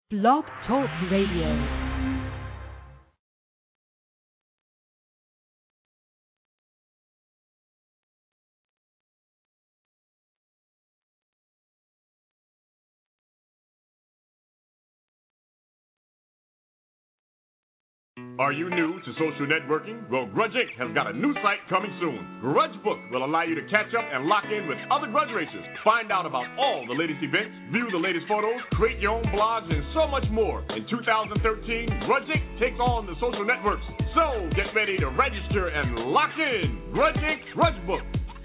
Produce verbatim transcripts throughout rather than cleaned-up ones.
Blog Talk Radio. Are you new to social networking? Well, Grudge Incorporated has got a new site coming soon. Grudge Book will allow you to catch up and lock in with other Grudge racers. Find out about all the latest events, view the latest photos, create your own blogs, and so much more. In two thousand thirteen, Grudge Incorporated takes on the social networks. So get ready to register and lock in. Grudge Incorporated. Grudge Book.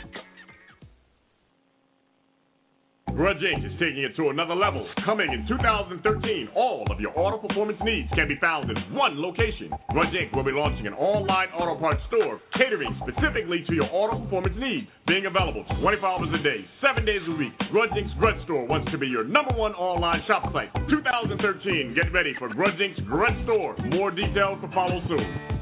Grudge Incorporated is taking it to another level. Coming in two thousand thirteen, all of your auto performance needs can be found in one location. Grudge Incorporated will be launching an online auto parts store catering specifically to your auto performance needs. Being available twenty-four hours a day, seven days a week, Grudge Incorporated's Grudge Store wants to be your number one online shop site. two thousand thirteen, get ready for Grudge Incorporated's Grudge Store. More details to follow soon.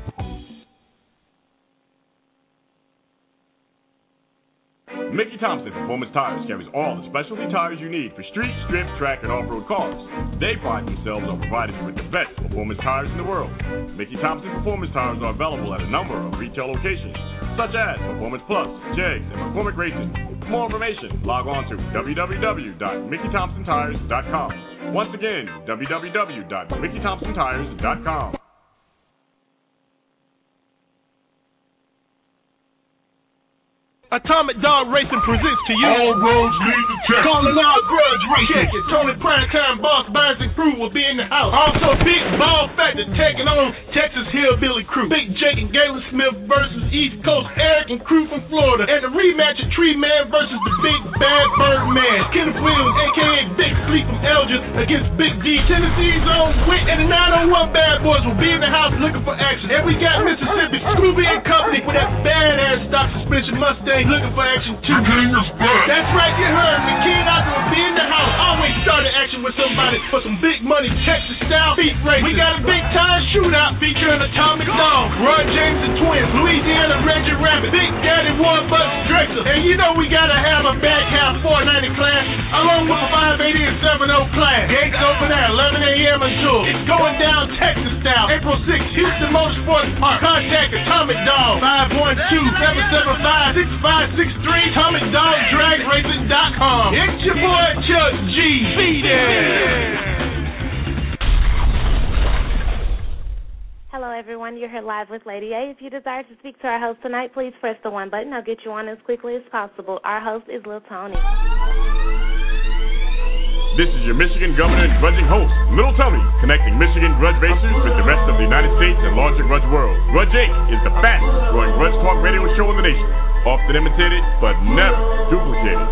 Mickey Thompson Performance Tires carries all the specialty tires you need for street, strip, track, and off-road cars. They pride themselves on providing you with the best performance tires in the world. Mickey Thompson Performance Tires are available at a number of retail locations, such as Performance Plus, Jegs, and McCormick Racing. For more information, log on to w w w dot mickey thompson tires dot com. Once again, w w w dot mickey thompson tires dot com. Atomic Dog Racing presents to you All Roads Lead to Texas. Calling all Grudge Racing. Check it. Tony Primetime, Boss Byers and crew will be in the house. Also, Big Ball Factor taking on Texas Hillbilly crew. Big Jake and Galen Smith versus East Coast Eric and crew from Florida. And the rematch of Tree Man versus the Big Bad Bird Man. Kenneth Williams, a k a. Big Sleep from Elgin against Big D. Tennessee's own Wit and the nine oh one Bad Boys will be in the house looking for action. And we got Mississippi Scooby and Company with that badass stock suspension Mustang looking for action too. That's right, you heard me. Kid out there will be in the house. Always starting action with somebody for some big money Texas style beat racing. We got a big time shootout featuring Atomic Dog, Ron James and Twins, Louisiana Reggie Rabbit, Big Daddy Warbucks Drexel. And you know we gotta have a back half four ninety class along with a five eighty and seven oh class. Gates open at eleven a.m. until it's going down Texas style. April sixth, Houston Motorsports Park. Contact Atomic Dog five one two, seven seven five, six five six three, atomic dog drag racing dot com. It's your boy Chuck G. Be there. Hello, everyone. You're here live with Lady A. If you desire to speak to our host tonight, please press the one button. I'll get you on as quickly as possible. Our host is Lil Tony. This is your Michigan Governor and grudging host, Little Tony, connecting Michigan grudge racers with the rest of the United States and larger grudge world. Grudge Incorporated is the fastest growing grudge talk radio show in the nation. Often imitated, but never duplicated.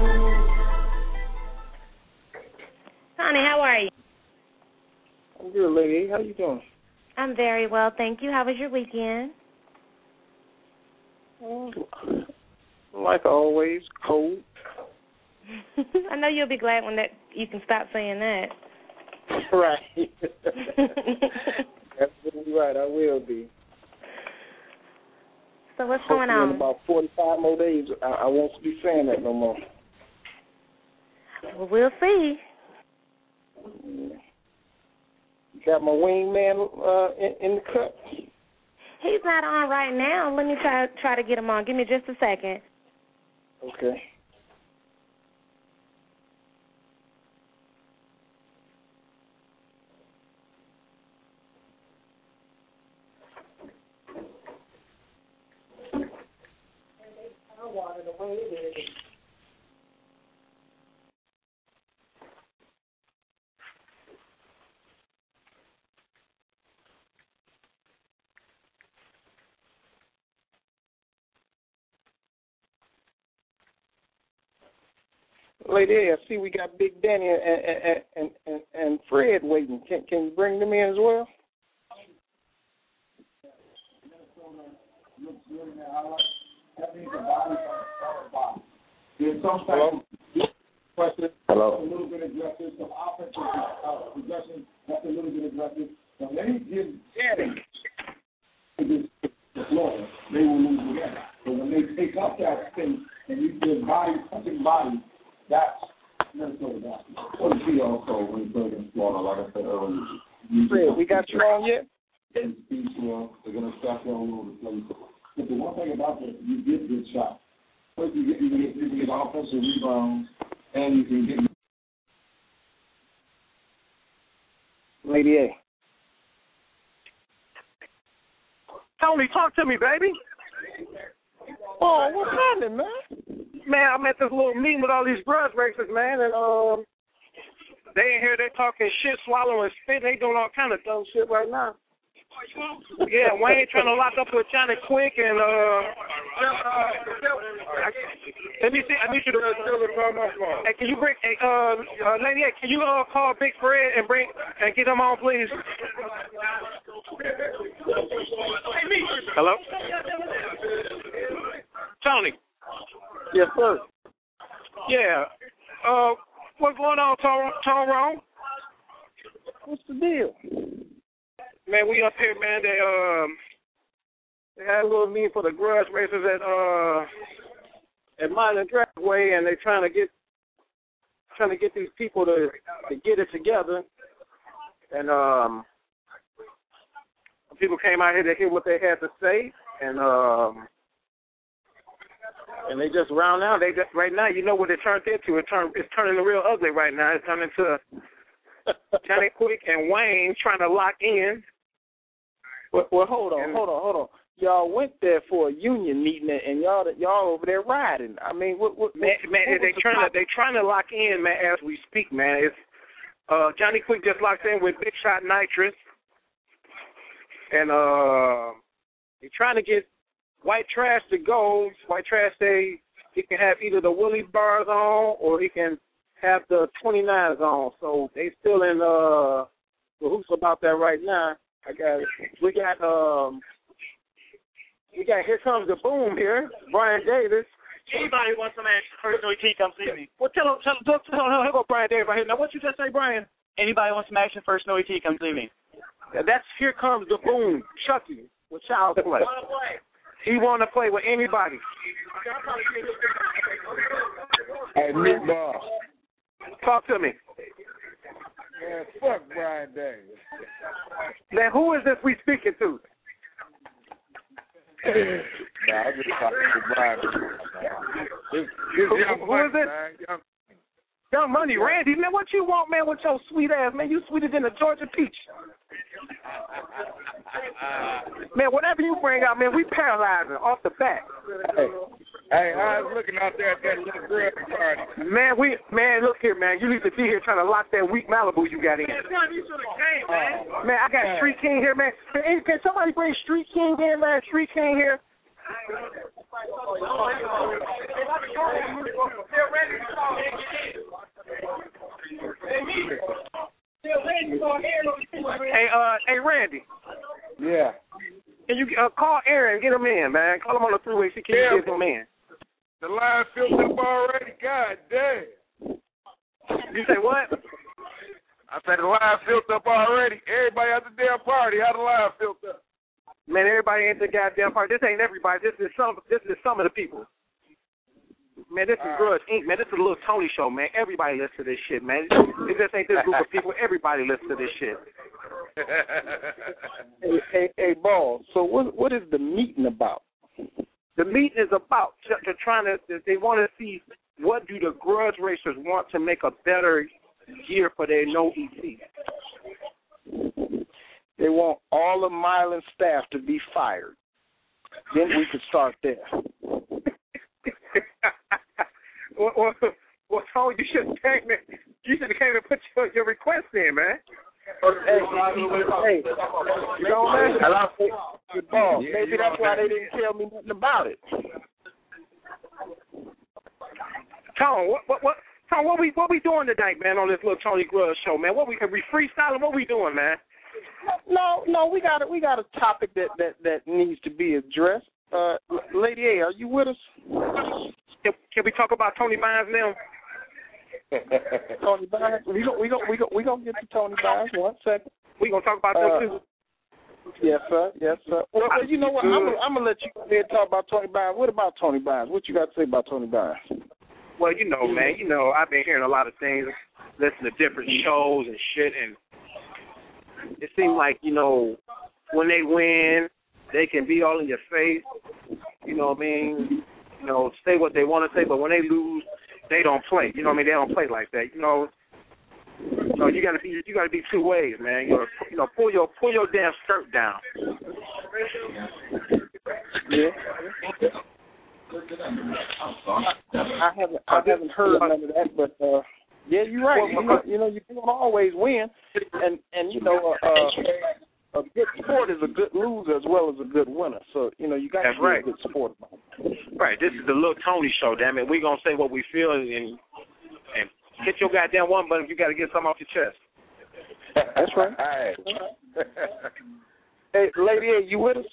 Tony, how are you? I'm good, lady. How you doing? I'm very well, thank you. How was your weekend? Like always, cold. I know you'll be glad when that you can stop saying that. Right. Absolutely right. I will be. So what's Hopefully going on? In about forty-five more days, I, I won't be saying that no more. Well, we'll see. You got my wingman uh, in, in the cut? He's not on right now. Let me try try to get him on. Give me just a second. Okay. The way it is. Lady, I see we got Big Danny and and, and, and, and Fred waiting. Can can you bring them in as well? There's some Hello? question. Hello? A little bit aggressive. Some offensive uh, possession. That's a little bit aggressive. Now, let me give this to Florida. They will lose again. But when they take up that space and you get body touching body, that's Minnesota basketball. What you see also when you play against Florida, like I said earlier, Fred, we got you on yet? And speech, well, they're going to start you all over the place. But the one thing about that, you get good shots. First, you get, you get, you get offensive rebounds, and you can get. Lady A. Tony, talk to me, baby. Oh, what's happening, man? Man, I'm at this little meeting with all these grudge racers, man, and um, they in here, they talking shit, swallowing spit, they doing all kind of dumb shit right now. Yeah, Wayne trying to lock up with Johnny Quick and uh, uh let me see. I need you to. Uh, hey, can you bring? Hey, uh, uh, lady, can you uh call Big Fred and bring and get him on, please? Hello, Tony. Yes, sir. Yeah. Uh, what's going on, Tyrone? What's the deal? Man, we up here, man. They um, they had a little meeting for the grudge racers at uh, at Modern Dragway, and they trying to get trying to get these people to to get it together. And um, people came out here to hear what they had to say, and um, and they just round out. They just right now, you know what it turned into. It turned it's turning real ugly right now. It's turning into Johnny Quick and Wayne trying to lock in. Well, well, hold on, hold on, hold on. Y'all went there for a union meeting, and y'all y'all over there riding. I mean, what? what man, what, man what they the trying to they trying to lock in, man, as we speak, man. It's uh, Johnny Quick just locked in with Big Shot Nitrous, and uh, they're trying to get White Trash to go. White Trash, they he can have either the Willie bars on or he can have the twenty-nines on. So they still in uh the hoops about that right now. I got we got um we got Here Comes the Boom here, Brian Davis. Anybody wants some action first, no E T, come see me. Well, tell him, tell him, tell him, tell him, here go Brian Davis right here. Now, what you just say, Brian? Anybody wants some action first, no E T, come see me. That's Here Comes the Boom, Chucky with Child's Play. He want to play with anybody. Hey, Nick Boss. Talk to me. Man, fuck Brian Davis. Now, who is this we speaking to? Nah, I'm just talking to Brian Davis. This, this who young who money, is it? Man, young, young Money, Randy. Man, what you want, man, with your sweet ass, man? You sweeter than a Georgia peach. Man, whatever you bring out, man, we paralyzing off the bat. Hey, hey, I was looking out there at that little girl party. Man, we, man, look here, man. You need to be here trying to lock that weak Malibu you got in. Uh, man, I got man. Street King here, man. Hey, can somebody bring Street King in, man? Street King here. Hey, uh, hey, Randy. Yeah. Can you uh, call Aaron and get him in, man? Call him on the three-way. See, can you get him in? The line filled up already. God damn. You say what? I said the line filled up already. Everybody at the damn party had the line filled up. Man, everybody ain't the goddamn party. This ain't everybody. This is some. This is some of the people. Man, this is All Grudge Incorporated. Man, this is a little Tony show, man. Everybody listens to this shit, man. It just ain't this group of people. Everybody listens to this shit. hey, hey, hey, Ball. So what what is the meeting about? The meeting is about they're trying to. They want to see what do the grudge racers want to make a better year for their no E T. They want all the Milan staff to be fired. Then we could start there. well, well, well, Tony, you should have came in. You should have came and put your, your request in, man. Hey, hey, you know, man. Hey, Ball, maybe that's why they didn't tell me nothing about it. Tom, what, what, what, Tom, what we, what we doing tonight, man? On this little Tony Grudge show, man. What we, are we freestyling? What we doing, man? No, no, we got a, we got a topic that, that, that needs to be addressed. Uh, Lady A, are you with us? Can, can we talk about Tony Bynes now? Tony Bynes, we go, we go, we go, we gonna get to Tony Bynes. One second. We gonna talk about uh, them too. Yes, sir. Yes, sir. Well, well you know what? I'm gonna, I'm gonna let you go ahead and talk about Tony Bynes. What about Tony Bynes? What you got to say about Tony Bynes? Well, you know, man. You know, I've been hearing a lot of things, listening to different shows and shit, and it seems like, you know, when they win, they can be all in your face. You know what I mean? You know, say what they want to say, but when they lose, they don't play. You know what I mean? They don't play like that. You know, you know, you gotta be you gotta be two ways, man. You know, you know, pull your pull your damn skirt down. Yeah. I haven't I haven't heard none of that, but uh, yeah, you're right. You know, you know, you don't always win, and and you know, uh, a good sport is a good loser as well as a good winner. So you know, you got to be right. a good sport. Right. This is the Lil Tony show. Damn it, we gonna say what we feel and and hit your goddamn one button if you got to get something off your chest. That's right. All right. Hey, Lady A, you with us?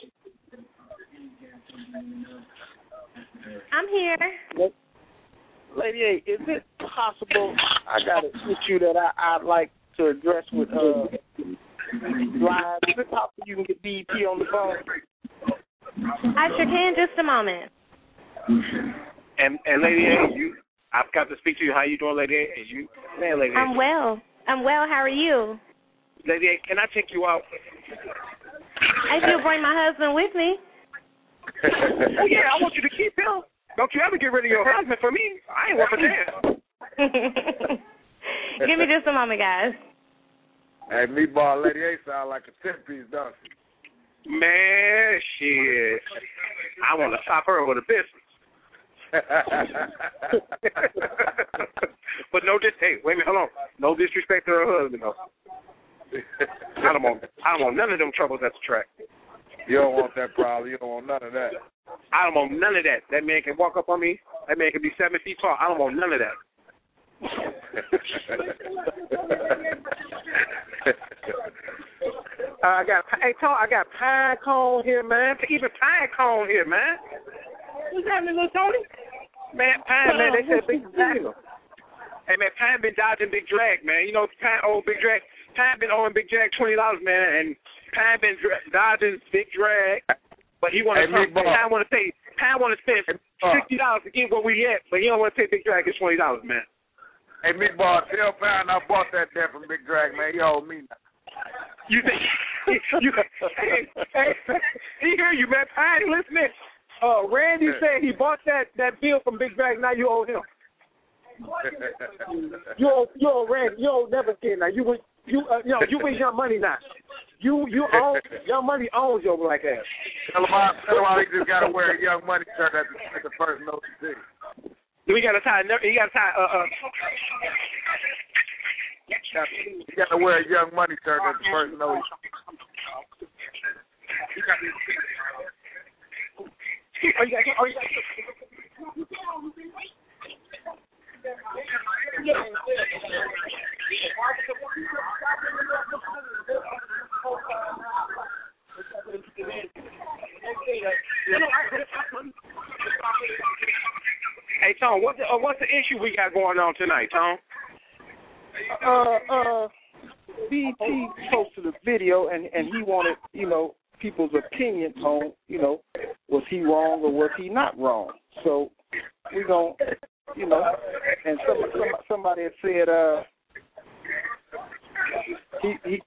I'm here. Lady A, is it possible, I got an issue that I, I'd like to address with uh, live. Is it possible you can get D E P on the phone? I sure can. Just a moment. And and Lady A, you, I've got to speak to you. How you doing, Lady A? You, man, Lady A. I'm well. I'm well. How are you? Lady A, can I take you out? I should bring my husband with me. Oh, yeah, I want you to keep him. Don't you ever get rid of your husband for me. I ain't worth a damn. Give me just a moment, guys. Hey, Meatball Lady A sound like a ten-piece, don't she? Man, shit. I want to stop her with a business. But no dis hey, wait a minute, hold on. No disrespect to her husband, though. I don't want I don't want none of them troubles at the track. You don't want that problem. You don't want none of that. I don't want none of that. That man can walk up on me. That man can be seven feet tall. I don't want none of that. uh, I got hey, Tom, I got pine cone here, man. Even pine cone here, man. What's happening, little Tony? Man, pine, man. They said big drag. Hey, man, Pine been dodging Big Drag, man. You know, Pine old Big Drag. Pine been owing Big Drag twenty dollars, man, and Pine been dra- dodging Big Drag. But he want to hey, Pine want to pay. Pine want to spend sixty dollars to get what we get, but he don't want to pay Big Drag his twenty dollars, man. Hey, Meatball, tell Pine I bought that there from Big Drag, man. He owe me now. You think? you, hey, hey, he hear you, man. Pine, listen. Uh, Randy said he bought that that bill from Big Drag. Now you owe him. you owe you owe Randy. You owe never kid now. You you uh, you know you with Young Money now. You you own Young Money owns your black ass. Tell him how tell him how he just gotta wear a Young Money shirt at the, at the first note to see. We gotta tie. He gotta tie. Uh, uh. You gotta wear a Young Money shirt at the first note. Oh, you got, oh, you got. Hey, Tom, what's the, uh, what's the issue we got going on tonight, Tom? Uh, uh, B T posted a video, and, and he wanted, you know, people's opinion on, you know, was he wrong or was he not wrong? So we're going to, you know, and some, some, somebody had said uh, he he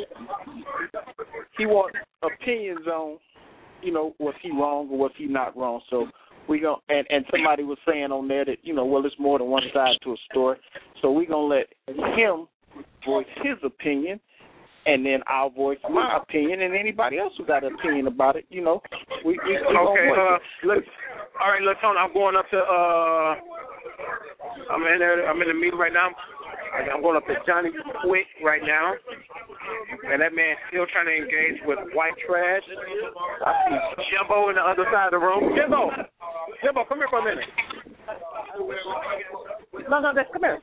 he wants opinions on, you know, was he wrong or was he not wrong? So we going and and somebody was saying on there that, you know, well, it's more than one side to a story. So we're gonna let him voice his opinion, and then I'll voice my opinion, and anybody else who got an opinion about it, you know, we we, we okay. Uh, look, all right, look, Tony, I'm going up to. Uh, I'm in there. I'm in the meeting right now. I'm going up to Johnny Quick right now, and that man's still trying to engage with white trash. I see Jimbo in the other side of the room. Jimbo, Jimbo, come here for a minute. No, no, that's come here.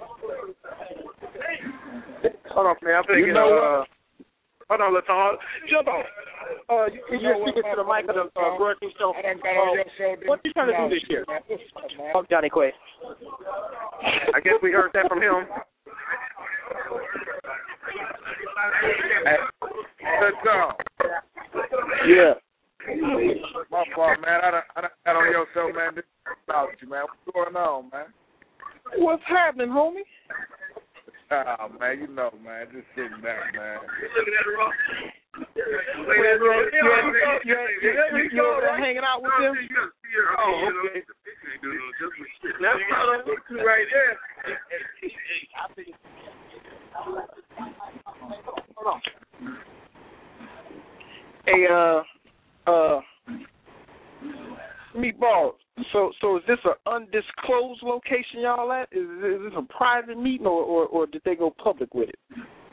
Hold on, man. I'm thinking. You know, uh, hold on, let's hold. Jimbo, uh, you, you you're speaking to the mic of the uh, Broadcast Show. Uh, what you trying to do this year? Oh, Johnny Quay. I guess we heard that from him. Let's go. Yeah. My fault, man. I don't, I don't got on your show, man. This is about you, man. What's going on, man? What's happening, homie? Oh, man, you know, man, just sitting back, man. You looking at the rock? You over there hanging out with them? Oh, okay. That's right there. Hold on. Hey, uh, uh, Meatball. So, so is this an undisclosed location y'all at? Is, is this a private meeting, or, or, or did they go public with it?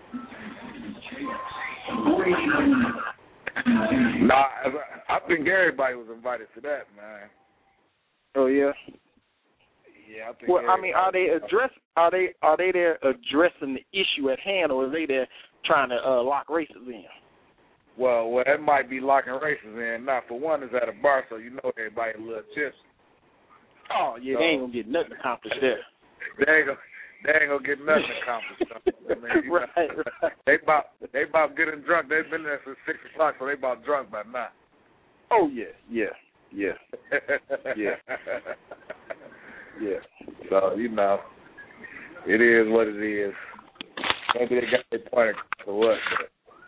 Nah, I think everybody was invited to that, man. Oh yeah. Yeah, I think. Well, I mean, are they address? Are they are they there addressing the issue at hand, or are they there trying to uh, lock races in? Well, well, that might be locking races in. Now, for one, it's at a bar, so you know everybody a little tipsy. Oh yeah, so, they ain't gonna get nothing accomplished there. They ain't gonna, they ain't gonna get nothing accomplished. I mean, right, know, right. They about they about getting drunk. They've been there since six o'clock, so they about drunk by now. Oh yeah, yeah, yeah, yeah, yeah. So you know, it is what it is. Maybe they got their point or what. But.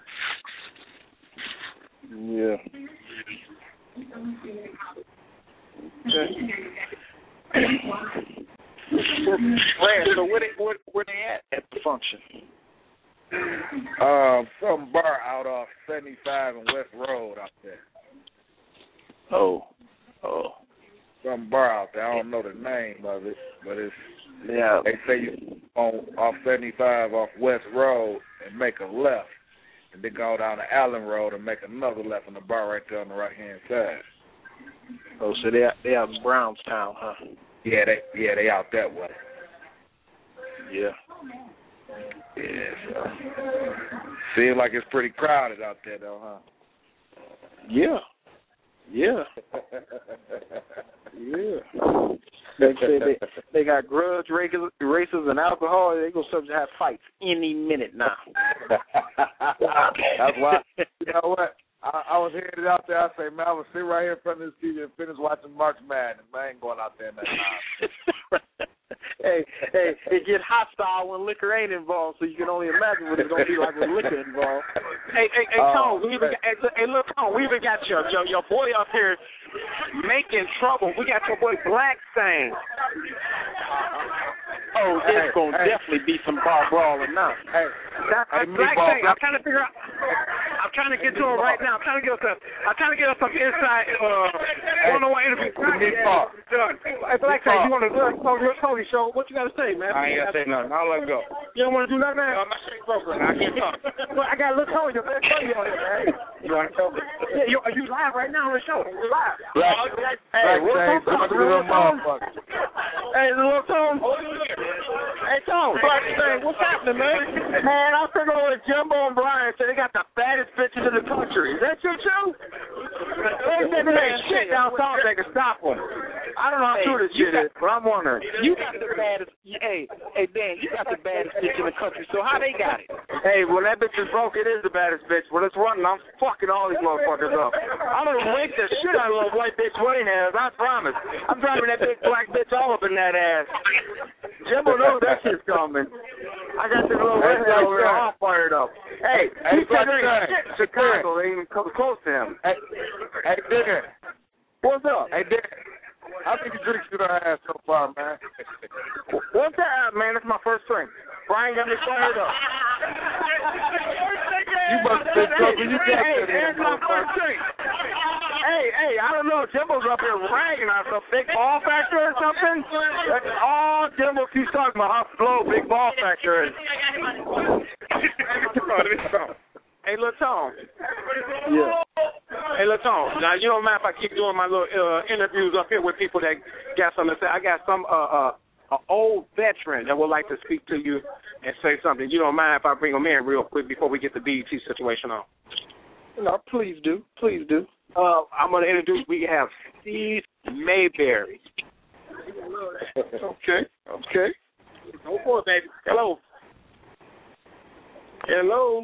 Yeah. Okay. So where they where, where they at at the function? Um, some bar out off seventy-five and West Road out there. Oh, oh. Some bar out there. I don't know the name of it, but it's yeah. They say you on off seventy-five off West Road and make a left, and then go down to Allen Road and make another left in the bar right there on the right hand side. Oh, so they they out in Brownstown, huh? Yeah, they yeah they out that way. Yeah. Yeah. So. Seems like it's pretty crowded out there, though, huh? Yeah. Yeah. Yeah. They say they they got grudge races and alcohol. They gonna subject to have fights any minute now. That's why. You know what? I, I was headed out there. I say, man, I was sitting right here in front of this T V and finish watching March Madness. Man, I ain't going out there in that time. Hey, hey, it get hostile when liquor ain't involved, so you can only imagine what it's gonna be like with liquor involved. Hey, hey, hey, Tone, we even got, hey, hey, look, Tone, we even got your, your your boy up here making trouble. We got your boy Black Stain. Oh, there's hey, gonna hey. definitely be some bar brawling now. Hey, that, hey Black Stain, I'm trying to figure out. I'm trying to get to him right now. I'm trying to get us some. I'm trying to get us some inside. Uh, one-on-one interview. Hey, Black Stain, you want to talk your Tony show? What you got to say, man? I ain't got to say nothing. I'll let it go. You don't want to do nothing, man? No, I'm not straight broker. I can't talk. Well, I got to look Tony. Your best Tony on it, man. You want to talk? Yeah, you, are you live right now on the show? You're live. Black, hey, Black what's up, little Tone? Hey, little Tone. Hey, Tone. Black Stain, what's happening, man? Man, I figured over Jumbo and Brian said they got the baddest bitches in the country. Is that true, too? They said there ain't shit down south that can stop them. I don't know how true this shit is, but I'm wondering. You got the baddest. Hey, hey, Dan, you got the baddest bitch in the country. So how they got it? Hey, when that bitch is broke, it is the baddest bitch. When it's running, I'm fucking all these motherfuckers up. I'm gonna wake the shit out of little white bitch Wayne has. I promise. I'm driving that big black bitch all up in that ass. Jimbo knows that shit's coming. I got this little red guy over there all fired up. Hey, he said there ain't shit in Chicago. They ain't even come close to him. Hey, hey, Dick. What's up? Hey, Dick. How many drinks you done had so far, man? What's that, man? That's my first drink. Brian got me fired up. You must have been talking. You got hey, that that's my first drink. Hey, hey, I don't know. Jimbo's up here ragging on some big ball factor or something. That's all Jimbo keeps talking about, how slow big ball factor is. Hey, Lil Tone. Yeah. Hey, Lil Tone. Now, you don't mind if I keep doing my little uh, interviews up here with people that got something to say. I got some uh, uh, an old veteran that would like to speak to you and say something. You don't mind if I bring them in real quick before we get the B E T situation on? No, please do. Please do. Uh, I'm going to introduce, we have Steve Mayberry. Okay. Okay. Go for it, baby. Hello. Hello.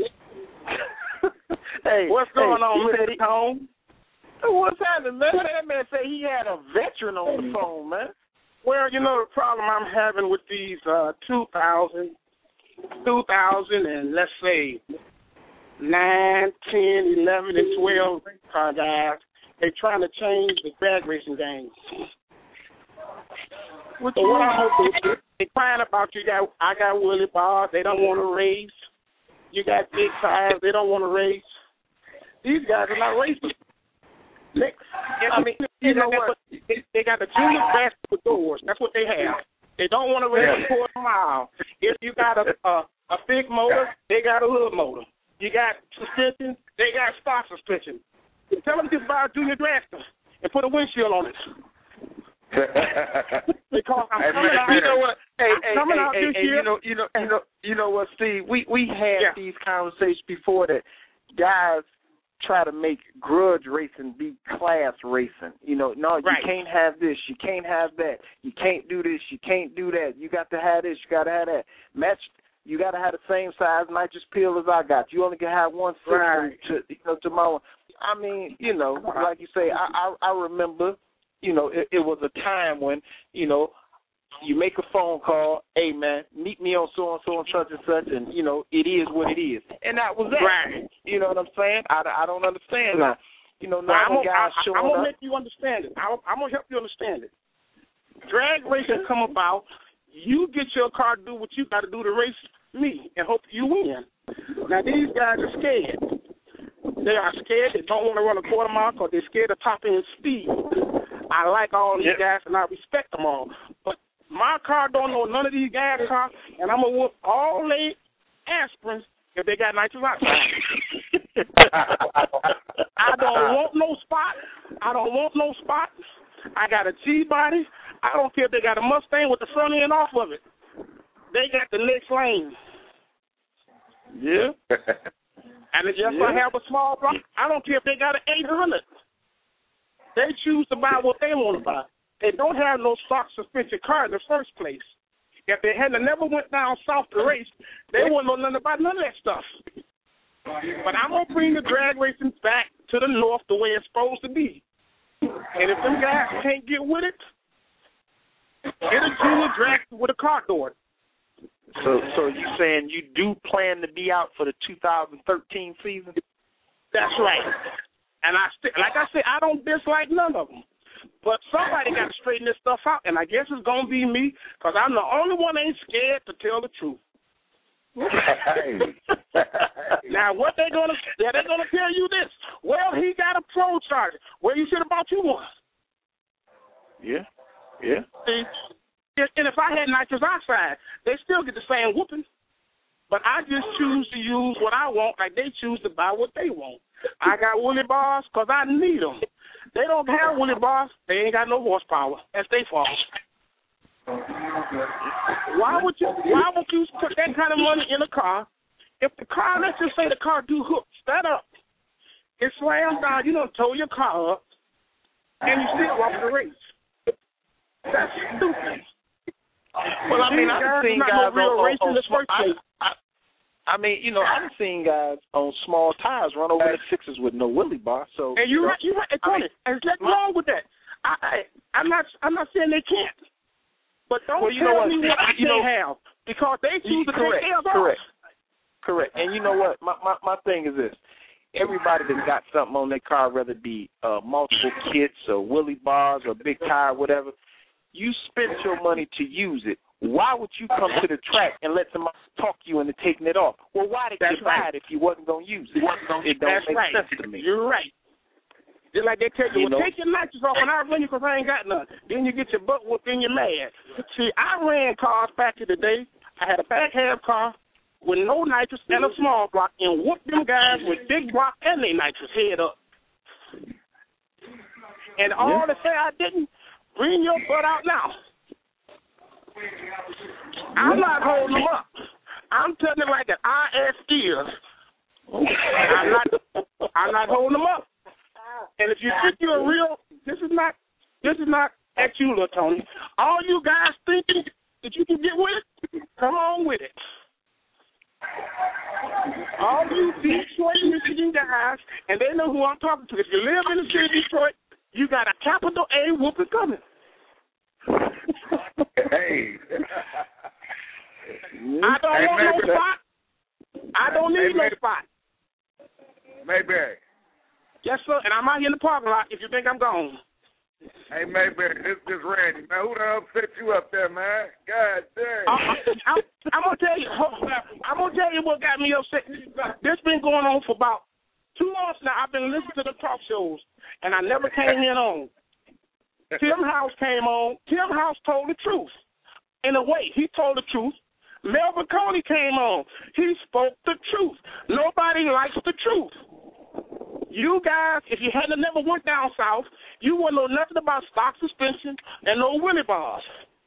Hey, what's going hey, on, Mister Tone? What's happening, man? That man said he had a veteran on the phone, man. Well, you know the problem I'm having with these uh, two thousand two thousand and let's say nine, ten, eleven, and twelve car guys, they trying to change the drag racing game. So what I hope is they crying about you got I got Willie bars, they don't want to race. You got big tires, they don't want to race. These guys are not racing. They, I mean, you know what? They, they got the junior basketball doors. That's what they have. They don't want to race a quarter mile. If you got a, a a big motor, they got a hood motor. You got suspension, they got stock suspension. Tell them to buy a junior dragster and put a windshield on it. Because I'm coming out. You know what? Hey, I'm hey, coming hey, out hey, this hey, year. You know, you know, you know, you know what, Steve? We we had Yeah. these conversations before that guys try to make grudge racing be class racing. You know, no, you Right. can't have this, you can't have that, you can't do this, you can't do that. You got to have this, you got to have that. Match. You got to have the same size nitrous pill as I got. You only can have one system Right. to, you know, to my. I mean, you know, like you say, I I, I remember. You know, it, it was a time when, you know, you make a phone call, hey, man, meet me on so-and-so and such and such, and, you know, it is what it is. And that was that. Right. You know what I'm saying? I, I don't understand that. You know, Well, now I'm the guys gonna, showing I'm gonna up. make you understand it. I'm, I'm gonna help you understand it. Drag racing come about. You get your car, do what you got to do to race me, and hope you win. Now these guys are scared. They are scared. They don't want to run a quarter mile because they're scared of top end speed. I like all these guys and I respect them all, but my car don't know none of these guys' cars, and I'm gonna whoop all they aspirins if they got nitrous oxide. I don't want no spot. I don't want no spot. I got a G body. I don't care if they got a Mustang with the front end off of it. They got the next lane. Yeah. And if yes, Yeah. I have a small block, I don't care if they got an eight hundred. They choose to buy what they want to buy. They don't have no stock suspension car in the first place. If they hadn't never went down south to race, they wouldn't know nothing about none of that stuff. But I'm going to bring the drag racing back to the north the way it's supposed to be. And if them guys can't get with it, get a junior drag with a car door. So, so you saying you do plan to be out for the two thousand thirteen season? That's right. And I st- like I said, I don't dislike none of them. But somebody got to straighten this stuff out, and I guess it's going to be me because I'm the only one that ain't scared to tell the truth. Now, what they going to yeah, they're going to tell you this. Well, he got a pro charger. Well, you should have bought you one. Yeah, yeah. See, and if I had nitrous oxide, they still get the same whooping. But I just choose to use what I want like they choose to buy what they want. I got Willie bars because I need them. They don't have Willie bars. They ain't got no horsepower. That's their fault. Why would you Why would you put that kind of money in a car if the car, let's just say the car do hooks that up, it slams down, you don't tow your car up, and you still walk the race. That's stupid. Well, I mean, I've seen guys no real on, race on, in the on first place. I, I, I mean, you know, I've seen guys on small tires run over the sixes with no Willie bar. So, and you're right, you're right, Tony. There's nothing wrong with that. I, I, I'm not, I'm not saying they can't, but don't well, you tell know what? me what I you can't know, have because they choose to correct, take theirs off. correct, correct. And you know what? My, my, my thing is this. Everybody that's got something on their car, whether it be uh, multiple kits or Willie bars or big tire, whatever, you spent your money to use it. Why would you come to the track and let somebody talk you into taking it off? Well, why did That's you buy right. it if you wasn't going to use it? It don't That's make right. sense to me. You're right. Just like they tell you, You well, know? take your nitrous off and I'll run you because I ain't got none. Then you get your butt whooped and you're mad. See, I ran cars back in the day. I had a back half car with no nitrous and a small block and whooped them guys with big block and their nitrous head up. And all Yeah. to say I didn't, bring your butt out now. I'm not holding them up. I'm telling it like an I S is. I'm not. I'm not holding them up. And if you think you're real, this is not. This is not at you, little Tony. All you guys thinking that you can get with it, come on with it. All you Detroit, Michigan guys, and they know who I'm talking to. If you live in the city of Detroit, you got a capital A whooping coming. Hey. I don't hey, want Mayberry. no spot. I don't need hey, no spot. Mayberry. Yes, sir. And I'm out here in the parking lot if you think I'm gone. Hey, Mayberry, this is Randy, man. Who the hell set you up there, man? God damn. I'm, I'm, I'm gonna tell you. I'm gonna tell you what got me upset. This been going on for about two months now. I've been listening to the talk shows, and I never came in on. Tim House came on. Tim House told the truth. In a way, he told the truth. Melvin Coney came on. He spoke the truth. Nobody likes the truth. You guys, if you hadn't never went down south, you wouldn't know nothing about stock suspension and no Willie bars.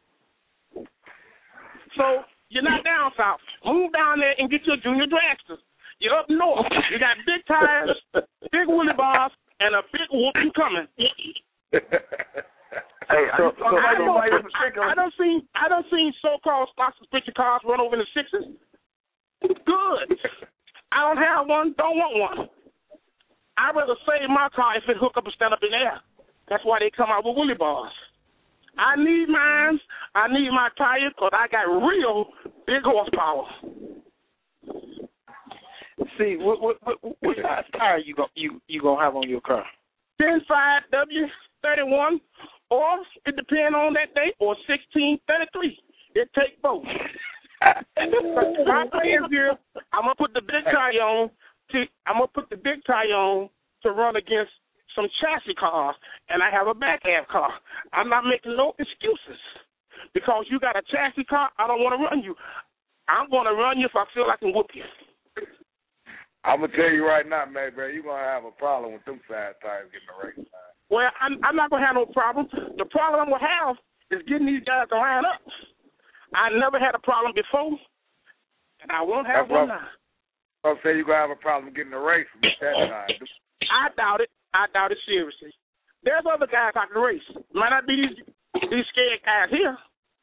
So you're not down south. Move down there and get your junior dragster. You're up north. You got big tires, big Willie bars, and a big whooping coming. Hey, so, so I, don't, I, I don't see I don't see so-called stock suspension cars run over in the sixes. Good. I don't have one. Don't want one. I'd rather save my car if it hook up and stand up in the air. That's why they come out with Willie bars. I need mine. I need my tires because I got real big horsepower. See, what what what, what size tire you go you you gonna have on your car? ten five W thirty-one, or it depends on that day, or sixteen thirty-three. It take both. My plan here, I'm gonna put the big tire on. To, I'm gonna put the big tire on to run against some chassis cars, and I have a back half car. I'm not making no excuses because you got a chassis car. I don't want to run you. I'm gonna run you if I feel I can whoop you. I'm gonna tell you right now, Mayberry, you're gonna have a problem with them side tires getting the race time. Well, I'm, I'm not gonna have no problem. The problem I'm gonna have is getting these guys to line up. I never had a problem before, and I won't have That's one what, now. I'm saying you're gonna have a problem getting the race from that time. I doubt it. I doubt it seriously. There's other guys I can race. Might not be these these scared guys here.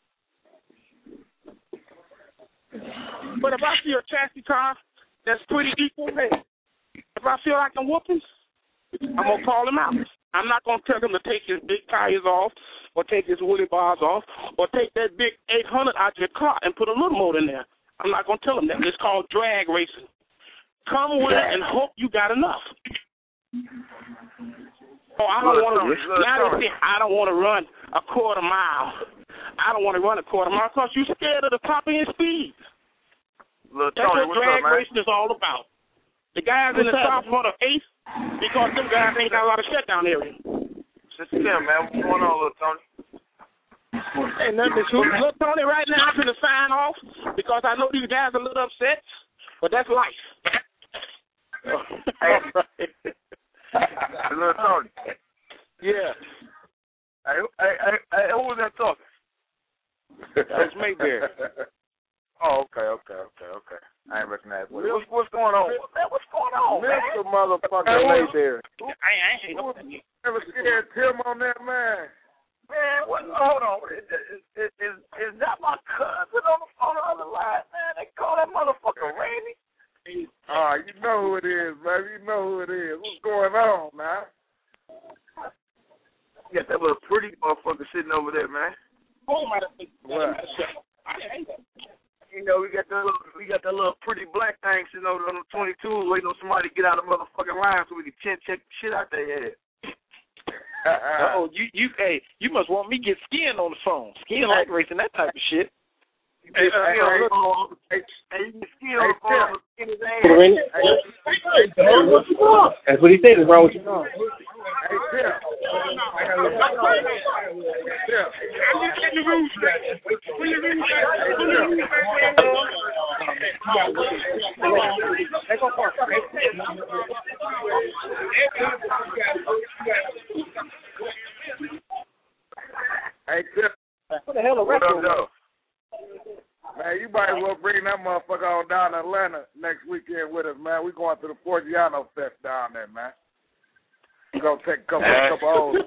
But if I see a chassis car that's pretty equal, hey, if I feel I can whoop him, I'm going to call him out. I'm not going to tell him to take his big tires off or take his Willie bars off or take that big eight hundred out your car and put a little motor in there. I'm not going to tell him that. It's called drag racing. Come with it and hope you got enough. Oh, I don't want to. Now they say I don't want to run a quarter mile. I don't want to run a quarter mile because you're scared of the top end speed. Little That's Tony, what drag up, racing is all about. The guys what's in the top want of eighth because them guys ain't got a lot of shutdown area. Sister Tim, man, what's going on, little Tony? Hey, nothing. Little Tony, right now I'm going to sign off because I know these guys are a little upset, but that's life. Hey, little Tony. Yeah. Hey, hey, hey, hey, who was that talking? That's Mayberry. Oh, okay, okay, okay, okay. I ain't recognize what. What's, what's going on? Man, what's going on, man? Mister Motherfucking Mayberry. I ain't, I ain't Never scared Tim on that, man. Man, what? Hold on. Is, is, is, is that my cousin on the, on the other line, man? They call that motherfucker Randy. Oh, you know who it is, baby. You know who it is. What's going on, man? You got that little pretty motherfucker sitting over there, man. Oh, my. What? You know, we got that little, we got that little pretty black thing sitting over on the twenty-two waiting on somebody to get out of the motherfucking line so we can chin check the shit out their head. Oh, you you hey, you must want me to get Skin on the phone. Skin like racing that type of shit. Hey, uh, hey, hey, look, hey, hey, you can Skin on the phone in his ass. That's what he said is wrong with you. Hey, Tim. Hey, Tim. What the hell a record? Man, you might as well bring that motherfucker on down to Atlanta next weekend with us, man. We going to the Forgiano Fest down there, man. We're going to take a couple, a couple holes.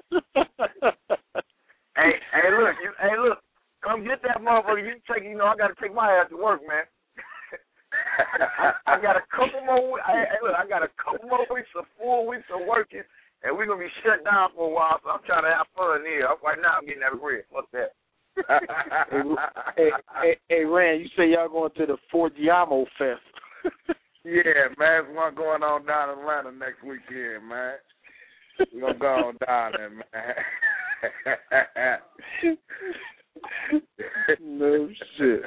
Hey, hey, look, you, hey, look. Come get that motherfucker. You take, you know, I got to take my ass to work, man. I, I got a couple more. Hey, hey, look, I got a couple more weeks of full weeks of working, and we're gonna be shut down for a while. So I'm trying to have fun here. Right now, I'm getting that grid. What's that? hey, hey, hey, hey, Rand, you say y'all going to the Forgiamo Fest? Yeah, man, there's one going on down in Atlanta next weekend, man. We're going to go on down there, man. No shit.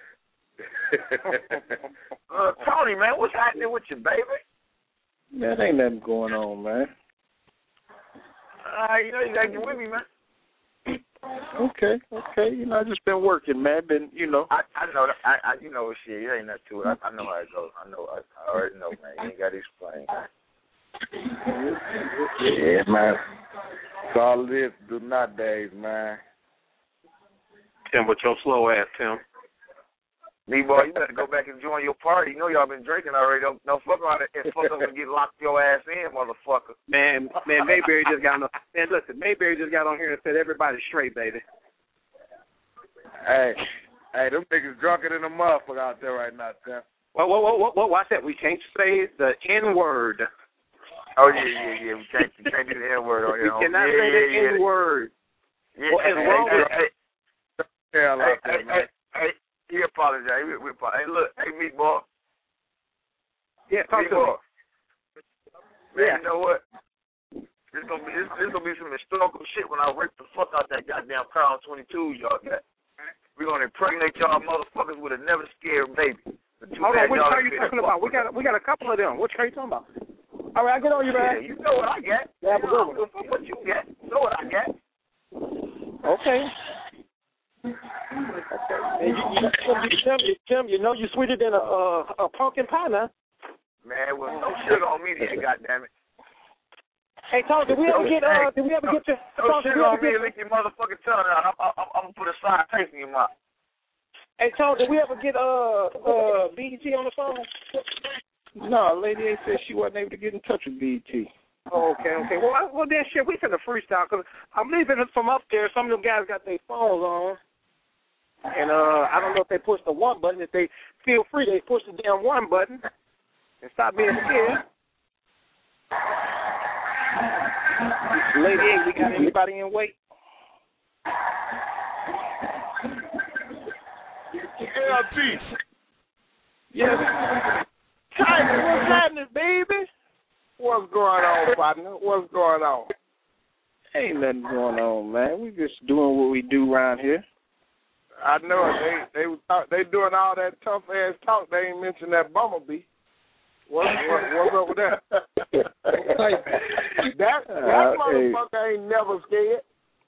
uh, Tony, man, what's happening with you, baby? Man, ain't nothing going on, man. Uh, you know, you got to get with me, man. Okay, okay. You know, I just been working, man. Been, you know. I, I know, that, I, I, you know, shit. It ain't nothing to it. I, I know how it goes. I know, I, I already know, man. You ain't got to explain. Yeah, man. It's all it is, do not days, man. Tim, with your slow ass, Tim. Me, boy, you better go back and join your party. You know y'all been drinking already. Don't, don't fuck around and fuck up and get locked your ass in, motherfucker. Man, man, Mayberry just got on. Man, listen, Mayberry just got on here and said everybody's straight, baby. Hey, hey, them niggas drunker than a motherfucker out there right now, Tim. Well, well, well, well, watch that. We can't say the N word. Oh yeah, yeah, yeah. We can't, we can't do the N word on here. We cannot yeah, say yeah, the yeah. N word. Yeah, well, hey, as long hey, as hey, hey, hey, hey, hey, hey, he apologized. We, we apologize. Hey, look, hey, meatball. Yeah, talk meatball. to me. Man, Yeah. you know what? This gonna be this, this gonna be some historical shit when I rip the fuck out that goddamn Crown twenty-two y'all got. We're gonna impregnate y'all motherfuckers with a never scared baby. Hold on, which car are you talking about? We got we got a couple of them. Which car are you talking about? All right, I get on you, man. Yeah, you know what I got. Yeah, you know what you got. You know what I got. Okay. Okay. And you, you, you, Tim, you, Tim, you know you're sweeter than a, a, a pumpkin pie now. Man, well, no sugar on me then, goddammit. Hey, Tom, did we ever get, uh, did we ever get to, no Tom, did sugar we on ever me get, and lick your motherfucking tongue out. I'm, I'm, I'm gonna put a side taste in your mouth. Hey, Tom, did we ever get, uh, uh, B E T on the phone? No, Lady A said she wasn't able to get in touch with B E T. Oh, okay, okay. Well, I, well, then shit, we finna freestyle, because I'm leaving it from upstairs. Some of them guys got their phones on. And uh, I don't know if they pushed the one button. If they feel free, they push the damn one button and stop being scared. Lady A, we got anybody in wait? L T. Yes. Tiger, what's happening, baby? What's going on, partner? What's going on? Ain't nothing going on, man. We just doing what we do around here. I know it. They they talk, they doing all that tough ass talk. They ain't mention that bumblebee. What's what, what's up with that? that that uh, motherfucker hey. ain't never scared.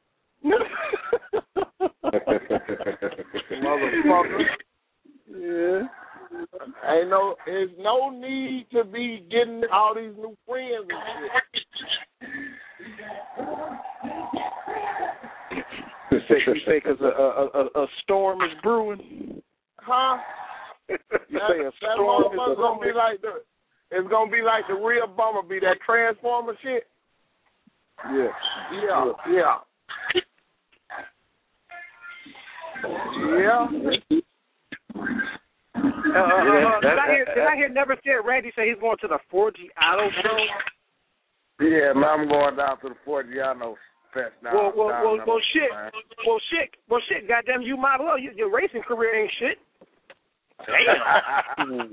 Motherfucker. Yeah. Ain't no. There's no need to be getting all these new friends and shit. You say you say because a, a, a, a storm is brewing? Huh? You that, say a that storm is motherfucker's gonna be like the. It's gonna be like the real Bumblebee, that Transformer shit. Yeah. Yeah. Yeah. Yeah. Uh, uh, uh, did I hear? Did I hear Never Scared Randy say he's going to the four G Auto Show? Yeah, man, I'm going down to the Forgiano Fest now. Well, well, down well, there, well, shit, man. well, shit, well, shit. Goddamn, you might well. Your, your racing career ain't shit. Damn.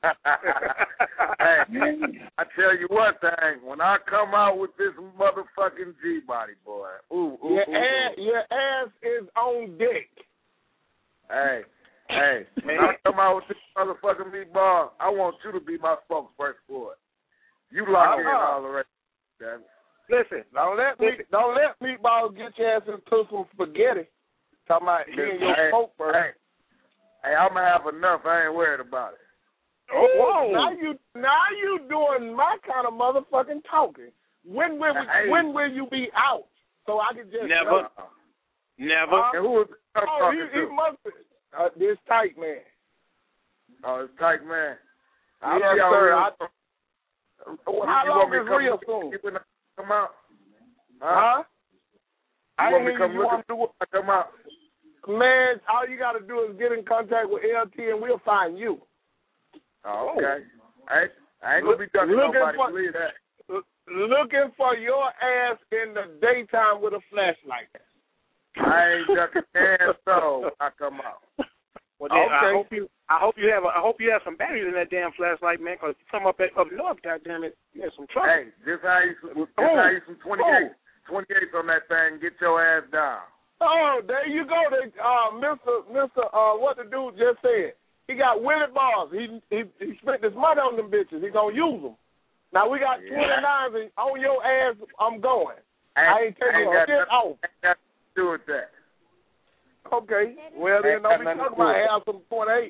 Hey, I tell you what, thing. When I come out with this motherfucking G body, boy, ooh, ooh, your, ooh, ass, ooh. your ass is on deck. Hey, hey, when I come out with this motherfucking meatball, I want you to be my spokesperson for it. You lock in all the rest. Damn it. Listen, don't let me, don't let meatball get your ass into some spaghetti. Talking about being your hey, spokesperson. Hey, hey, I'm gonna have enough. I ain't worried about it. Oh, whoa. Now you, now you doing my kind of motherfucking talking. When will, we, hey. when will you be out? So I can just never, uh, never. Uh, who is oh, talking he, he must be. Uh, this tight man. Oh, it's tight man. I'll yes, be out sir. real I, soon. How long is real soon? You come out? Huh? huh? You I want me to come you look want at you? I come out? Man, all you got to do is get in contact with L T and we'll find you. Oh, okay. I, I ain't going to be talking to nobody. For, believe that. Looking for your ass in the daytime with a flashlight. I ain't ducking damn soul. I come out. Well, then, okay. I hope you. I hope you have. A, I hope you have some batteries in that damn flashlight, man. Cause you come up at, up north, goddamn it, you have some trouble. Hey, just how you, just how you some twenty-eight, twenty-eight on that thing. Get your ass down. Oh, there you go. They, uh, Mister Mister Uh, what the dude just said. He got Willie bars. He he he spent his money on them bitches. He gonna use them. Now we got yeah. twenty-nines on your ass. I'm going. I ain't, I ain't taking a shit off. Ain't got to do with that. Okay. Well, then don't be talking about have some point eight.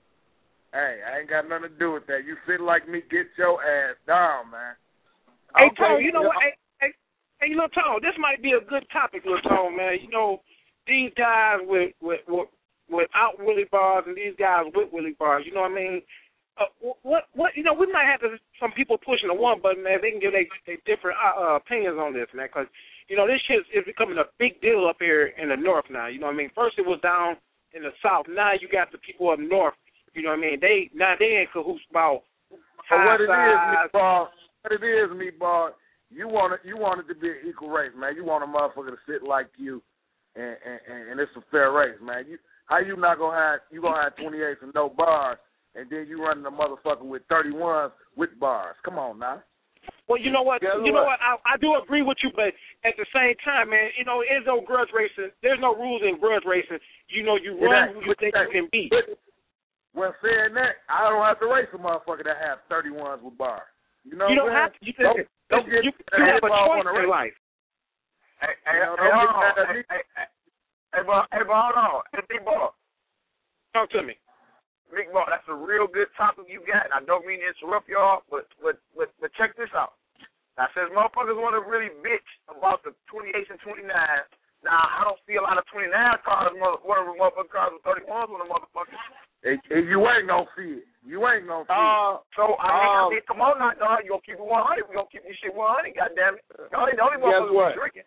Hey, I ain't got nothing to do with that. You sit like me, get your ass down, man. Hey, okay. Tone, you know what? Hey, hey, hey, Lil Tone, this might be a good topic, Lil Tone, man. You know, these guys with with with without Willie bars and these guys with Willie bars. You know what I mean? Uh, what what you know? We might have to, some people pushing the one button, man. They can give their different uh, opinions on this, man, because you know this shit is becoming a big deal up here in the north now. You know what I mean? First it was down in the south. Now you got the people up north. You know what I mean? They now they in cahoots about so what it is, meatball. What it is, meatball. You want it. You want it to be an equal race, man. You want a motherfucker to sit like you, and and, and it's a fair race, man. You how you not gonna have you gonna have twenty-eights and no bars, and then you running a motherfucker with thirty-ones with bars? Come on now. Well, you know what? Guess you what? know what? I, I do agree with you, but at the same time, man, you know, there's no grudge racing. There's no rules in grudge racing. You know, you run who you think you can beat. Well, saying that, I don't have to race a motherfucker that have thirty-ones with bars. You know you what don't have to. You, don't, don't get you, you have a choice in life. Hey, hey, you know, hey, hold on. Hey, hey, hey, hey, bro, hey, bro, hold on. Hey, big ball. Talk to me. Big ball, that's a real good topic you got, and I don't mean to interrupt y'all, but, but, but, but check this out. Now, since motherfuckers want to really bitch about the twenty-eights and twenty-nines, now, I don't see a lot of twenty-nine cars, one of the motherfucking cars with thirty-ones on the motherfucker. And, and you ain't gonna see it. You ain't gonna see uh, it. So, I mean, um, I mean, come on now, dog. You gonna keep it one hundred. We gonna keep this shit one hundred, goddammit. The only, the only motherfucker drinking.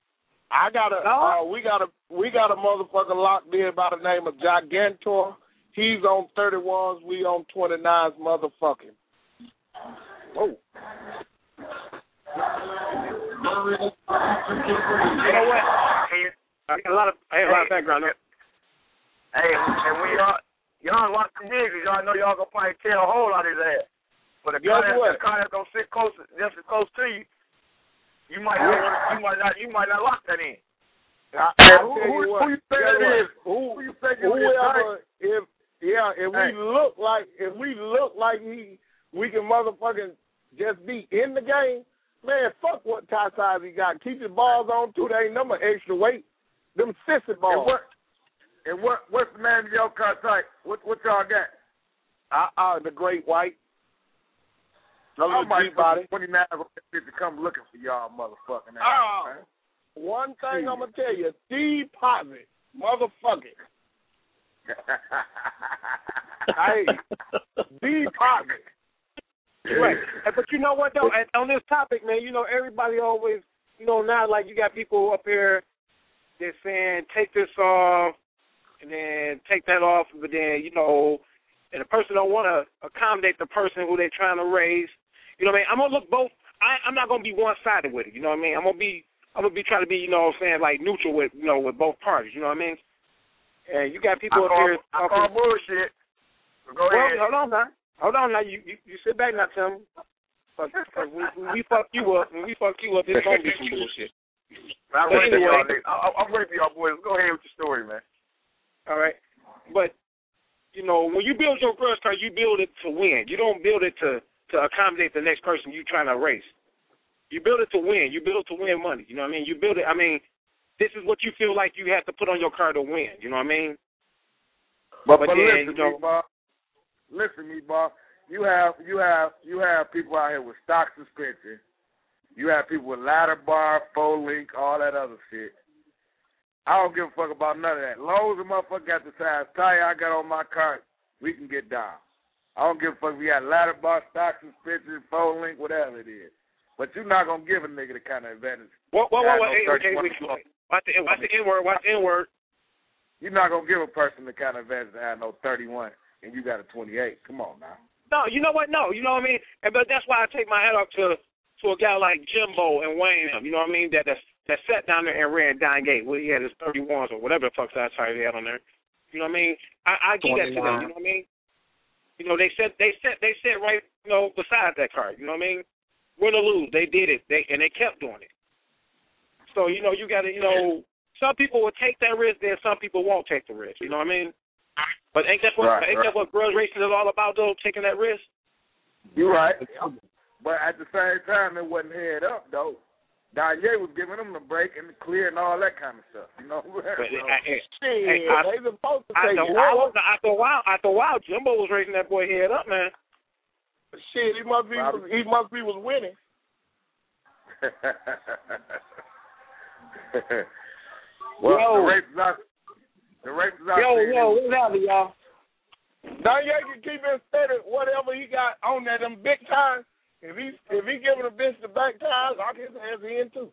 I got a, no. uh, we got a, we got a motherfucker locked in by the name of Gigantor. He's on thirty-ones. We on twenty-nines, motherfucking. Whoa. You know what? I got a lot of, I got a lot of background there. Hey, and we y'all, y'all lock the niggas, y'all know y'all gonna probably tear a hole out of his ass. But the car that's gonna sit close, just as close to you, you might not, you might not, you might not lock that in. Hey, who, who, who you think it is? Who, who you think it is? If yeah, if hey. we look like, if we look like he, we can motherfucking just be in the game. Man, fuck what tie size he got. Keep his balls on too. There ain't no extra weight. Them sissy balls. And what, and what what's the name of your car type? What what y'all got? Uh, uh the Great White. The little G-body. twenty-nine to come looking for y'all motherfucking ass, uh, man. One thing I'm gonna tell you, deposit, motherfucker. Hey, deposit. Right. But you know what, though? On this topic, man, you know, everybody always, you know, now, like, you got people up here that's saying, take this off, and then take that off, but then, you know, and the person don't want to accommodate the person who they're trying to raise. You know what I mean? I'm going to look both. I, I'm not going to be one-sided with it, you know what I mean? I'm going to be, I'm going to be trying to be, you know what I'm saying, like, neutral with, you know, with both parties, you know what I mean? And you got people I up call, here. I call bullshit. Go well, ahead. Hold on now. Hold on now. You, you, you sit back now, Tim. Because when, when we fuck you up, when we fuck you up, it's going to be some bullshit. I'm ready, anyway, y'all. I'm ready for y'all boys. Go ahead with your story, man. All right. But, you know, when you build your grudge card, you build it to win. You don't build it to, to accommodate the next person you're trying to race. You build it to win. You build it to win money. You know what I mean? You build it, I mean, this is what you feel like you have to put on your card to win. You know what I mean? But, but, but then, listen, you know, me, Bob. Listen, me, Bob. You have you have you have people out here with stock suspension. You have people with ladder bar, full link, all that other shit. I don't give a fuck about none of that. As long as the motherfucker got the size tire I got on my car, we can get down. I don't give a fuck if we got ladder bar, stock suspension, full link, whatever it is. But you're not gonna give a nigga the kind of advantage. What what what? Hey, okay, wait, watch the watch the N word. Watch the N word. You're not gonna give a person the kind of advantage to have no thirty-one and you got a twenty-eight. Come on now. No, you know what? No, you know what I mean. And, but that's why I take my hat off to to a guy like Jimbo and Wayne. You know what I mean? That that's that sat down there and ran Don Gate. Well, he had his thirty-ones or whatever the fuck size tire he had on there. You know what I mean? I, I give that to them. You know what I mean? You know, they said they said they said right, you know, beside that car. You know what I mean? Win or lose, they did it. They and they kept doing it. So you know, you got to, you know, some people will take that risk, then some people won't take the risk. You know what I mean? But ain't that what right, ain't right. that what grudge racing is all about, though? Taking that risk. You're right. But at the same time, it wasn't head up though. Danye was giving them the break and the clear and all that kind of stuff. You know. But, so, I, I, hey, I, they supposed to take it. After a while, after a while, Jimbo was racing that boy head up, man. Shit, he must be was, he must be was winning. Well, yo. the race is out. The race is out. Yo, yo, what's happening, y'all? Danye can keep it steady, whatever he got on that them big tires. If he if he giving a bitch the back tires, I'll get his ass in too.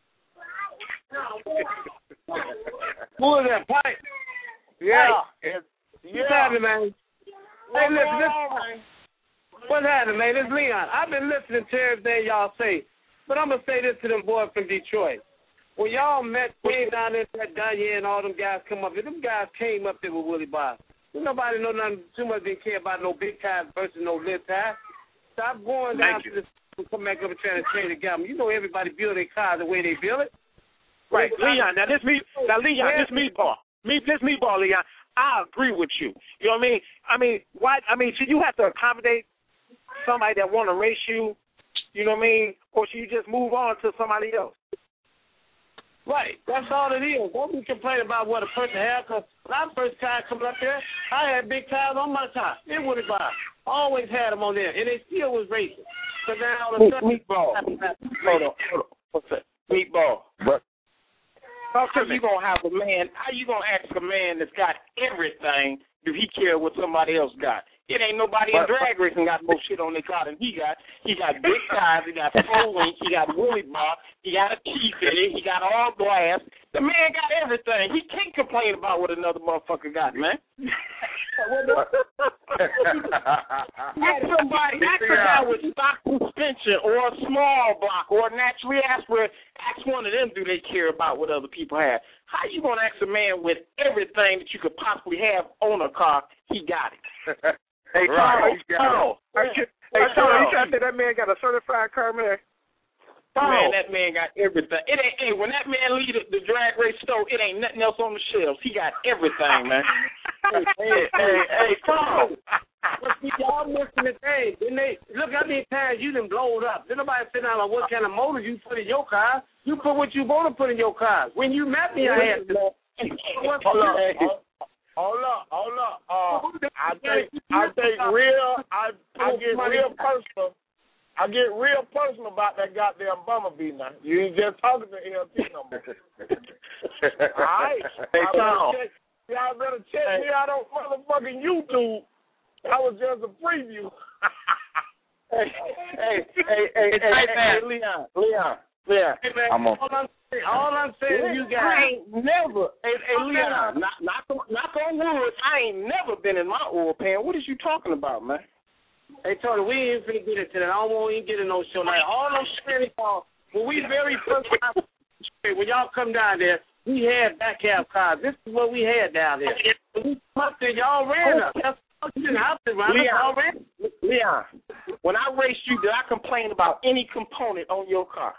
Who is that, Pipe? Yeah. Hey, yeah. What's happening, man? Hey, listen, this, on, what's happening, man? It's Leon. I've been listening to everything y'all say, but I'm going to say this to them boys from Detroit. When y'all met way down there, that Danye and all them guys come up there, them guys came up there with Willie Bob. Nobody know nothing too much didn't care about no big tires versus no little tires. Stop going down Thank to you. this and come back up and trying to change the gamble. You know everybody build their cars the way they build it. Right, Leon. Now this me. Now Leon, this meatball. Me, this meatball, Leon. I agree with you. You know what I mean? I mean, why? I mean, should you have to accommodate somebody that want to race you? You know what I mean? Or should you just move on to somebody else? Right. That's all it is. Don't be complaining about what a person had. Because when I first started coming up there, I had big tires on my tire. It wouldn't buy. Always had them on there, and they still was racing. So now all of a sudden, meatball. Hold on, hold on. What's that? Meatball. What? How you gonna have a man? How you gonna ask a man that's got everything if he care what somebody else got? It ain't nobody in drag racing got more shit on their car than he got. He got big tires, he got four wings, he got Willie Bob, he got a teeth in it, he got all glass. The man got everything. He can't complain about what another motherfucker got, man. Ask somebody, ask a guy with stock suspension or a small block or a naturally aspirated. Ask one of them, do they care about what other people have? How you gonna ask a man with everything that you could possibly have on a car? He got it. Hey, right. Carl. Hey, Carl, you trying to say that man got a certified car, man? Man, that man got everything. It ain't. Hey, when that man leave the, the drag race store, it ain't nothing else on the shelves. He got everything, man. hey, hey, hey, hey, Carl. Y'all missing the thing. Then they look how many times you done blowed up. Then nobody sit down on what kind of motor you put in your car. You put what you want to put in your car. When you met me, I had to. Hold up, hold up, hold up. Uh, I think, I think real, I, I get real personal. I get real personal about that goddamn bumblebee now. You ain't just talking to L T no more. All right. Hey, y'all, better check, y'all better check hey. me out on motherfucking YouTube. That was just a preview. hey, hey, hey, hey, hey, hey, hey, Leon, Leon, Leon. Hey, man, I'm on. All I'm saying, all I'm saying you guys. I ain't never, hey, hey Leon, knock, knock, knock on wood, I ain't never been in my oil pan. What is you talking about, man? Hey, Tony, we ain't finna get into that. I don't want to even get in no show. Like, all those shitty calls, when we very first time, when y'all come down there, we had back half cars. This is what we had down there. When we come up there, y'all ran us. That's you didn't have to run us. Y'all ran. Leon, when I raced you, did I complain about any component on your car?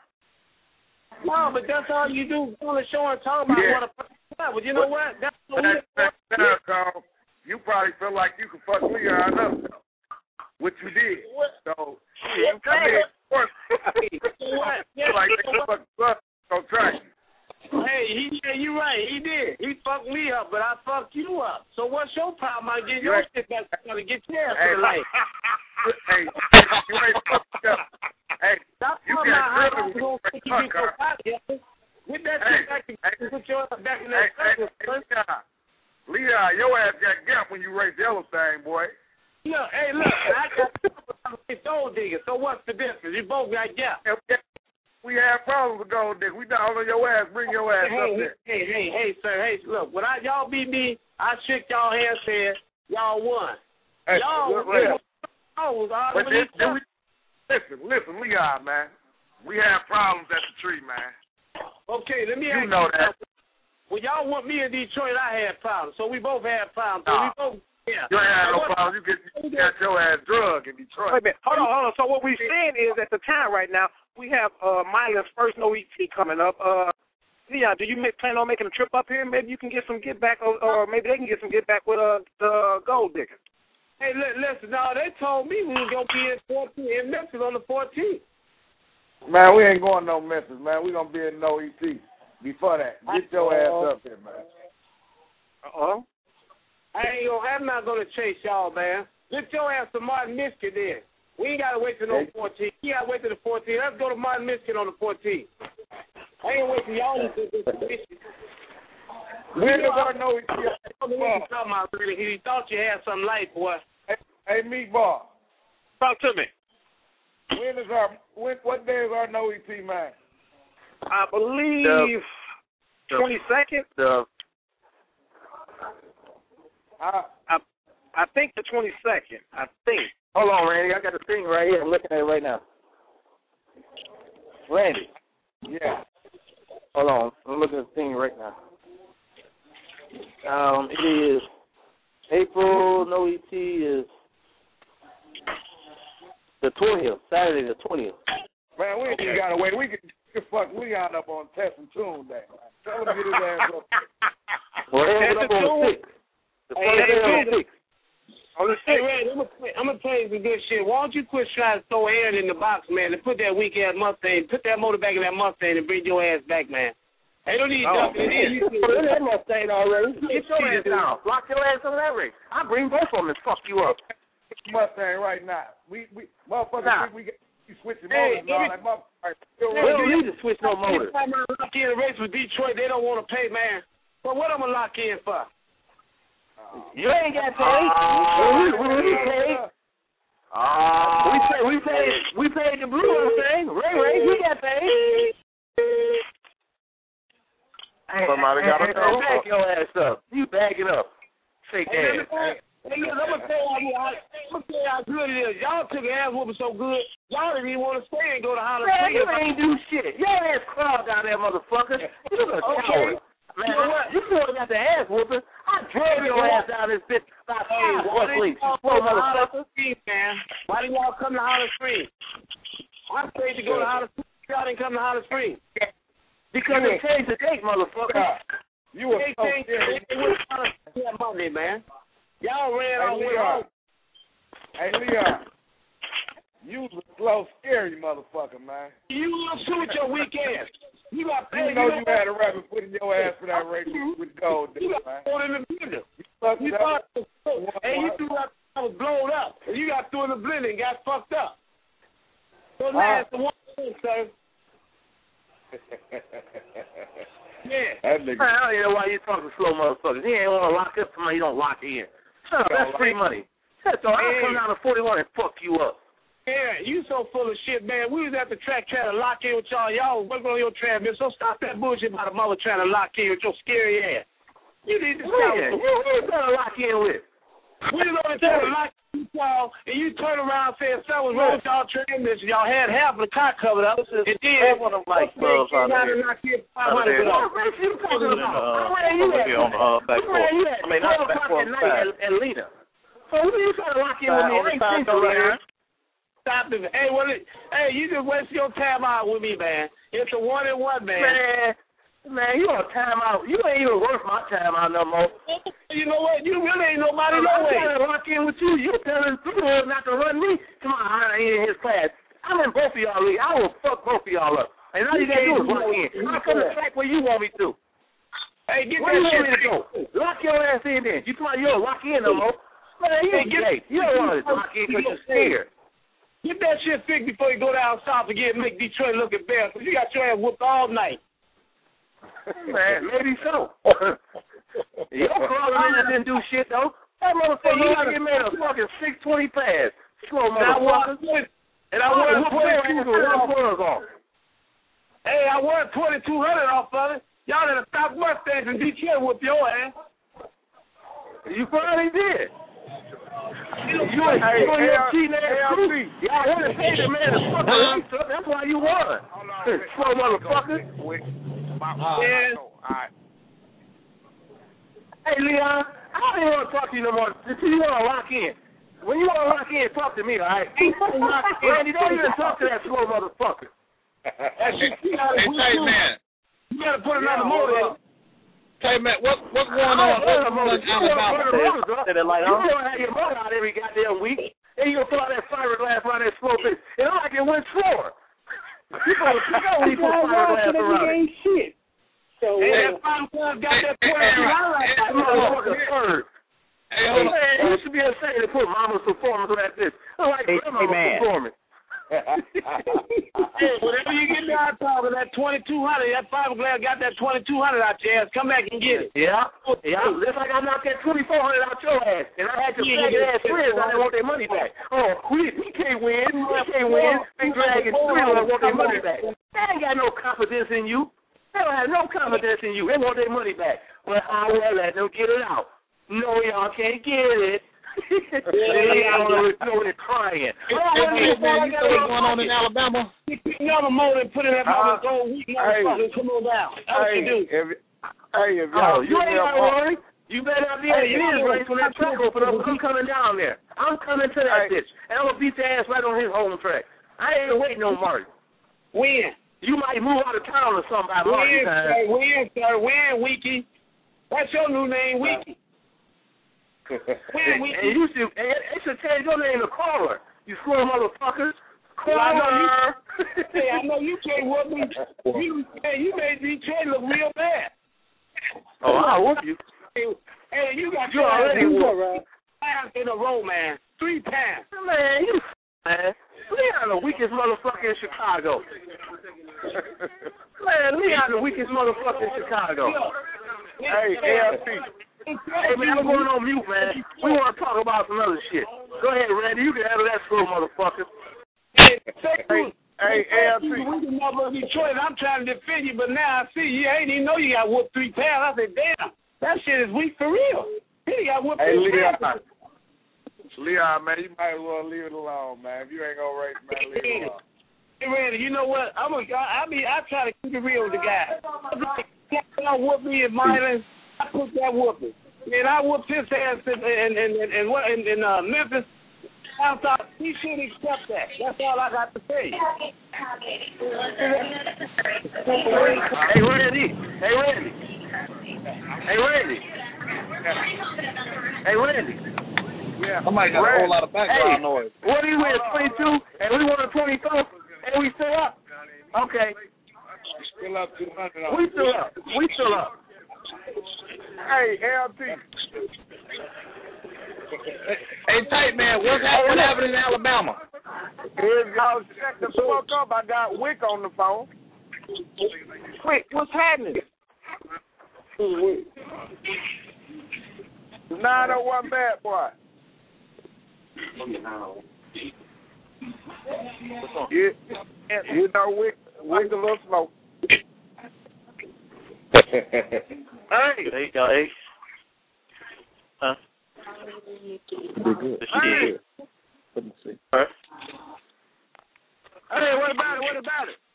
No, but that's all you do. On the show and talk about yeah. what a person does. But you know what? That's what that, that, that, Carl, you probably feel like you can fuck Leon up. What you did. So, yeah, I mean, of course, what? Yeah, like they fuck up on track. Hey, he, yeah, you right. He did. He fucked me up, but I fucked you up. So what's your problem? I get your shit back. I'm gonna get your ass hey, to the light. Hey, you ain't fucked up. Hey, stop you talking about how I'm really gonna take you before I get it. Get that hey, shit back and hey, put your ass back in that hey, circle. Hey, Leon, Leon, your ass got gap when you race the other thing, boy. Look, hey, look, I got a gold digger, so what's the difference? You both got gap. We have problems with gold digger. We down on your ass. Bring your ass hey, up hey, there. Hey, hey, hey, sir, hey, look, when I, y'all beat me, I shook y'all hand and said, y'all won. Hey, y'all look, look. was all but this, this, we, listen, listen, Leon, man. We have problems at the tree, man. Okay, let me You ask know you that. something. When y'all want me in Detroit, I had problems. So we both had problems. So Nah. we both, yeah. You ain't had no What- problem. You get you got your ass drug in Detroit. Wait a minute. Hold on, hold on. So what we're saying is at the time right now, we have uh, Milan's first No E T coming up. Uh, Leon, do you make, plan on making a trip up here? Maybe you can get some get back, or, or maybe they can get some get back with uh, the Gold Digger. Hey, li- listen, no, they told me we was going to be in fourteen in Memphis on the fourteenth. Man, we ain't going no Memphis, man. We gonna be in No E T. Before that, get your ass up here, man. Uh-huh. I ain't gonna, I'm not going to chase y'all, man. Get your ass to Martin Michigan then. We ain't got to wait till no fourteenth. You got to wait till the fourteenth. Let's go to Martin Michigan on the fourteenth. I ain't waiting y'all to do this. When is our No E T? He thought you had some light, boy. Hey, hey, Meatball. Talk to me. When is our when, what day is our No E T, man? I believe twenty second. The I, I I think the twenty second. I think. hold on, Randy. I got the thing right here. I'm looking at it right now. Randy. Yeah. Hold on. I'm looking at the thing right now. Um, it is April. No E T is the twentieth. Saturday the twentieth. Man, we ain't Okay. even gotta wait. We can fuck Leon up on Test and Tune Day. Tell him to get his ass up. Well, they open up on the sixth. The first day on the sixth. Hey, Red, I'm gonna, I'm gonna tell you some good shit. Why don't you quit trying to throw air in the box, man, and put that weak ass Mustang, put that motor back in that Mustang and bring your ass back, man. Hey, don't need Oh, nothing. man, you put that Mustang already. Get your ass down. Lock your ass on that ring. I bring both of them and fuck you up. Mustang right now. We we motherfuckers Nah. think we get you switching Hey, motors and all that motherfucker. We don't need to switch no motor. Every time I lock in a race with Detroit, they don't want to pay, man. But what I'm gonna lock in for? You ain't got paid. We, we, we paid. Ah. We paid. We paid. We paid the blue Mustang. Ray Ray, he got paid. Somebody and, gotta and, go. and back your ass up. You back it up. Shake Hey, ass. hey, look, I'm gonna tell you how, I'm gonna tell you how good it is. Y'all took an ass whooping so good, y'all didn't even want to stay and go to Holland Man, Springs. you ain't do shit. Your ass crawled down there, motherfucker. You a coward. Man, You know what? you sure got the ass whooping. I drove your ass down this bitch about Hey, five why plus didn't weeks. y'all You go slow to Holland motherfucker. Springs, man? Why didn't y'all come to Holland Springs? I'm afraid to go to Holland Springs. Y'all didn't come to Holland Springs. Because they changed the date, motherfucker. You were They so changed serious. it. They went to Holland Springs that Monday, man. Y'all ran Hey, all the way Leon. home. Hey, Leon. You was a slow, scary motherfucker, man. You want to shoot your weak ass. You got You paid. know you had a rabbit put in your ass for that race with gold, You dude, got man. thrown in the blender. Fuck You that. thought, and you threw that I was blown up, and you got thrown in the blender and got fucked up. So now it's the one thing, sir. Yeah. That nigga. Man, I don't even know why you talking slow motherfuckers. He ain't want to lock up somebody you don't lock in. Shut up, that's free money. That's all. I'll come down to forty-one and fuck you up. Yeah, you so full of shit, man. We was at the track trying to lock in with y'all. Y'all was working on your transmission, so stop that bullshit about a mother trying to lock in with your scary ass. You need to stop. Yeah, you ain't gonna lock in with. We was only trying to lock in with y'all, and you turn around saying something was wrong with y'all transmission. Y'all had half of the car covered up. And then, one of them light bulbs out there. five hundred dollars. What race you talking about? Where you at? on, uh, back Where you at? I mean, not twelve back o'clock at night at, at Lena. So who you trying to lock in with me? It ain't central, Leon. Stop it. Hey, well, it, hey, you just waste your time out with me, man. It's a one and one, man. Man, man, you on time out. You ain't even worth my time out no more. You know what? You really ain't nobody I'm no way. trying to lock in with you. You telling people not to run me. Come on, I ain't in his class. I'm in both of y'all league. I will fuck both of y'all up. And all you gotta do is lock in. I'll come to track where you want me to. Hey, get Where that you shit want me to go? Lock your ass in then. You come out, you don't lock in no more. Man, you Hey, get- gay. You don't want to lock in because you're scared. Get that shit fixed before you go down south and get make Detroit look embarrassed. You got your ass whooped all night. Man, maybe so. You don't call him in and didn't do shit though. That motherfucker you gotta get made a fucking six twenty pass. Slow And I won, motherfucker. and I won twenty-two with one plug on. Hey, I won twenty-two hundred off of it. Y'all done stopped Mustangs in Detroit with your ass. You probably did. You, you, Hey, you and your A R- cheating ass A R crew. C. Y'all wanna pay the man to fuck the race up. That's why you won. Slow motherfucker. Quick. My, Uh, yeah. All right. Hey, Leon, I don't even want to talk to you no more. Until you want to lock in. When you want to lock in, talk to me, all right? Randy, don't even talk to that slow motherfucker. Hey, hey man. You got to put another motor in. Hey, man, what, what's going on? What's going on in Alabama? You don't have your motor out every goddamn week. And you going to pull out that fiberglass around that slow thing. It look like it went slower. You going to know when you put fiberglass around it. Shit. So, and that fiberglass got that twenty-two hundred like that motherfucker third. Hey, hold on. Man, you should be ashamed to put Mama's Performance on that bitch. I like hey, Grandma's hey, Performance. Hey, whenever you get down talking that twenty-two hundred, that fiberglass got that twenty-two hundred out your ass, come back and get it. Yeah, yeah. Just like I knocked that twenty-four hundred out your ass, and I had your yeah, faggot ass friends, I didn't want their money back. Oh, we, we can't win, we can't win. Big Dragon friends want their money back. They ain't got no confidence in you. They don't have no confidence in you. They want their money back. But I will let them get it out. No, y'all can't get it. Yeah, you know they're crying. Hey, man, you know what's going on in Alabama? Another motor and put it in that mother's gold week. Motherfucker, come on down. That's what you do. Hey, if y'all, you ain't got to worry. You better not be at his race when that truck open up. I'm coming down there. I'm coming to that bitch, and I'm gonna beat your ass right on his home track. I ain't waiting on Marty. When? You might move out of town or something by Marty time. When, sir? When, Wiki? What's your new name, Wiki? and, and you should, and it should change your name to Caller. You slow motherfuckers. Caller. Hey, I know you can't whoop me. You, hey, you made me Trey look real bad. Oh, I'll whoop you. Hey, hey you got you already whooped. Times in a row, man. Three times. Man, you man. Leon the weakest motherfucker in Chicago. Man, Leon the weakest motherfucker in Chicago. Hey, L P. Hey, man, I'm going on mute, man. We want to talk about some other shit. Go ahead, Randy. You can handle that slow motherfucker. Hey, hey, hey, L P. We can never Detroit. I'm trying to defend you, but now I see you. I ain't even know you got whooped three pounds. I said, damn, that shit is weak for real. He got whooped three pounds. Leon, man, you might as well leave it alone, man. If you ain't gonna race, man, leave it alone. Hey, Randy, you know what? I'm a, I mean, I try to keep it real with the guy. I whoop me in Milan. I put that whooping. And I whooped his ass in in in, in, in, in, in uh, Memphis. I thought he should accept that. That's all I got to say. Hey, Randy. Hey, Randy. Hey, Randy. Hey, Randy. Yeah. Somebody got Randy. A whole lot of background hey, noise. What do you win? twenty-two, and we won a twenty-four, and we still up. Okay. Still up two hundred. We still up. We still up. Hey, L P. Hey, tight man, what's happening, happening in Alabama? If y'all check the fuck up, I got Wick on the phone. Wick, what's happening? nine oh one bad boy. You, you know, Wick, Wick a little slow. Hey. There you go, Ace. Huh? Pretty good. Hey. Let me see. Huh? Hey, what about it? What about it?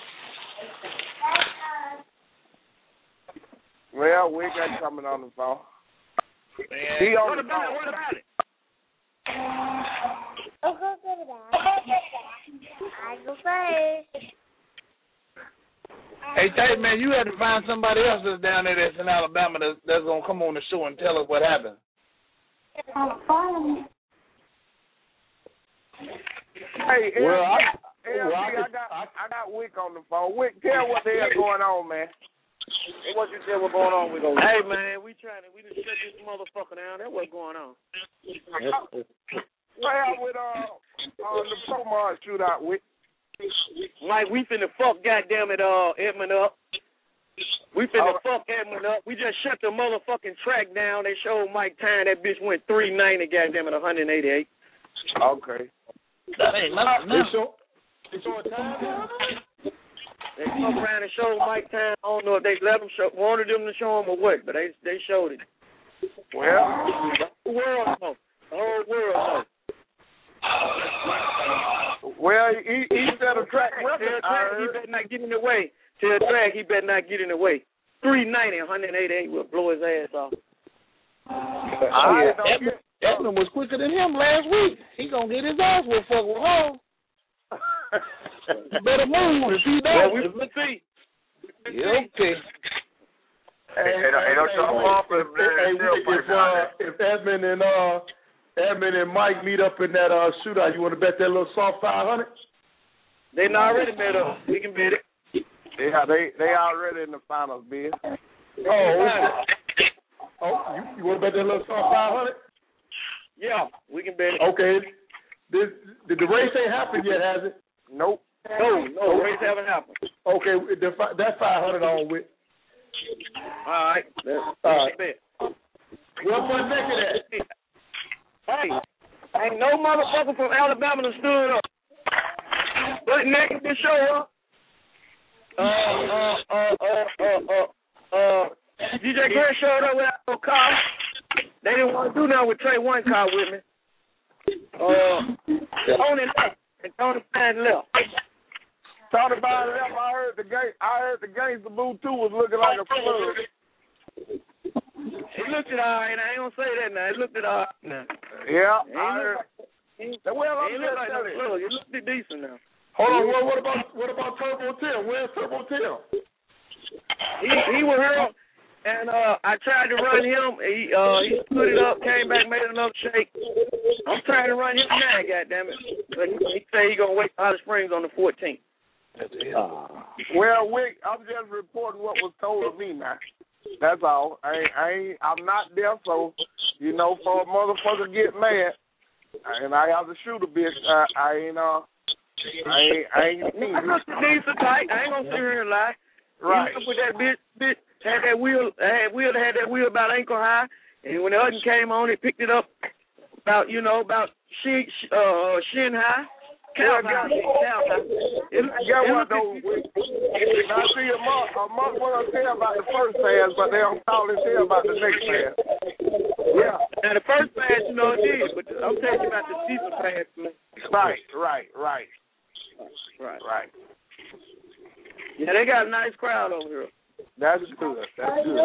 Well, we got coming on the phone. He on what about it? What about it? I go first. Hey, tight man, you had to find somebody else that's down there that's in Alabama that's, that's gonna come on the show and tell us what happened. Hey, well, I, I, well, I, I got I got Wick on the phone. Wick, tell what the hell going on, man. What you tell what's going on with those? Hey man, we trying to we just shut this motherfucker down. That's what's going on. Well, with uh, uh the Pro Mart shootout, Wick. Like we finna fuck goddamn it uh Edmund up. We finna oh. fuck Edmund up. We just shut the motherfucking track down. They showed Mike Tyne. That bitch went three ninety goddamn it, one eighty-eight. Okay. That ain't nothing. They show they show time. They come around and showed Mike Tyne. I don't know if they let them show wanted them to show him or what, but they they showed it. Well, the world knows. The whole world knows. Well, he, he set a track record. He better not get in the way. Tell Drag he better not get in the way. three ninety, one eighty-eight will blow his ass off. Uh, Edmund, Edmund was quicker than him last week. He gonna get his ass with fuck with home. Better move if he Well, don't. we will see. Yeah, okay. Hey, hey, hey, don't show off for the Hey, if, uh, if Edmund and uh, Edmund and Mike meet up in that uh, shootout, you want to bet that little soft five hundred? They not already bet up. We can bet it. Yeah, they they already in the finals, man. Oh, okay. Oh, you, you want to bet that little soft five hundred? Yeah, we can bet it. Okay. This, the, the race ain't happened yet, has it? Nope. No, no, the race haven't happened. Okay, the, that five hundred on with. All right. That's, All right. bet. Where Butt Naked at? Hey, ain't no motherfucker from Alabama that stood up. Butt Naked to show up. Uh, uh, uh, uh, uh, uh, uh, D J Grant showed up without no car. They didn't want to do nothing with Trey One car with me. Uh, Tony left, and Tony Pine left. Talking about it, I heard the gang. I heard the Gangsta Boo too was looking like a plug. He looked at all right. I ain't gonna say that now. He looked at all right now. Yeah, He I heard. looked Like, well, I'm he just looked like no telling you. plug. He looked decent now. Hold on, what, what about what about Turbo Tim? Where's Turbo Tim? He he was here, and uh, I tried to run him. He uh he put it up, came back, made another shake. I'm trying to run him now, goddammit. But he say he gonna wait for Holly Springs on the fourteenth. Well, Wick, I'm just reporting what was told to me now. That's all. I ain't, I ain't, I'm not there, so you know, for a motherfucker get mad, and I have to shoot a bitch. Uh, I ain't uh. I ain't, I ain't seen I looked decent tight. I ain't gonna sit here and lie. Right. He with that bitch, bitch had that wheel, had wheel that had that wheel about ankle high, and when the other came on, it picked it up about you know about shin, uh, shin high, cow high, cow high. It, yeah, it what looked- though? Now see a month, a month want to say about the first pass, but they don't call and say about the next pass. Yeah. Now the first pass, you know, it did, but I'm telling you about the decent pass, man. Right, right, right. Right. Right. Yeah, they got a nice crowd over here. That's good. That's good.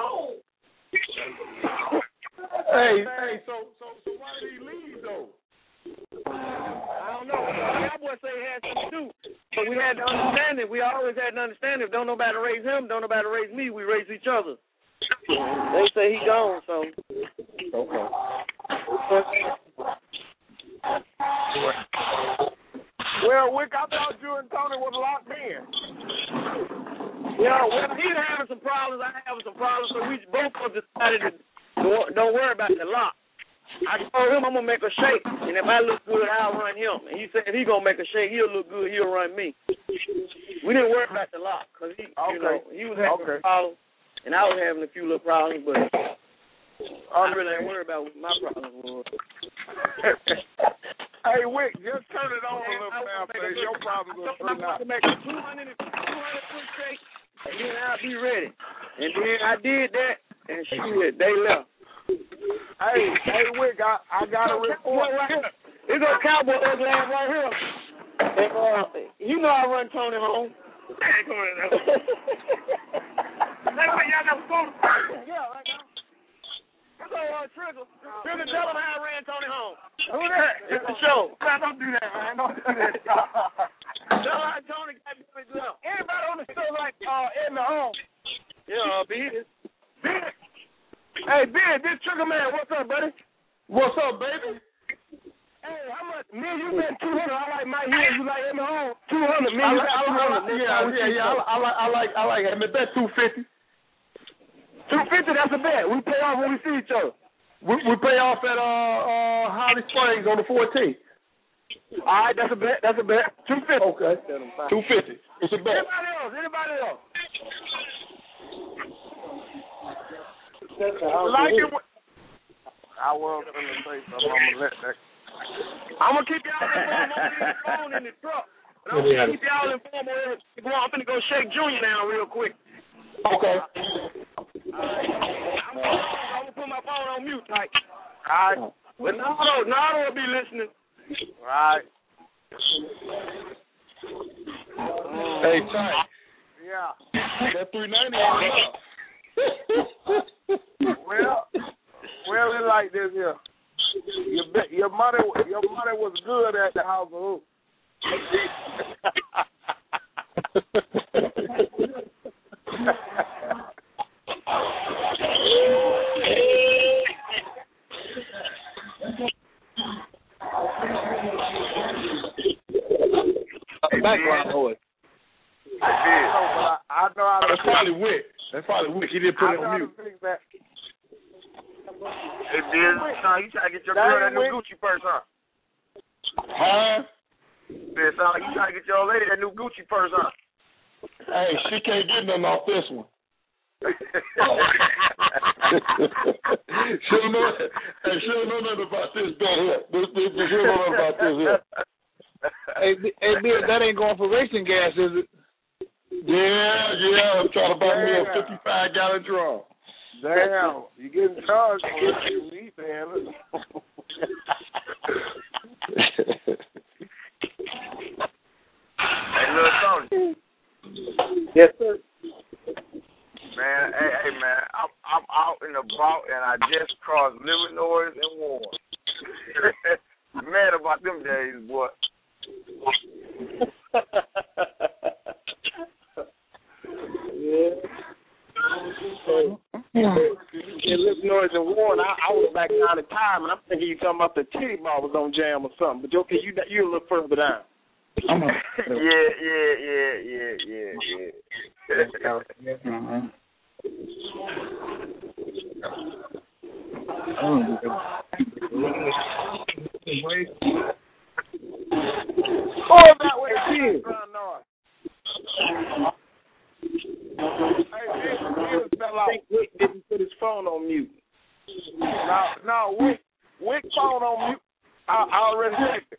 Hey, hey, so so so why did he leave though? I don't know. That boy say he had something to do. But we had to understand it. We always had to understand it. If don't nobody raise him, don't nobody raise me. We raise each other. They say he gone, so. Okay. Well, Wick, I thought you and Tony was locked in. Yeah, well, he's having some problems. I'm having some problems, so we both of us decided to don't, don't worry about the lock. I told him I'm going to make a shake, and if I look good, I'll run him. And he said if he going to make a shake, he'll look good, he'll run me. We didn't worry about the lock, because he, okay. you know, he was having okay. some problems, and I was having a few little problems, but I really ain't worried about what my problems were. Hey, Wick, just turn it on a little now, please. Your problems are I'm pretty about to make a two hundred foot shake, and then I'll be ready. And then I did that, and shit, they left. Hey, hey, Wick, I, I got a report. Right here. There's a cowboy ugly ass right here. And, uh, you know I run Tony home. That's why y'all never phone. Yeah, right now. That's all uh, Trigger. Trigger, tell him how I ran Tony home. Who that? It's the show. Man, don't do that, man. Don't do that. Tell him how Tony got me picked up. Everybody on the show like uh, in the home. Yeah, uh, Ben. Ben. Hey, Ben, this Trigger man, what's up, buddy? What's up, baby? Hey, how much? Me and you bet two hundred. I like my head. You like him at home? Two hundred. Me, I you like, got I two like, hundred. yeah, yeah, yeah. I, I like, I like, I like. I mean, bet two fifty. Two fifty. That's a bet. We pay off when we see each other. We, we pay off at uh, uh, Holly Springs on the fourteenth. All right, that's a bet. That's a bet. Two fifty. Okay. Two fifty. It's a bet. Anybody else? Anybody else? Like it. I was going to say something. I'm going to let that. I'm going to keep y'all informed on the phone in the truck. But I'm going to keep y'all informed on it. I'm going to go shake Junior down real quick. Okay. I'm going to put my phone on mute, like. All right. But Nardo, Nardo will be listening. All right. Hey, Ty. Yeah. That three ninety ain't enough. Well, well, it's like this here. Your your money your money was good at the house of Hoop. Background noise. I, I know how to. That's probably Wick. That's probably Wick. He didn't put it on mute. Hey, Biz, son, you trying to get your girl that new Gucci purse, huh? Huh? Biz, son, you trying to get your old lady that new Gucci purse, huh? Hey, she can't get nothing off this one. she don't know. Hey, she don't know nothing about this bet here. This, this, this, she don't know nothing about this here. Hey, hey, Bill, that ain't going for racing gas, is it? Yeah, yeah. I'm trying to buy me a fifty-five gallon drum. Damn, you getting charged for it, you man. Hey, little Tony. Yes, sir. Man, hey, hey, man, I'm I'm out and about, and I just crossed Illinois and Warren. Mad about them days, boy. Yeah. In Illinois and Warren, I, I was back down in time, and I'm thinking you talking about the titty ball was on jam or something. But okay, you you a little further down. yeah, yeah, yeah, yeah, yeah, yeah. uh-huh. Oh, that way, background noise. Hey, Vic, Vic fell out. Wick didn't put his phone on mute. No, no, Wick, Wick phone on mute. I, I already checked it.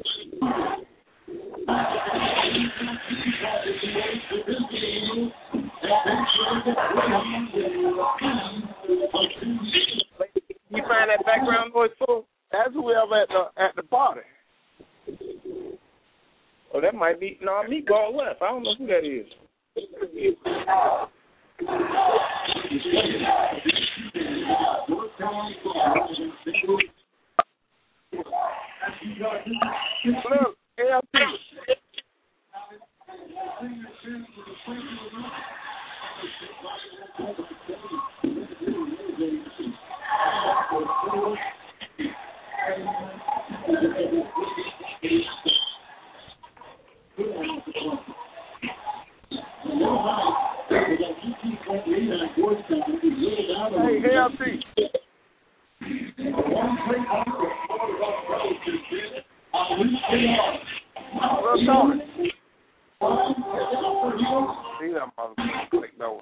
You find that background noise full? That's whoever at the at the party. Oh, that might be no Meatball left. I don't know who that is. Look, L P. Hey, L P. Look, Tony. See that motherfucker click though.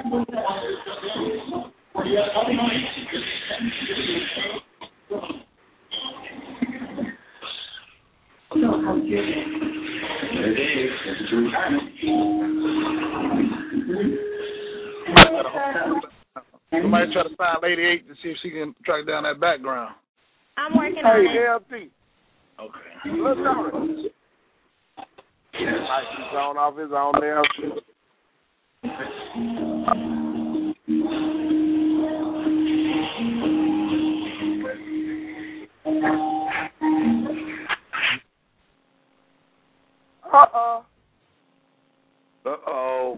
Somebody try to find Lady Eight to see if she can track down that background. I'm working on Hey, it. L P. Okay. Look, Tony. Like he's on off his own there. Uh-oh. Uh-oh.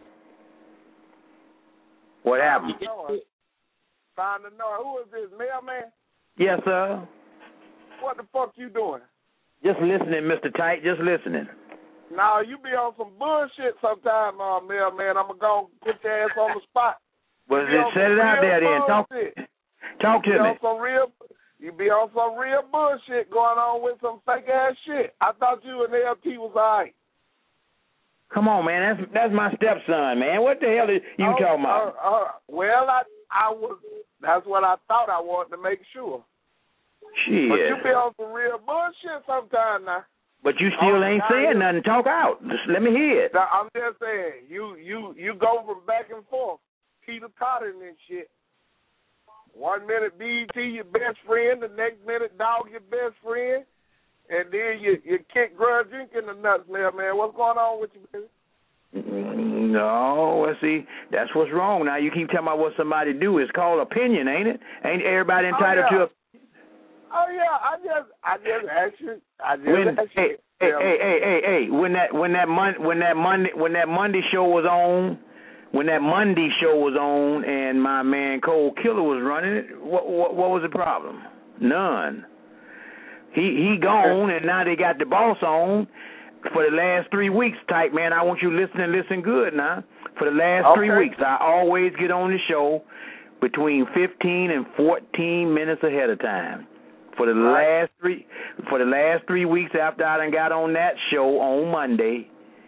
What happened? Find the noise. Who is this, mailman? Yes, sir. What the fuck you doing? Just listening, Mister Tight, just listening. Now, you be on some bullshit sometime, uh, mailman. I'm going to go put your ass on the spot. Well, then set it out there then. Talk, talk to you be me. On some real, you be on some real bullshit going on with some fake-ass shit. I thought you and L P was all right. Come on, man. That's that's my stepson, man. What the hell are you oh, talking about? Uh, uh, well, I I was. That's what I thought. I wanted to make sure. Shit. But you be on some real bullshit sometime now. But you still oh, ain't saying nothing. Talk out. Just let me hear it. Now, I'm just saying, you you you go from back and forth, Peter Cotton and shit. One minute B E T your best friend, the next minute Dog your best friend, and then you you kick Grudge Drink in the nuts, man. Man, what's going on with you, baby? No, well, see, that's what's wrong. Now you keep talking about what somebody do. It's called opinion, ain't it? Ain't everybody entitled oh, yeah. to a Oh yeah, I just I just asked you. I just when, asked hey, you. hey, hey, hey, hey, hey, when that when that mon- when that Monday when that Monday show was on, when that Monday show was on, and my man Cole Killer was running it, what what, what was the problem? None. He he gone, and now they got the boss on for the last three weeks. Type man, I want you to listen and listen good now. For the last okay. three weeks, I always get on the show between fifteen and fourteen minutes ahead of time. For the right. last three, for the last three weeks after I done got on that show on Monday,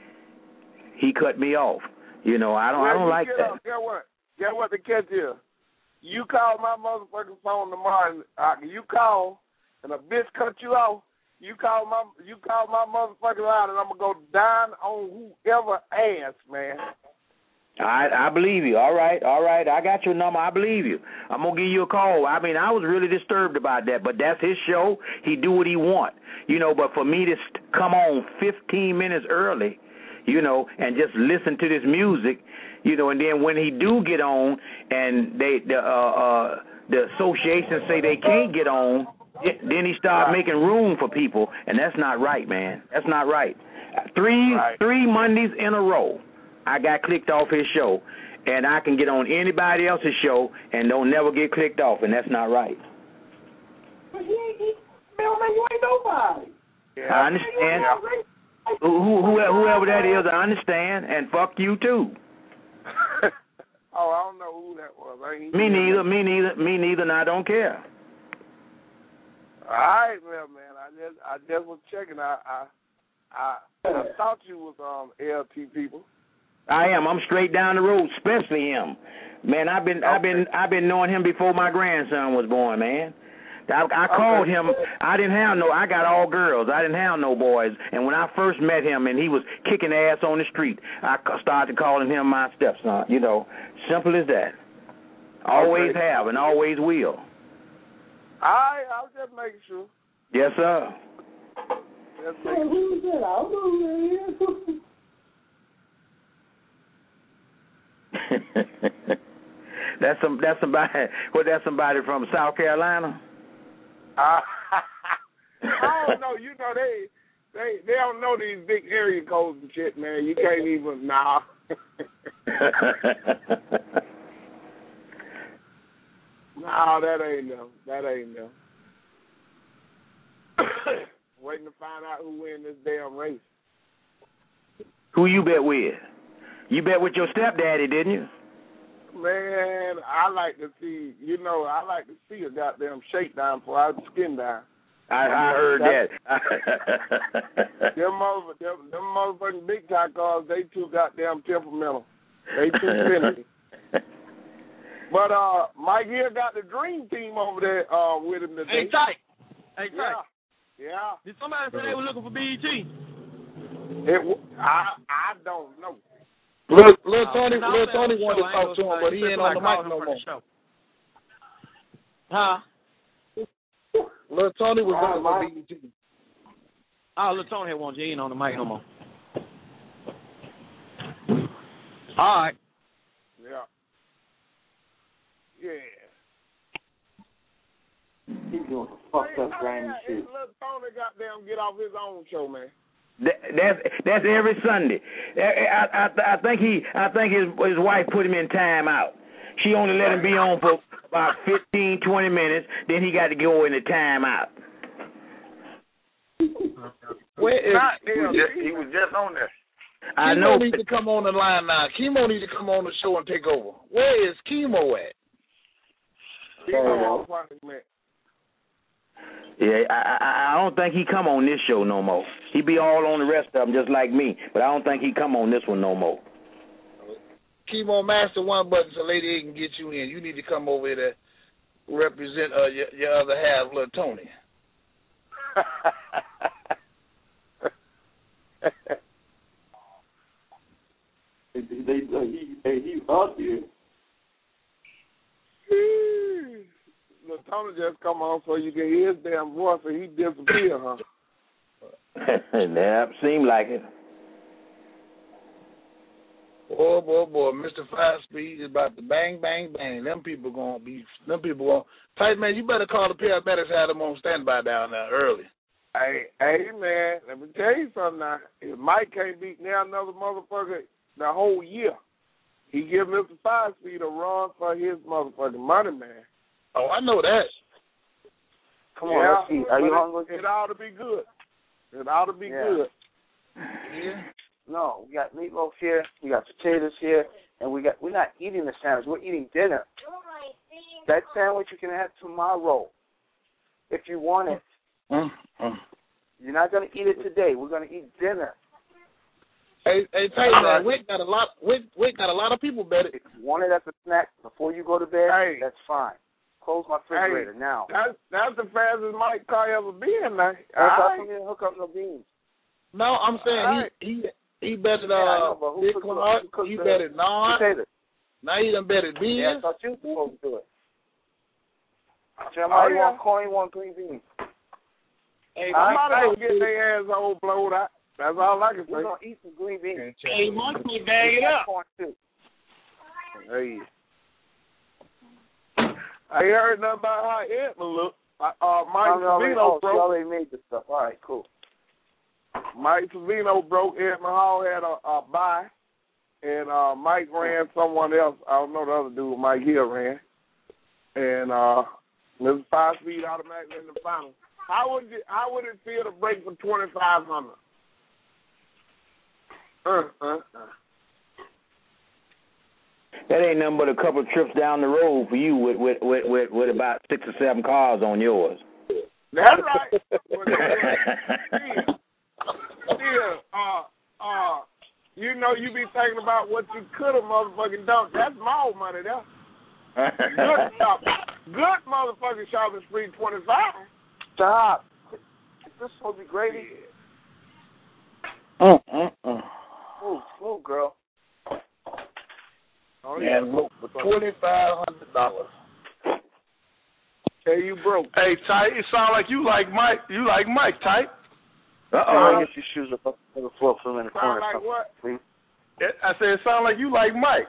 he cut me off. You know, I don't, well, I don't like get that. Up. Get what? Get what the catch is? You call my motherfucking phone tomorrow. And, uh, you call, and a bitch cut you off. You call my, you call my motherfucking line, and I'm gonna go down on whoever asks, man. I I believe you. All right, all right. I got your number. I believe you. I'm gonna give you a call. I mean, I was really disturbed about that, but that's his show. He do what he want, you know. But for me to st- come on fifteen minutes early, you know, and just listen to this music, you know, and then when he do get on, and they the uh, uh, the association say they can't get on, then he start right. making room for people, and that's not right, man. That's not right. Three right. three Mondays in a row, I got clicked off his show, and I can get on anybody else's show and don't never get clicked off, and that's not right. But he ain't, he, man, you ain't nobody. Yeah. I understand. Yeah. Who, who, whoever that is, I understand, and fuck you too. Oh, I don't know who that was. I ain't me neither. Me neither. Me neither. And I don't care. All right, well, man. I just, I just was checking. I, I, I, I thought you was um L T people. I am. I'm straight down the road, especially him. Man, I've been, okay. I've been, I've been knowing him before my grandson was born. Man, I, I called okay. him. I didn't have no. I got all girls. I didn't have no boys. And when I first met him, and he was kicking ass on the street, I started calling him my stepson. You know, simple as that. Always okay. have and always will. I, I was just making sure. Yes, sir. Just making Who's that? I don't know, man. that's some. That's somebody. Well, that's somebody from South Carolina. Uh, I don't know. You know they they they don't know these big area codes and shit, man. You can't even nah. No, that ain't no. That ain't no. Waiting to find out who win this damn race. Who you bet with? You bet with your stepdaddy, didn't you? Man, I like to see, you know, I like to see a goddamn shakedown before I skin down. I, I heard that. them, mother, them, them motherfucking big time cars, they too goddamn temperamental. They too finicky. But uh, Mike here got the dream team over there uh, with him today. Hey, Tyke. Hey, Tyke. Yeah. yeah. Did somebody say they were looking for B E T? It, I, I don't know. Little, little Tony, uh, little Tony wanted to talk to him, but he ain't on the mic no more. Huh? Little Tony was on the B E T. Oh, little Tony wants you. He ain't on the mic no more. All right. Yeah. Yeah. He's doing some fucked up grimy shit. Little Tony goddamn get off his own show, man. That, that's that's every Sunday. I, I I think he I think his his wife put him in time out. She only let him be on for about fifteen, twenty minutes. Then he got to go into time out. Where is he, was just, he was just on there. I Chemo know. needs to come on the line now. Chemo needs to come on the show and take over. Where is Chemo at? Chemo, Yeah, I, I I don't think he come on this show no more. He be all on the rest of them just like me, but I don't think he come on this one no more. Chemo, master one button so Lady A can get you in. You need to come over here to represent uh, your, your other half, little Tony. they, they, uh, he, hey, he's up here. Little Tony just come on so you can hear his damn voice and he disappear, huh? That seemed like it. Boy, boy, boy, Mister Five Speed is about to bang, bang, bang. Them people gonna be, them people gonna. Tight man, you better call the paramedics, have them on standby down there early. Hey, hey, man, let me tell you something now. If Mike can't beat now another motherfucker the whole year, he give Mister Five Speed a run for his motherfucking money, man. Oh, I know that. Come yeah, on, let's see. Are you it, hungry? It ought to be good. It ought to be yeah. good. Yeah. No, we got meatloaf here, we got potatoes here, and we got we're not eating the sandwich, we're eating dinner. That sandwich you can have tomorrow if you want it. Mm, mm. You're not gonna eat it today. We're gonna eat dinner. Hey, hey, Tight man, we got a lot. We we got a lot of people better. If you want it as a snack before you go to bed, hey. that's fine. Close my refrigerator hey, now. That's that's the fastest Mike car ever been, man. Hook up, right. hook up no beans. No, I'm saying right. he he he betted yeah, uh know, Big Clark. He betted non. Now he done betted beans. Yeah, I thought you were supposed to do it. Jeremiah, oh, you yeah. want corn, you want green beans. Hey, somebody gonna get their assholes blowed out. That's all I can say. We're gonna eat some green beans. Hey, Monkey, bag it up. Corn too. Hey. I ain't heard nothing about how Edmund look. Uh, Mike Savino oh, broke. She already made this stuff. All right, cool. Mike Savino broke. Edmund Hall had a, a bye, and uh, Mike ran someone else. I don't know the other dude. Mike Hill ran, and uh, Mister Five Speed automatically in the final. How would it, how would it feel to break for twenty five hundred? Uh, uh, uh. That ain't nothing but a couple of trips down the road for you with with, with, with, with about six or seven cars on yours. That's right. Still, still, uh, uh, you know, you be thinking about what you could have motherfucking done. That's small money there. Good shop. Good motherfucking shopping spree twenty-five. Stop. Is this supposed to be gravy? Uh, uh, uh. Move, move, girl. Oh, yeah, look for twenty-five hundred dollars. Hey, you broke. Hey, Tight, it sound like you like Mike. You like Mike, Tight. Uh-oh. Get your shoes up on the floor for a minute. Sound like what? Please. I said it sound like you like Mike.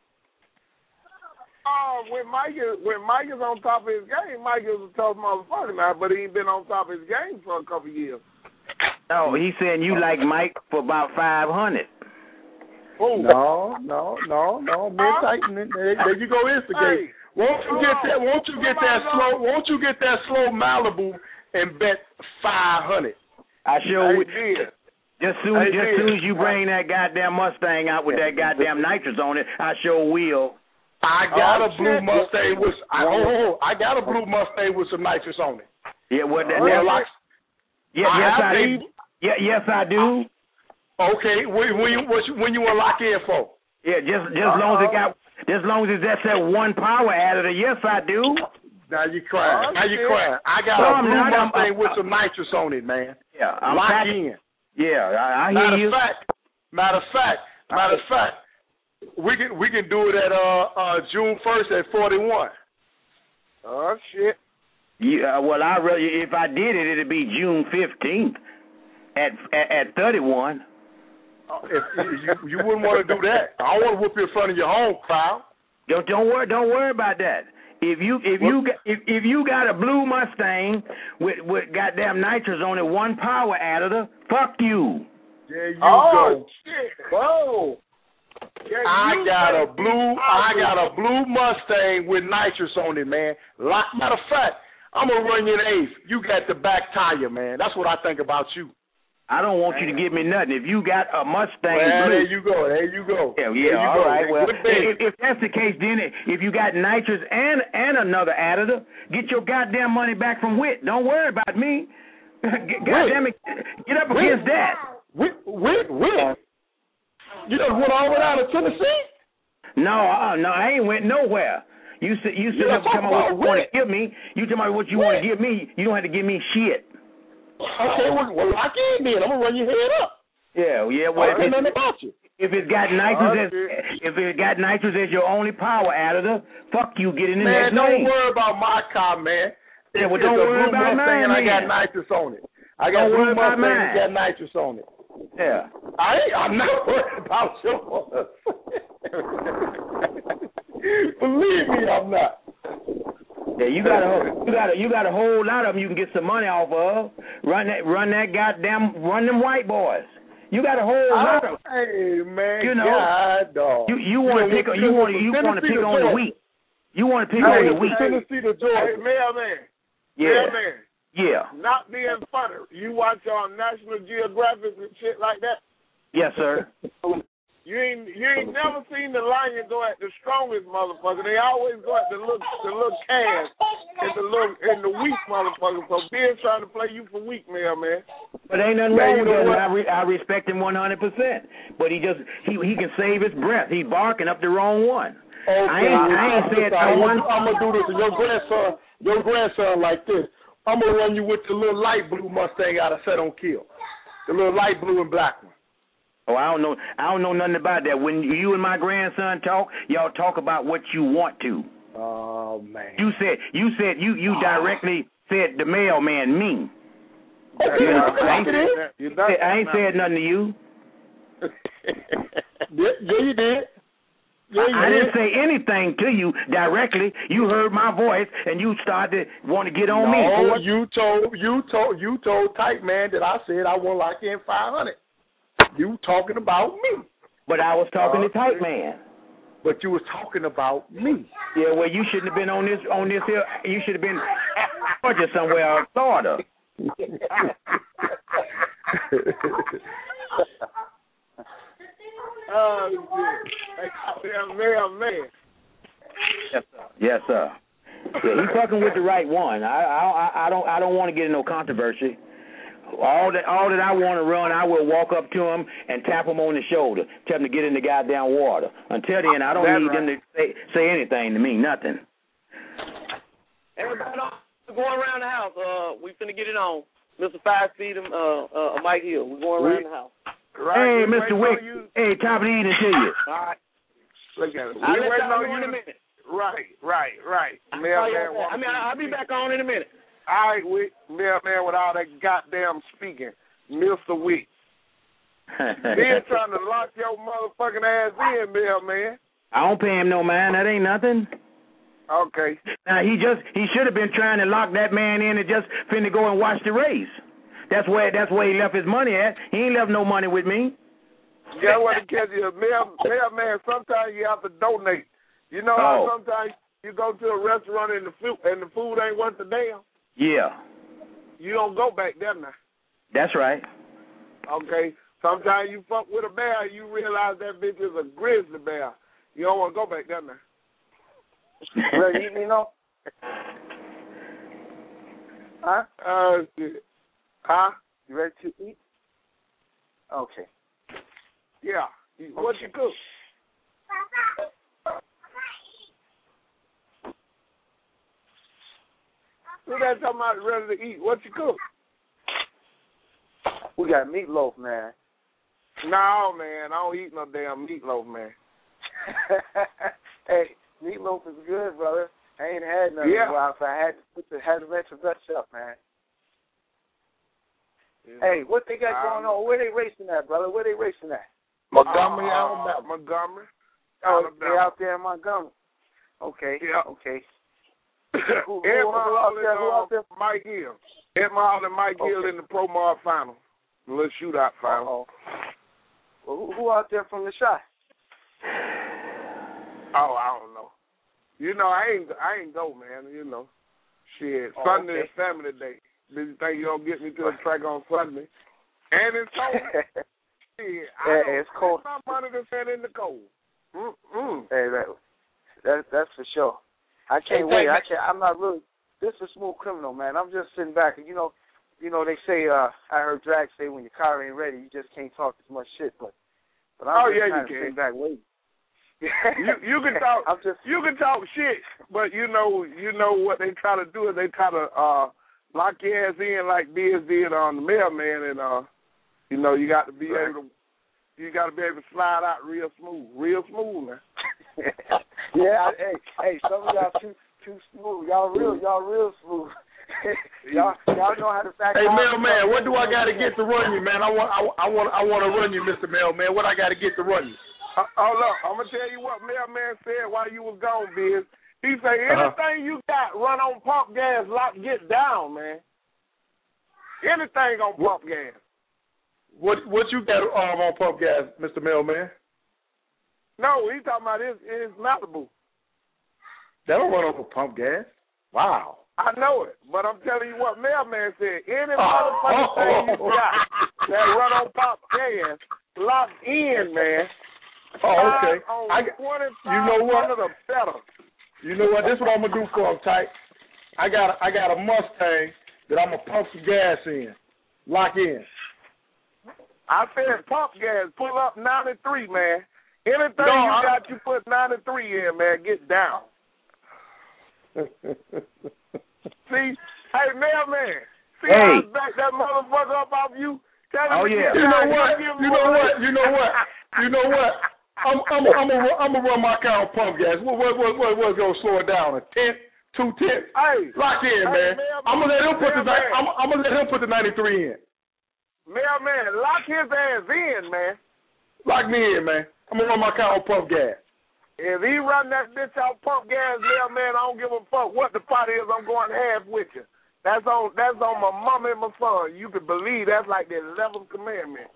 Oh, when Mike is when Mike is on top of his game, Mike is a tough motherfucker now, but he ain't been on top of his game for a couple of years. No, he's saying you like Mike for about five hundred. Oh. No, no, no, no, man, Titan. There, there you go, instigate. Hey, won't you get that? Won't you get that slow? Won't you get that slow Malibu and bet five hundred? I sure would. Did. Just soon, I just did. soon as you bring that goddamn Mustang out with that goddamn nitrous on it, I sure will. I got oh, a blue shit. Mustang with. I, oh, I got a blue Mustang with some nitrous on it. Yeah, what? That, well, that, like, yeah, I yes, I do. do. Yeah, yes, I do. Okay, when, when you what you, when you want to lock in for? Yeah, just just as long as it got, just as long as it's that's that one power adder. Yes, I do. Now you crying. Oh, now you shit. crying. I got No, a I'm blue not. I'm- Mustang I'm- with some nitrous on it, man. Yeah, I'm lock back- in. Yeah, I, I Matter hear you. of fact, matter of fact, matter of fact, we can we can do it at uh uh June first at forty one. Oh shit. Yeah, well, I really, if I did it, it'd be June fifteenth at at, at thirty one. If, if you you wouldn't want to do that. I don't want to whoop you in front of your home crowd. Don't don't worry don't worry about that. If you if you got, if if you got a blue Mustang with with goddamn nitrous on it, one power adder, fuck you. There you oh, go. Shit. Whoa. Yeah, I got a think blue I got a blue Mustang with nitrous on it, man. Like, matter of fact, I'm gonna run you an eighth. You got the back tire, man. That's what I think about you. I don't want you to give me nothing. If you got a Mustang well, blue, there you go. There you go. Yeah, yeah. yeah all go. right. Well, if, if that's the case, then if you got nitrous and and another additive, get your goddamn money back from Whit. Don't worry about me. Goddamn it, get up Whit. against that. Whit, Whit, Whit. You just went all the way down to Tennessee? No, uh, no, I ain't went nowhere. You said you said yeah, tell me what you Whit. want to give me. You tell me what you want to give me. You don't have to give me shit. Okay, well, well lock in then. I'm gonna run your head up. Yeah, yeah. Well, I don't know nothing about you. If it's got nitrous, as, if it got nitrous as your only power additive, fuck you, get in the man, next don't lane. worry about my car, man. Yeah, well, it's don't a worry blue about Mustang mine. and I got then. nitrous on it. I got Don't blue worry about Mustang mine. and got nitrous on it. Yeah. I ain't, I'm not worried about yours. You got a you got a you got a whole lot of them you can get some money off of. Run that run that goddamn run them white boys. You got a whole oh, lot of. Hey man, you know, God, dog. you you want to pick on you want you want to pick on the weak. You want to pick hey, on the weak. Tennessee to Georgia. Hey, mailman. Yeah. Mailman. Yeah. Not being funny. You watch on National Geographic and shit like that. Yes, sir. You ain't you ain't never seen the lion go at the strongest motherfucker. They always go at the little the little calf and the little and the weak motherfucker. So Ben's trying to play you for weak, man, man. But ain't nothing wrong with that. I, re, I respect him one hundred percent. But he just he he can save his breath. He's barking up the wrong one. Okay, I ain't, I ain't said I'm one. I'm gonna do this. Your grandson, your grandson like this. I'm gonna run you with the little light blue Mustang out of Set on Kill, the little light blue and black one. Oh, I don't know. I don't know nothing about that. When you and my grandson talk, y'all talk about what you want to. Oh man. You said you said you you directly said the mailman me. Okay, you know, I ain't, you said, I ain't said nothing to you. yeah, yeah, you did. Yeah, you I, I did. didn't say anything to you directly. You heard my voice and you started to want to get on no, me. No, you told you told you told Tight Man that I said I want lock in five hundred. You talking about me. But I was talking uh, to Tight Man. But you was talking about me. Yeah, well, you shouldn't have been on this on this here. You should have been Georgia somewhere in Florida. Oh shit! Hey, man, man. Yes, sir. Yes, sir. Yeah, he's fucking with the right one. I I I don't I don't want to get in no controversy. All that all that I want to run, I will walk up to him and tap him on the shoulder, tell him to get in the goddamn water. Until then, I don't That's need right. them to say, say anything to me, nothing. Everybody going around the house. Uh, we finna get it on. Mister Five Feet, uh, uh, Mike Hill. We're going around the house. Right, hey, Mister Wick. Hey, top of the evening to you. All right. Look at it. I'll We let waiting y'all on know you in a to- minute. Right, right, right. I, Mailman I mean, I'll be back on in a minute. All right, Wick. Mailman with all that goddamn speaking. Mister Wick. Then trying to lock your motherfucking ass in, Mailman. I don't pay him no mind. That ain't nothing. Okay. Now he just he should have been trying to lock that man in and just finna go and watch the race. That's where that's where he left his money at. He ain't left no money with me. Yeah, what to catch you, mail, mailman. Sometimes you have to donate. You know how Oh. sometimes you go to a restaurant and the food and the food ain't worth a damn. Yeah, You don't go back there now. that's right. Okay. Sometimes you fuck with a bear, you realize that bitch is a grizzly bear. You don't want to go back there now. Ready to eat me, no? Huh? Uh, shit. Huh? You ready to eat? Okay. Yeah. What you cook? Who that talking about ready to eat? What you cook? We got meatloaf, man. No, man. I don't eat no damn meatloaf, man. Hey, meatloaf is good, brother. I ain't had nothing Yeah. in a while, so I had to put the had to let the Dutch up, man. Yeah. Hey, what they got Um, going on? Where they racing at, brother? Where they racing at? Montgomery, Uh, Alabama. Montgomery. Oh, Alabama. they out there in Montgomery. Okay. Yeah. Okay. Who, who- Ed who Mahal out there? Who out there? and uh, Mike Hill. Ed Mahal and Mike Hill Okay. in the Pro Mar final. The little shootout final. Uh-oh. Well, who, who out there from the shot? Oh, I don't know. You know, I ain't I ain't go, man. You know. Shit. Oh, Sunday okay. is family day. Did you think you gonna get me to the track on Sunday? And it's cold. Shit, I Yeah, don't it's cold. My money to stand in the cold. Mm-mm. Hey, that, that that's for sure. I can't Hey, wait. I thank- can't. I'm not really. This is Smooth Criminal, man. I'm just sitting back, and you know, you know, they say. Uh, I heard Drag say when your car ain't ready, you just can't talk as much shit. But, but I'm Oh, just yeah, trying you to can. sit back waiting. you you can talk I'm just, you can talk shit, but you know you know what they try to do is they try to uh lock your ass in like Biz did on the mailman, and uh you know you got to be Right. able to you got to be able to slide out real smooth, real smooth, man. yeah. I, hey, hey, some of y'all too too smooth. Y'all real, y'all real smooth. y'all y'all know how to back. Hey, out. Mailman, what do I got to get to run you, man? I want, I, I want, I want to run you, Mister Mailman. What I got to get to run you? Uh, oh look, I'm gonna tell you what mailman said while you was gone, Biz. He say anything uh-huh. you got, run on pump gas, lock, get down, man. Anything on pump gas. What what you got um, on pump gas, Mister Mailman? No, he talking about his his Malibu. That don't run on pump gas. Wow. I know it, but I'm telling you what Mailman said. Any motherfucking oh. thing you got that run on pump gas, lock in, man. Oh, okay. I, you know what? Better. You know what? This is what I'm gonna do for him, Tyke. I got a, I got a Mustang that I'm gonna pump some gas in, lock in. I said pump gas, pull up ninety-three, man. Anything no, you I, got, you put ninety-three in, man. Get down. See, hey, Mailman. See hey. how I back that motherfucker up off you? Tell oh yeah. You know what? You know what? You know what? You know what? I'm I'm I'm gonna I'm gonna run my car on pump gas. What what what what what's gonna slow it down? A tenth, two tenths? Hey, lock in, hey, man. man. I'm gonna let him put the I'm, I'm gonna let him put the ninety-three in. Mailman, lock his ass in, man. Lock me in, man. I'm gonna run my car on pump gas. If he run that bitch out pump gas, Mailman, I don't give a fuck what the pot is. I'm going half with you. That's on that's on my mama and my son. You can believe that's like the eleventh commandment.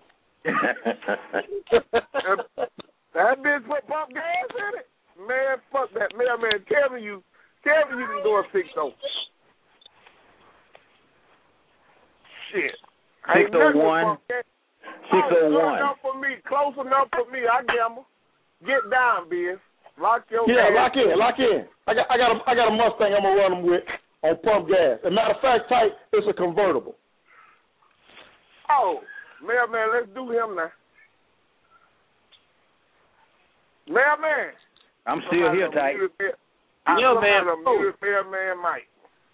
That bitch put pump gas in it? Man, fuck that. Mailman, tell me you tell me you can go a six oh. Shit. Six oh one. Six oh one. Close enough for me. Close enough for me. I gamble. Get down, Biz. Lock your Yeah, gas. lock in, lock in. I got I got a I got a Mustang I'm gonna run them with on pump gas. As a matter of fact, Type, it's a convertible. Oh, Mailman, let's do him now. Mailman. I'm still here, Type. Yeah, man. Mailman Mike.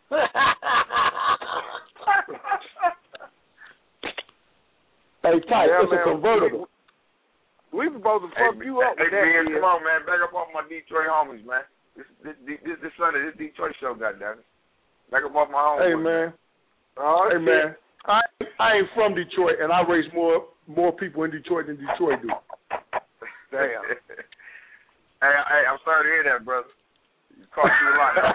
Hey, Type, yeah, it's man. a convertible. We, we supposed to fuck hey, you up hey, with that. Man, come on, man. Back up off my Detroit homies, man. This this this, this Sunday, this Detroit show, goddamn it. Back up off my home. Hey, man. Oh, hey, man. I I ain't from Detroit, and I raise more more people in Detroit than Detroit do. Damn. hey, hey, I'm sorry to hear that, brother. You cost you a lot.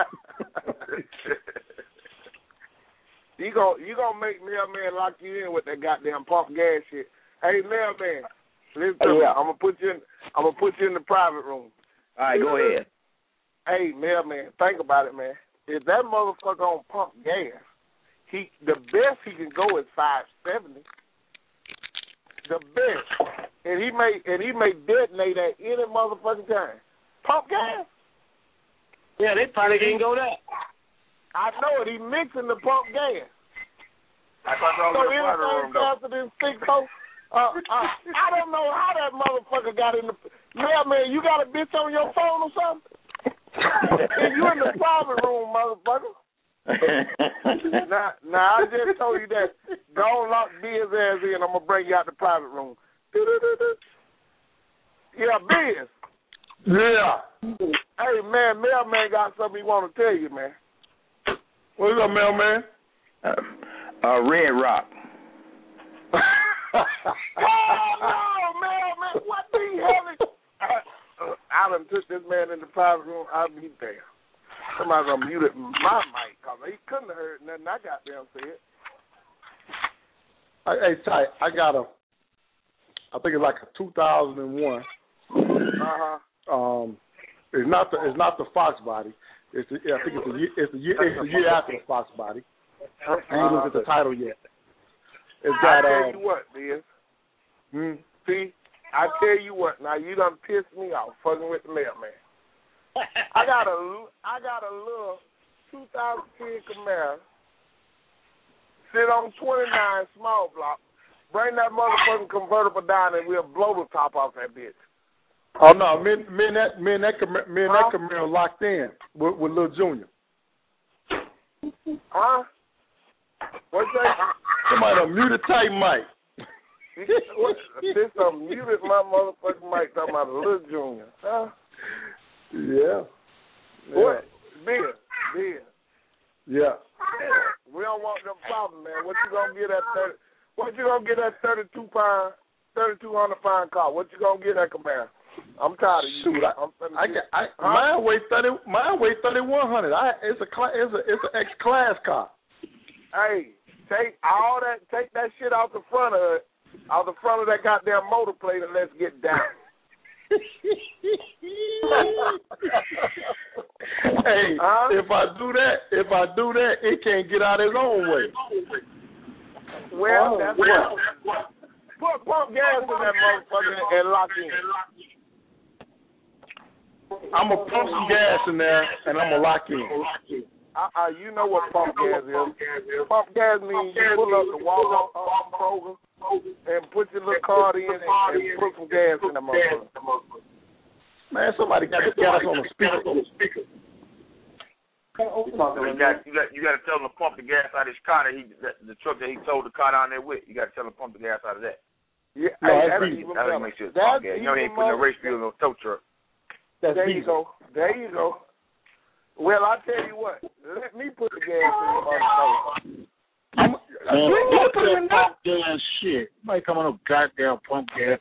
You gon' you gonna make Mailman lock you in with that goddamn pump gas shit. Hey, Mailman, listen to oh, yeah. me. I'm gonna put you in. I'm gonna put you in the private room. All right, go ahead. Hey, Mailman, think about it, man. If that motherfucker on pump gas, he the best he can go is five seventy. The best, and he may and he may detonate at any motherfucking time. Pump gas. Yeah, they probably can't go that. I know it. He mixing the pump gas. I thought so anything faster than six oh, uh, uh, I don't know how that motherfucker got in the Mailman. You got a bitch on your phone or something? You in the private room, motherfucker. now, now I just told you that. Don't lock Biz ass in. I'm gonna bring you out the private room. Yeah, Biz. Yeah. Hey man, Mailman got something he want to tell you, man. What's up, Mailman? Uh, uh, Red Rock. Oh no, Mailman! What the hell is? Uh, I done took this man in the private room. I'll be damn. Somebody's gonna mute my mic because he couldn't have heard nothing I got down said. Hey, Ty, I got a. I think it's like a two thousand one. Uh huh. Um, it's not the it's not the Fox body. It's the, I think it's the year it's the year it's the year after the Fox body. I ain't looked at the title yet. It's got. I tell um, you what, Biz. Hmm? See, I tell you what. Now you done pissed me off fucking with the Mailman. I got a I got a little two thousand ten Camaro. Sit on twenty-nine small block. Bring that motherfucking convertible down and we'll blow the top off that bitch. Oh no, me, me and that me and that Camaro, me and huh? that Camaro locked in with, with Lil Junior. Huh? What's that? Somebody done muted tight mic. This done muted my motherfucking mic talking about Lil Junior. Huh? Yeah. What? Beer. Beer. Yeah. We don't want no problem, man. What you gonna get at thirty? What you gonna get at thirty-two pound, thirty-two hundred pound car? What you gonna get at Camaro? I'm tired of you. Shoot, I, I'm I, get, I huh? mine weigh thirty. Mine weigh thirty one hundred. I it's a it's a it's an X class car. Hey, take all that. Take that shit out the front of it, out the front of that goddamn motor plate, and let's get down. Hey, huh? if I do that, if I do that, it can't get out its own way. Well, oh, that's well. what. Put pump gas in that motherfucker and lock in. I'm gonna pump some gas in there and I'm gonna lock in. Uh, uh, you know what pump gas is? Pump gas means you pull up the Walmart uh, program and put your little card in and, and put some gas in the motherfucker. Man, somebody got got us on the speaker. You got you got you got to tell him to pump the gas out of his car that he that, the truck that he towed the car down there with. You got to tell him to pump the gas out of that. Yeah, no, hey, that's that's easy. That'll make sure it's pump gas. You know he ain't putting a race fuel in a tow truck. That's there easy. you go. There you go. Well, I tell you what. Let me put the gas in the motherfucker. I'm, man, what that pump gas shit? Somebody come on a goddamn pump gas.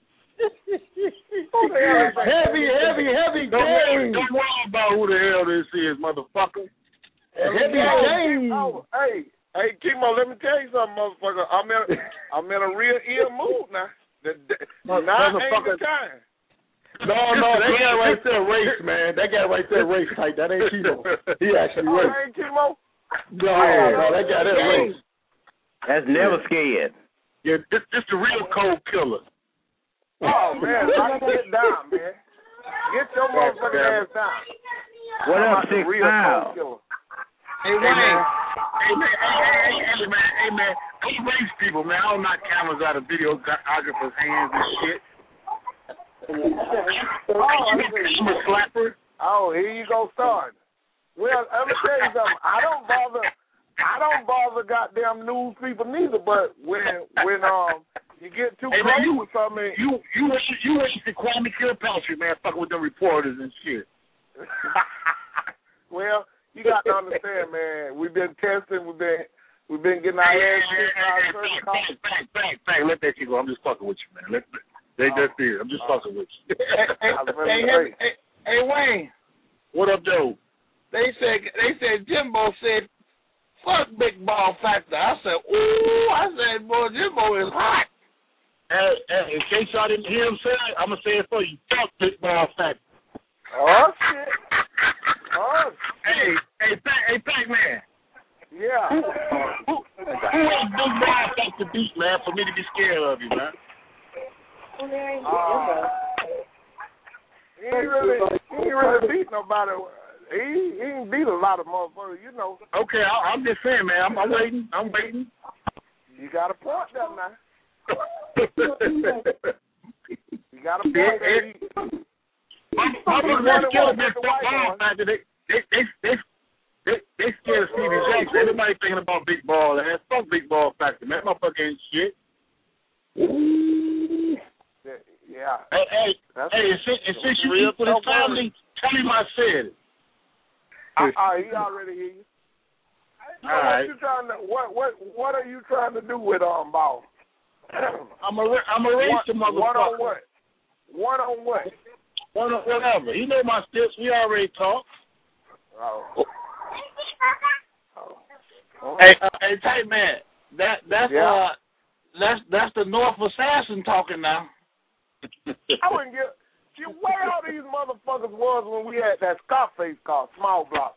heavy, heavy, heavy don't game. Worry, don't worry about who the hell this is, motherfucker. Heavy game. Oh, hey, hey, Kimo, let me tell you something, motherfucker. I'm in, I'm in a real ill mood now. The, the, now ain't the time. No, no, that guy right there race, man. That guy right there race type. That ain't Kimo. He actually oh, race. That ain't Kimo? No, no, that guy that race. That's never scared. Yeah, this this the real cold killer. Oh man, lock it down, man. Get your motherfucking ass down. What up, Six Mile? Hey, Wayne. Hey, man. Hey, hey, hey, man. Hey, man. Don't race people, man. I don't knock cameras out of videographers' hands and shit. Oh, I'm a slapper. Oh, here you go, starting. Well, let me tell you something. I don't bother. I don't bother goddamn news people neither. But when when um you get too hey, close man, you, with something, you you wish you wish the Kwame Kilpatrick, man, fucking with them reporters and shit. Well, you got to understand, man. We've been testing. We've been we've been getting our ass kicked out of certain calls. Bang, bang, bang. Let that shit go. I'm just fucking with you, man. Let they just did. I'm just fucking with you. hey, hey, hey, hey, hey, Wayne. What up, Joe? They said they said Jimbo said, "Fuck Big Ball Factor." I said, "Ooh," I said, "Boy, Jimbo is hot." Hey, hey, in case y'all didn't hear him say it, I'm gonna say it for you. Fuck Big Ball Factor. Oh shit. Oh. Hey, hey, Pac, hey, Pac-Man. Yeah. Who, who, who is Big Ball Factor beat, man, for me to be scared of you, man? Uh, he ain't really, he ain't really beat nobody. He he ain't beat a lot of motherfuckers, you know. Okay, I, I'm just saying, man. I'm, I'm waiting. I'm waiting. You got a point there now. You got a point there. My brother not scared of Big Ball Factor. They they they they they, they scared of Stevie Jackson. Everybody thinking about Big Ball, man. Fuck Big Ball Factor, man. My fucking shit. Yeah. Hey, hey, That's hey, and since, and since you eat with his family, tell him I said it. Uh, uh, he already hear you. So All what right. you trying to what what what are you trying to do with um Ball? I'm a I'm a racer, motherfucker. One on what? One on what? One on whatever. He know my steps. We already talked. Oh. oh. Hey, uh, hey, tight man. That that's yeah. uh that's that's the North Assassin talking now. I wouldn't get you where all these motherfuckers was when we had that Scarface car, Small Block.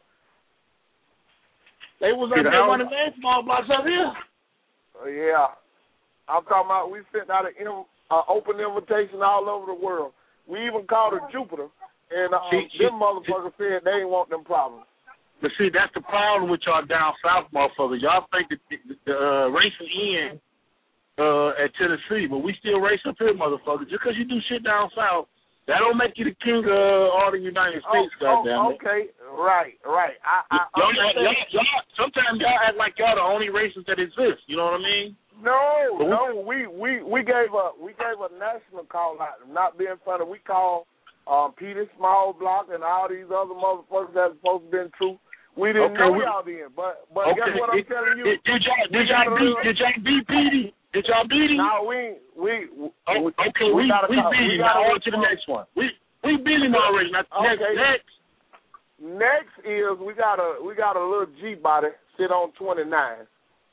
They was up there running their small blocks up here. Uh, yeah. I'm talking about we sent out an in, uh, open invitation all over the world. We even called it Jupiter, and uh, see, them see, motherfuckers said they ain't want them problems. But see, that's the problem with y'all down south, motherfuckers. Y'all think that the, the uh, racing in uh, at Tennessee, but we still race up here, motherfuckers. Just because you do shit down south, that don't make you the king of all the United States, oh, goddamn oh, okay, right, right. I, I y'all, y'all, y'all, sometimes y'all act like y'all the only races that exist. You know what I mean? No, no. We, we we gave a we gave a national call out. Not being funny, we called um, Peter Small Block and all these other motherfuckers that's supposed to been true. We didn't okay, know we, y'all then, but but okay, guess what I'm it, telling you? Did, did y'all did y'all beat did y'all beat Petey? Did y'all beat him? No, we we, we oh, okay. We, We we, we, we beat him. Now on to the next one. We we beat him already. Now, okay. Next next. Next is we got a we got a little G body sit on twenty-nine.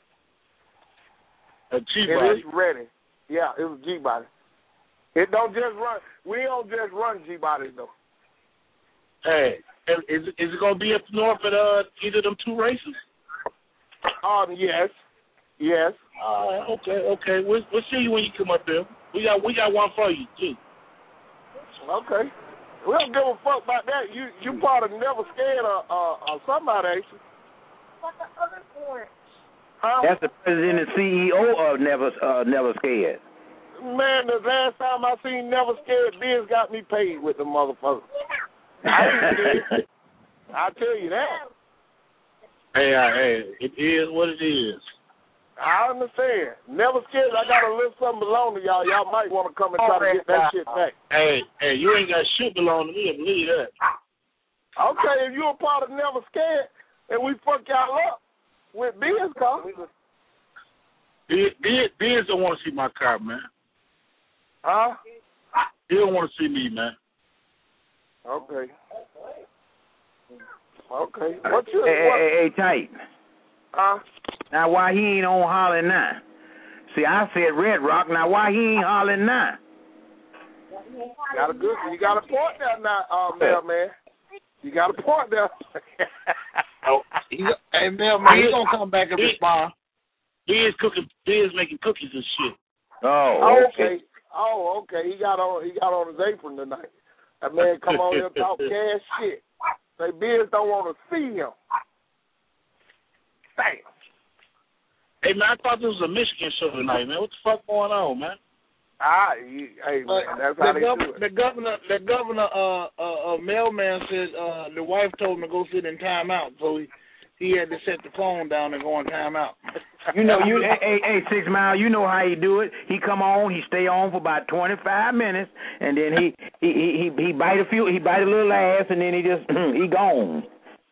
A G body. body. It's ready. Yeah, it's a G body. It don't just run. We don't just run G bodies though. Hey, is is it gonna be up north at uh either of them two races? Um, yes, yes. Uh, okay, okay. We'll we'll see you when you come up there. We got we got one for you too. Okay. We don't give a fuck about that. You you part of Never Scared or uh, uh, somebody, ain't you? What the other one? Huh? That's the president and C E O of Never uh, Never Scared. Man, the last time I seen Never Scared, Biz got me paid with the motherfucker. I ain't scared. I tell you that. Hey, uh, hey, it is what it is. I understand. Never Scared. I got a little something belong to y'all. Y'all might want to come and try to get that shit back. Hey, hey, you ain't got shit belong to me. I believe that. Okay, if you're a part of Never Scared and we fuck y'all up with Biz car. Biz, Biz, Biz don't want to see my car, man. Huh? He don't want to see me, man. Okay. Okay. What you? Hey, what? hey, hey, tight. Huh? Now why he ain't on hollering now? See, I said Red Rock. Now why he ain't hollering now? Got a good. You got a point there now, uh, mailman. You got a point there. oh, he, hey, mailman, he gonna come back and respond. He is cooking. He is making cookies and shit. Oh, okay. okay. Oh, okay. He got on. He got on his apron tonight. That man come on here and talk cash shit. Say Biz don't want to see him. Damn. Hey man, I thought this was a Michigan show tonight, man. What the fuck going on, man? Ah, he, hey man, that's the how they gov- do it. The governor, the governor, uh, uh, uh, mailman said uh, the wife told him to go sit in timeout, so he he had to set the phone down and go on timeout. You know, you hey, hey, hey, Six Mile, you know how he do it. He come on, he stay on for about twenty five minutes, and then he he he he, he bite a few, he bite a little ass, and then he just he gone.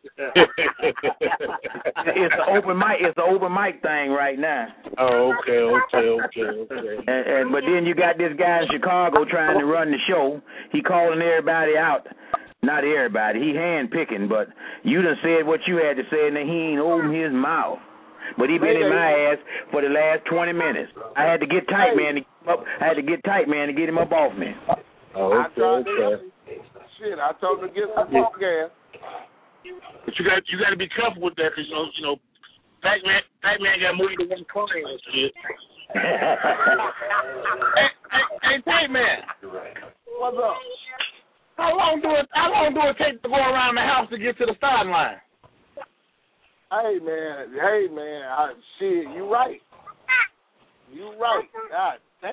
It's an open mic. It's an open mic thing right now. Oh, okay, okay, okay, okay. And, and but then you got this guy in Chicago trying to run the show. He calling everybody out. Not everybody. He hand picking, but you done said what you had to say, and then he ain't open his mouth. But he been in my ass for the last twenty minutes. I had to get tight, man. To get him up. I had to get tight, man, to get him up off me. Oh, okay, okay. Shit, I told him to get some pump gas. But you got you got to be careful with that, because you know, you know, Pac-Man, Pac-Man got moved to one corner and shit. hey, hey, hey, Pac-Man. What's up? How long do it? How long do it take to go around the house to get to the starting line? Hey man, hey man, I, shit, you right. You right. God damn.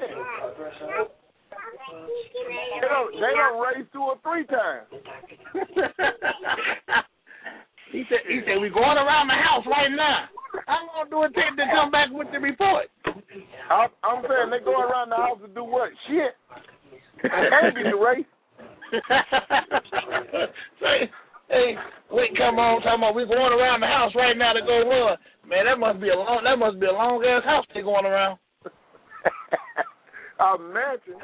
They don't, they don't race two or three times. He said, he said, we going around the house right now. How long do it take to come back with the report? I'm, I'm saying they go around the house to do what? Shit. Maybe the race. Say, hey, wait, come on, come on. We going around the house right now to go run. Man, that must be a long, that must be a long ass house they going around. I imagine.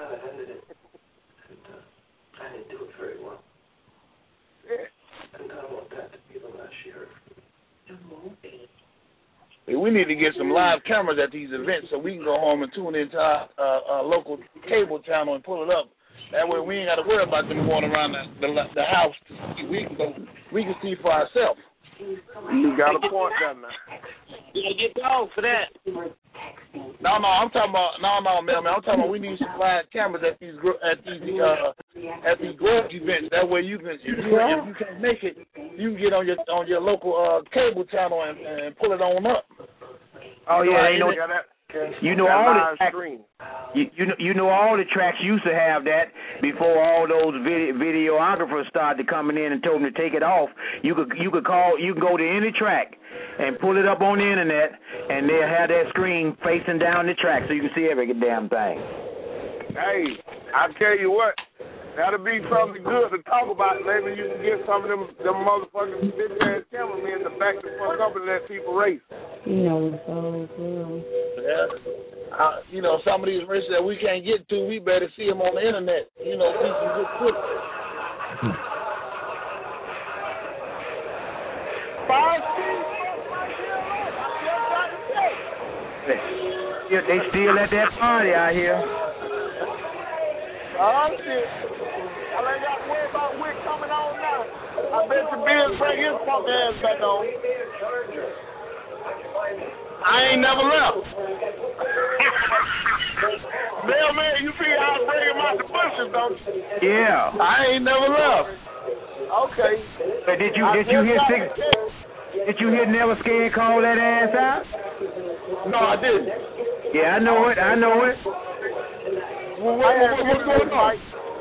I didn't do it very well. Yeah. And I don't want that to be the last year. It won't be. Hey, we need to get some live cameras at these events so we can go home and tune into our, uh, our local cable channel and pull it up. That way we ain't got to worry about them going around the, the, the house to see. We can go, we can see for ourselves. You got a point down there. You gotta get dogs for that. No, no, I'm talking about no, no, man, man. I'm talking about we need some live cameras at these at these uh, at these growth events. That way you can, if you, if you can't make it, you can get on your on your local uh, cable channel and, and pull it on up. Oh yeah, you know, you know all the tracks, you, you know you know all the tracks used to have that before all those video, videographers started coming in and told them to take it off. You could you could call you can go to any track and pull it up on the internet, and they'll have that screen facing down the track so you can see every damn thing. Hey, I tell you what, that'll be something good to talk about. Maybe you can get some of them them motherfuckers bitch ass cameramen in the back to fuck up and let people race. You know it's so cool. Yeah. uh, you know, some of these races that we can't get to, we better see them on the internet. You know, see some good footage. Five Yeah, they still at that party out here. Oh, shit. I ain't got to worry about Wick coming on now. I bet the Bills bring his punk ass back on. I ain't never left. Mailman, you see how I bring him out the bushes, don't you? Yeah. I ain't never left. Okay. But did you did you hear six? Did you hear Never Scared call that ass out? No, I didn't. Yeah, I know it. I know it. Well, what, what, what, what's going on?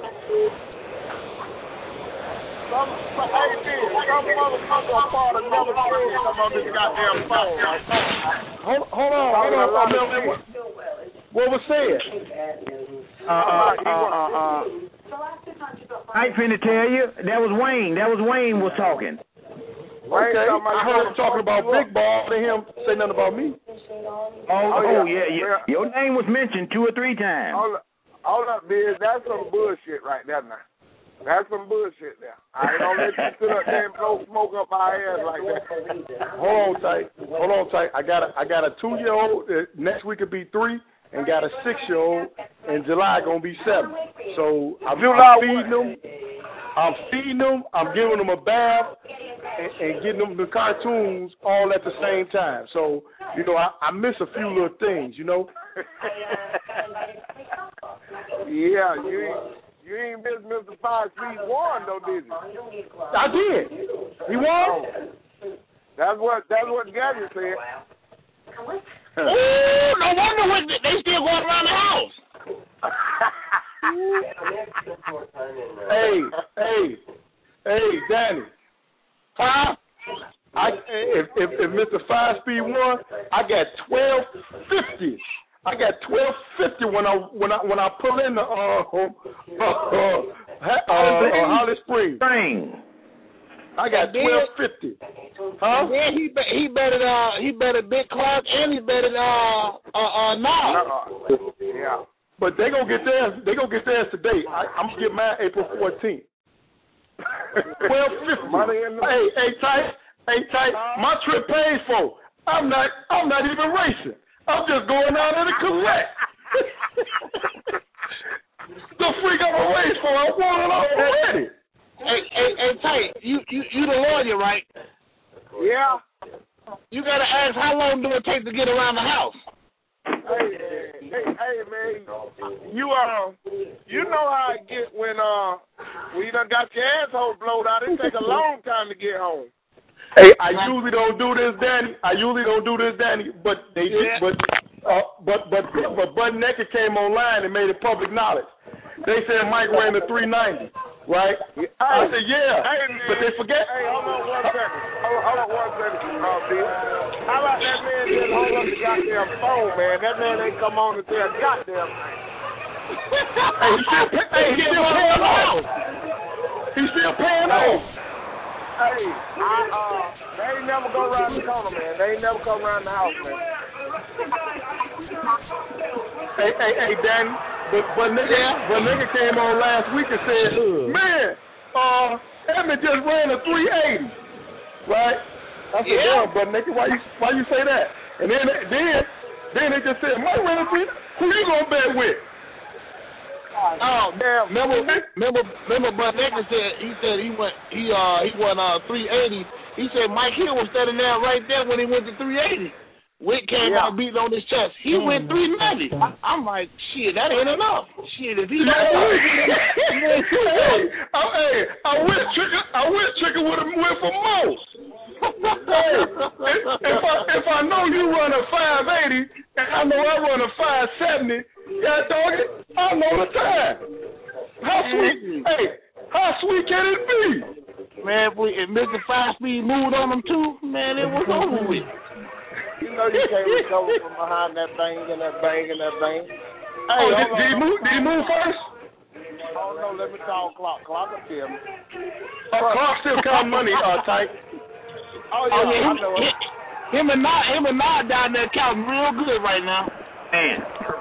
Some, some, hey, dude, some motherfucker a part of Never Scared come on this goddamn phone. Right? Hold, hold on, hold on, hold on. What, what was said? Uh, uh, uh, uh, uh. I ain't finna tell you. That was Wayne. That was Wayne was talking. Okay, I heard him talking about Big Ball and him say nothing about me. Oh, oh, yeah, yeah. Your name was mentioned two or three times. Hold up, hold up, Biz. That's some bullshit right there now. That's some bullshit there. I ain't gonna let you sit up there and blow smoke up our ass like that. Hold on tight. Hold on tight. I got a I got a two year old. Uh, next week will be three, and got a six year old. In July gonna be seven. So I'm, I'm feeding them. I'm feeding them. I'm giving them a bath and, and getting them the cartoons all at the same time. So you know I, I miss a few little things. You know. Yeah, you ain't. You ain't miss Mister Five Speed won though, did you? I did. He won. That's what that's what Gabby said. Ooh, no wonder what they still going around the house. hey, hey, hey, Danny. Huh? I if if, if Mister Five Speed won, I got twelve fifty. I got twelve fifty when I when I when I pull in the uh uh uh, uh, uh Holly Springs. Spring. I got twelve fifty. Huh? And then he he betted uh he betted Big Clark and he betted uh uh uh now. Yeah. But they gonna get theirs. They gonna get theirs today. I, I'm gonna get mine April fourteenth. twelve fifty. Hey, hey, tight, hey, tight. My trip paid for. I'm not. I'm not even racing. I'm just going out there to collect. The freak I'm a race for, I won it already. Hey, hey, hey, tight. You, you, you the lawyer, right? Yeah. You gotta ask how long do it take to get around the house? Hey, hey, hey, man. You uh, you know how I get when uh, when you done got your asshole blowed out. It take a long time to get home. Hey, I usually don't do this, Danny. I usually don't do this, Danny. But they yeah. did. But uh, but but but Bud Naked came online and made it public knowledge. They said Mike ran the three ninety, right? Hey, I said yeah, hey, man. but they forget. Hey, hold on one second. Hold, hold on one second, uh, B. How about that man just hold up the goddamn phone, man? That man ain't come on to tell goddamn thing. Hey, he's still, hey, he's still paying off. He's still paying off. Hey, I, uh, they ain't never go around the corner, man. They ain't never come around the house, man. Hey, hey, hey, Danny, but but nigga, yeah. but nigga came on last week and said, man, uh, Emmett just ran a three eighty, right? I said, yeah, but nigga, why you why you say that? And then then then they just said, Mike ran a three. Who you gonna bet with? Oh damn! Remember, remember, remember, Bud Naked said he said he went he uh he went uh three eighty. He said Mike Hill was standing there right there when he went to three eighty. Wick came yeah. out beating on his chest. He mm. went three ninety. I'm like, shit, that ain't enough. Shit, if he hey, hey, I, hey, I wish Trigger, I wish Trigger would have went for most. Hey, if, if I if I know you run a five eighty and I know I run a five seventy, yeah, dog it, I know the time. How sweet, hey, how sweet can it be? Man, if, we, if Mister Five Speed moved on him too, man, it was over with. You know you can't recover from behind that bang and that bang and that bang. Hey, oh, did, did he move? Did he move first? Oh no, let me call Clock. Clock will tell me. Uh, Clock still count money, uh, tight. Oh yeah, oh, yeah him, I know it. Him and Nod, him and Nod down there counting real good right now. Man.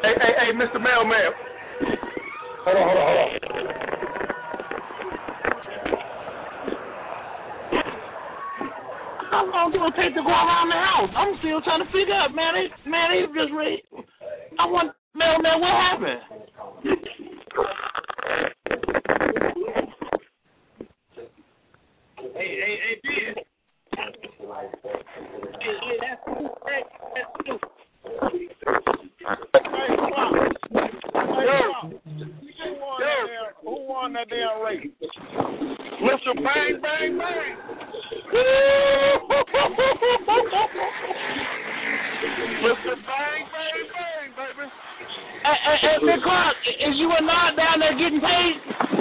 Hey, hey, hey, Mister Mailman. Hold on, hold on, hold on. How long do it take to go around the house? I'm still trying to figure out, man. They, man, they just ready. I want, Mailman, what happened? Hey, hey, hey, Ben. Yeah, yeah, that's cool. Hey, that's cool. Who won that damn race? Mister Bang, bang, bang. Mister Bang, bang, bang, baby. Hey, hey, hey, Big Clark, is you and I down there getting paid?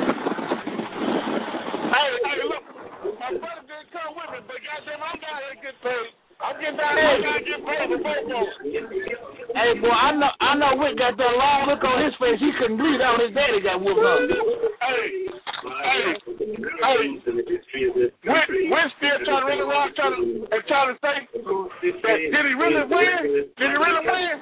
Hey, hey, look, my brother didn't come with me, but goddamn, I'm down here getting paid. I'm getting down here, I'm getting paid for both of us. Hey, boy, I know, I know Wick got that long look on his face. He couldn't believe that when his daddy got whooped up. Hey, hey, hey. Wick, Wick still trying to really rock, trying to, and trying to say, that, did he really win? Did he really win?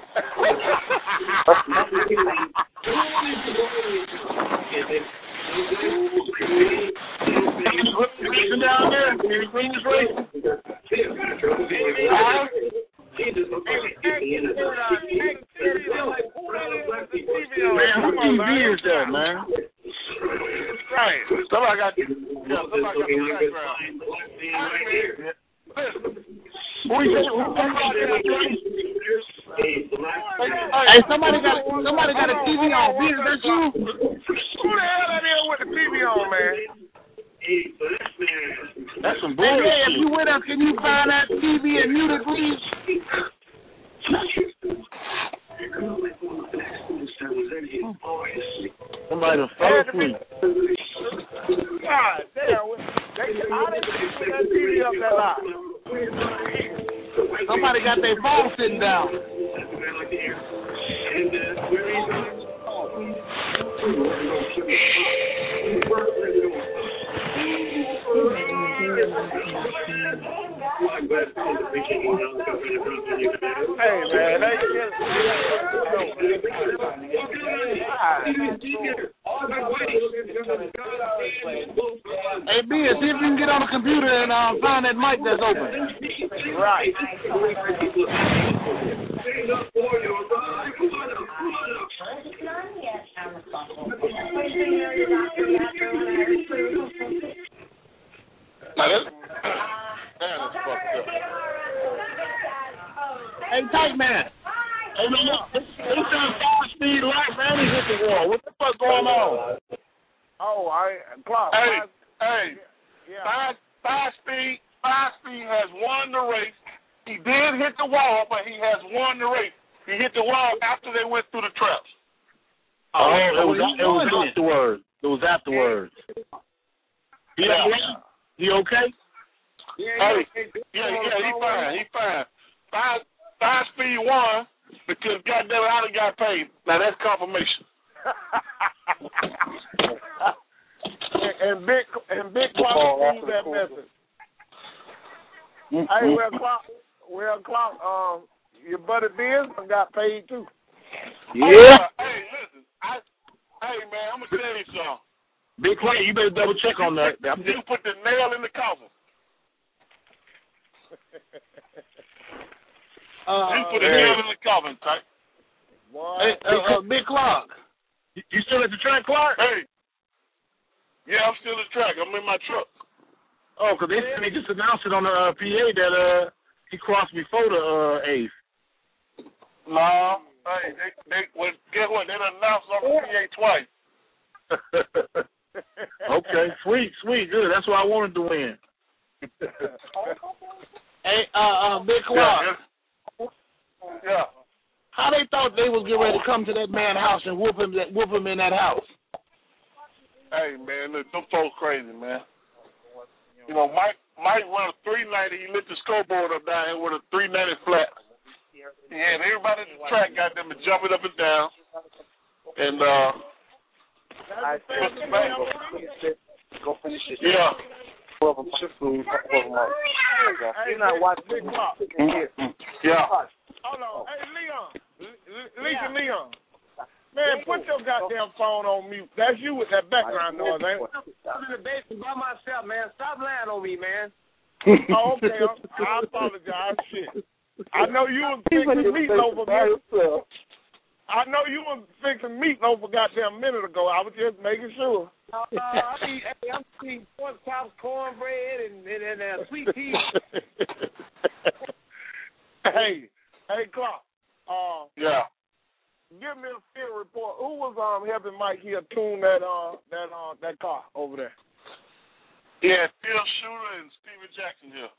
Racing down there, the Queen's race. Uh-huh. Man, who T V is that, man? Right. Somebody got, yeah, somebody got the background. Who is that? Who Hey, somebody got somebody got a T V on. B, is that you? Who the hell that is with the T V on, man? That's some Hey, bullshit. yeah, if you with us, can you find that T V and mute it, please? Somebody done fell asleep. God damn. They, how they put that T V up that high? Somebody got their phone sitting down. Hey, man, they Hey, B, see if you can get on the computer and uh, find that mic that's open. Right. Now, that's, damn, that's fucked up. Hey, tight man. Hey, man, this is five speed light, man. He hit the wall. What the fuck going on? Oh, I clock. Hey, hey, Yeah. five, five speed, five speed has won the race. He did hit the wall, but he has won the race. He hit the wall after they went through the traps. Oh, it was, it was afterwards. It was afterwards. He Yeah. okay? He okay? Hey, yeah, yeah, he fine, he fine. Five, five speed won because goddamn, I done got paid. Now that's confirmation. and, and big and big clock oh, use that message. Mm-hmm. Hey, well, clock, well, clock. Um, your buddy Biz got paid too. Yeah. Uh, hey, listen, I, hey man, I'm gonna tell you something. Big Clay, you better double check on that. You put the nail in the coffin. Uh, you put the hey. nail in the coffin, type. Hey, uh, uh, Big Clark. You still at the track, Clark? Hey. Yeah, I'm still at the track. I'm in my truck. Oh, because they, they just announced it on the uh, P A that uh, he crossed before the uh, eighth. No. Hey, they, they, well, guess what? They done announced on the P A twice. Okay, sweet, sweet, good. That's what I wanted to win. Hey, uh, uh, Big Clark. Yeah, yeah. How they thought they was getting ready to come to that man's house and whoop him, whoop him in that house? Hey, man, look, them folks crazy, man. You know, Mike, Mike run a three ninety. He lit the scoreboard up down here with a three ninety flat. Yeah, and everybody at the track got them to jump it up and down. And uh. I Go finish it. Yeah. Twelve of my food. Twelve of my. You're not watching Big Clark. Yeah. Hold on. Hey, Leon. Leon. Leon. Man, put your goddamn phone on mute. That's you with that background noise, ain't it? I'm in the basement by myself, man. Stop lying on me, man. Oh, okay. I apologize. Shit. I know you was fixing meatloaf a minute. I know you was fixing meatloaf a goddamn minute ago. I was just making sure. Uh, I eat, hey, I'm eating pork chops, cornbread, and, and, and uh, sweet tea. Hey, hey, Clark. Uh, yeah. Give me a field report. Who was um helping Mike here tune that uh that uh that car over there? Yeah, Phil Shooter and Steven Jackson here.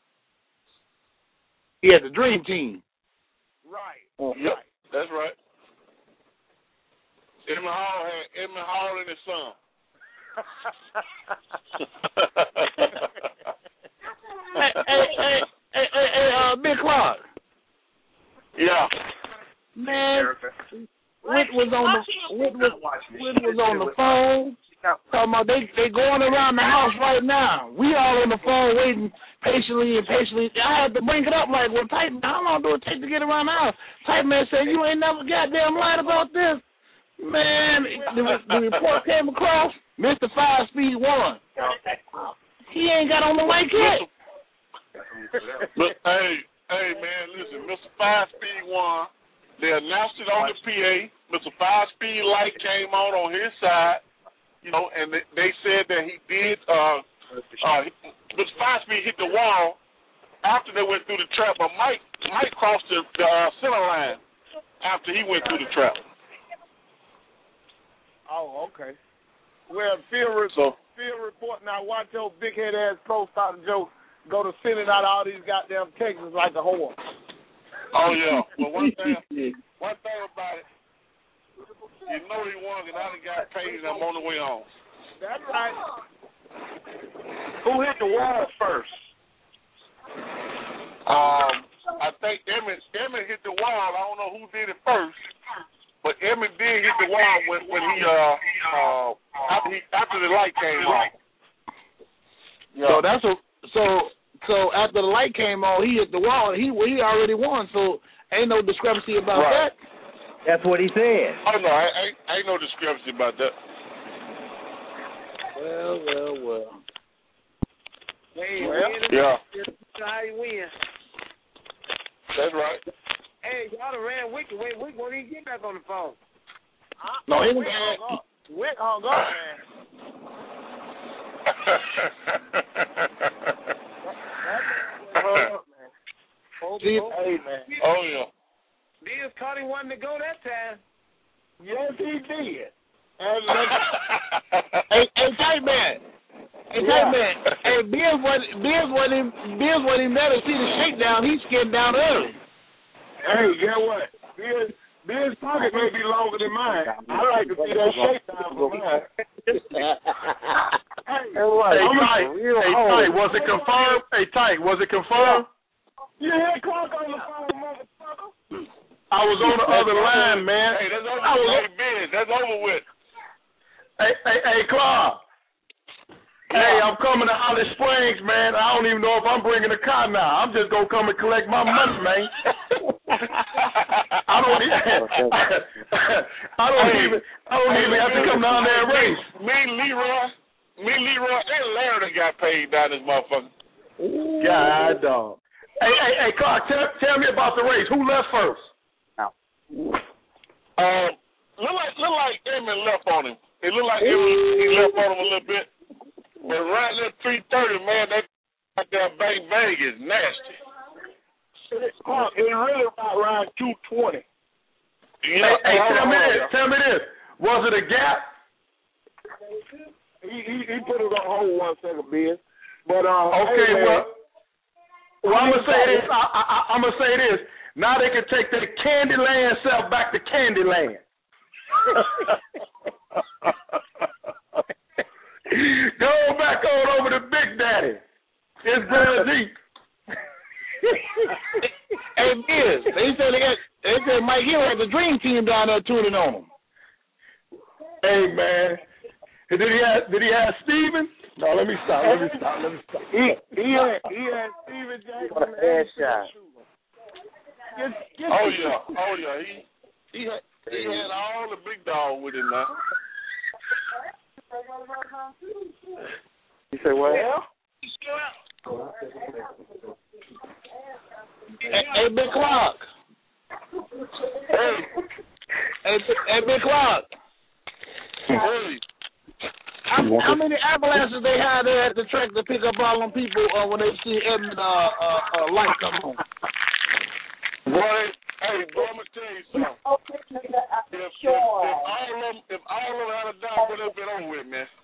Yeah, the dream team. Right. Oh, yep, right. That's right. Emmett Hall had Emmett Hall and his son. hey, hey, hey, hey, hey, hey, uh, Big Clark. Yeah. Man, Whit was on the Whit was, Whit was on the phone. Talking about they they going around the house right now. We all on the phone waiting patiently and patiently. I had to bring it up like, well, Titan, how long do it take to get around the house? Titan man said, you ain't never goddamn lied about this. Man, the, the report came across, Mister Five Speed won. He ain't got on the white kit. But hey, hey man, listen, Mister Five Speed won. They announced it on the P A. Mister Five Speed light came on on his side, you know, and they, they said that he did. Uh, uh, Mister Five Speed hit the wall after they went through the trap, but Mike Mike crossed the, the uh, center line after he went through the trap. Oh, okay. Well, field, re- so, field report now. Watch your big head ass close talking Joe go to sending out all these goddamn Texans like a whore. Oh yeah. Well, one thing, one thing about it, you know he won, and I done got paid, and I'm on the way home. That's right. Who hit the wall first? Um, I think Emmett Emmett hit the wall. I don't know who did it first, but Emmett did hit the wall when when he uh uh after he after the light came on. Yeah. So that's a so. So after the light came on, he hit the wall. He he already won, so ain't no discrepancy about right. that. That's what he said. Oh no, I, I ain't no discrepancy about that. Well, well, well. Hey, well win yeah. How you win? That's right. Hey, y'all done ran Wicked. Wait, Wicked won't even get back on the phone. No, he Wick hung up. Wick hung up, man. See, hey, man. Oh, yeah. Diaz caught him wanting to go that time. Yes, he did. hey, hey, tight man. Hey, yeah. tight man. Hey, Biz wasn't Biz wasn't Biz wasn't there to see the shakedown. He skinned down early. Hey, guess what? Biz Biz's pocket may be longer than mine. I like to see that shakedown for mine. Hey, Tight, hey, Tight, was it confirmed? Hey, Tight, was it confirmed? You hear Clark on the phone, motherfucker? I was on the other line, man. Hey, that's over I was with. Biz, that's over with. Hey, hey, hey, Clark. Yeah. Hey, I'm coming to Holly Springs, man. I don't even know if I'm bringing a car now. I'm just gonna come and collect my money, man. I don't even. I don't hey, even. I don't hey, even have to come down there and race. Me, Leroy, me, Leroy, and Larry got paid down this motherfucker. Ooh. God, dog. Hey, hey, hey, Clark, tell, tell me about the race. Who left first? Um, look like look like Emmett left on him. It looked like Emmett, he left on him a little bit. But right at three thirty, man, that goddamn bang bang is nasty. Oh, it really about around two twenty. Yeah, hey, hey, tell me this. Tell me this. Was it a gap? He he, he put it on hold one second, Ben. But um, okay, hey, well, well, I'm gonna say this. I, I, I'm gonna say this. Now they can take their Candyland self back to Candyland. Go back on over to Big Daddy. It's Brother Deep. Hey, Biz, they said they got. They said Mike Hill had the dream team down there tuning on him. Hey man, did he have? Did he have Steven? No, let me stop. Let me stop. Let me stop. He he had he had Steven Jackson. What a headshot. Oh yeah, oh yeah. He he had He had all the big dog with him now. You say what? Yeah. Hey, hey, Big Clark. Hey. Hey, hey, Big Clark. Hey. How, how many ambulances they have there at the track to pick up all them people uh, when they see Edmund uh, uh, uh, light come on? Boy, hey, boy, I'm gonna tell you something. If, if, if all of them, if all of them had a dog, would have been over with, man.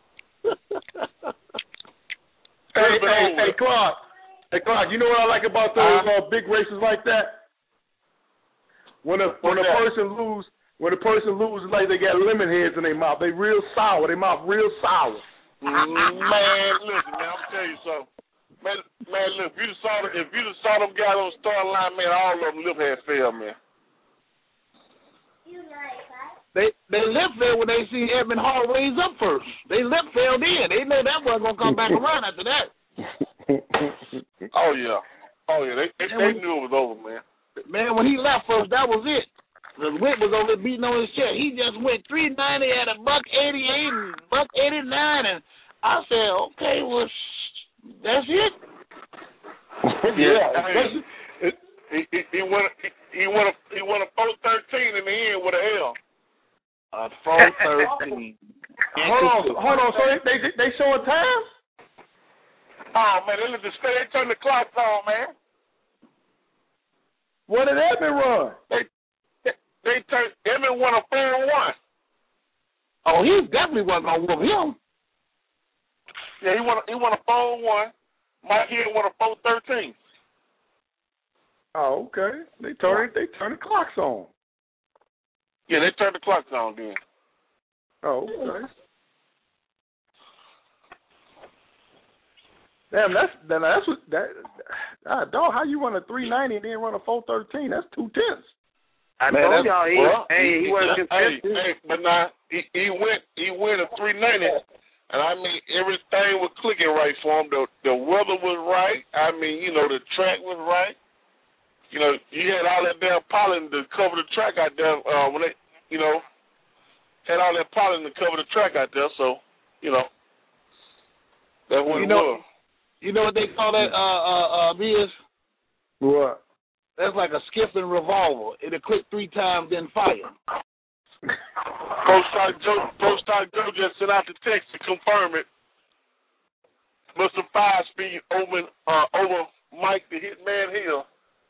Hey, hey, hey, Clark. Hey, Clark. You know what I like about those uh, big races like that? When a when a person lose. When a person loses, like they got lemon heads in their mouth, they real sour. Their mouth real sour. Man, listen, man, I'm tell you something. Man, man, look, if you just saw them, if you just saw them guys on the starting line, man, all of them lip had fell, man. They they lip fell when they see Edmund Hall raise up first. They lip fell then. They know that wasn't gonna come back around after that. Oh yeah, oh yeah, they they, they knew it was over, man. Man, when he left first, that was it. The whip was over beating on his chest. He just went three ninety at a buck eighty-eight and buck eighty-nine, and I said, okay, well, sh- that's it. Yeah, hey, he, he he went he went a he went a four thirteen in the end with a L. A four thirteen. Hold on, hold on. So they they they showing time? Oh man, they let the they turned the clock on, man. What did Edmund run? They They turned Edmund won a four and one. Oh, he definitely wasn't gonna whoop him. Yeah, he won. A, he won a four and one. Mike Hill won a four thirteen. Oh, okay. They turn they turn the clocks on. Yeah, they turned the clocks on then. Oh, okay. Damn, that's that's what that. Ah, dog, how you run a three ninety and then run a four thirteen? That's two tenths. I Man, told y'all he, well, hey, he, he wasn't hey, consistent. hey, but now he, he went he went a three ninety, and I mean everything was clicking right for him. The the weather was right. I mean, you know, the track was right. You know, you had all that damn pollen to cover the track out there. Uh, when they, you know, had all that pollen to cover the track out there. So, you know, that's what you it know, was. You know what they call that? Uh, uh, uh, Biz? What? That's like a skipping revolver. It'll click three times, then fire. Pro Stock Joe, Pro Stock Joe just sent out the text to confirm it. Mister Five Speed over, uh, over Mike the Hitman Hill.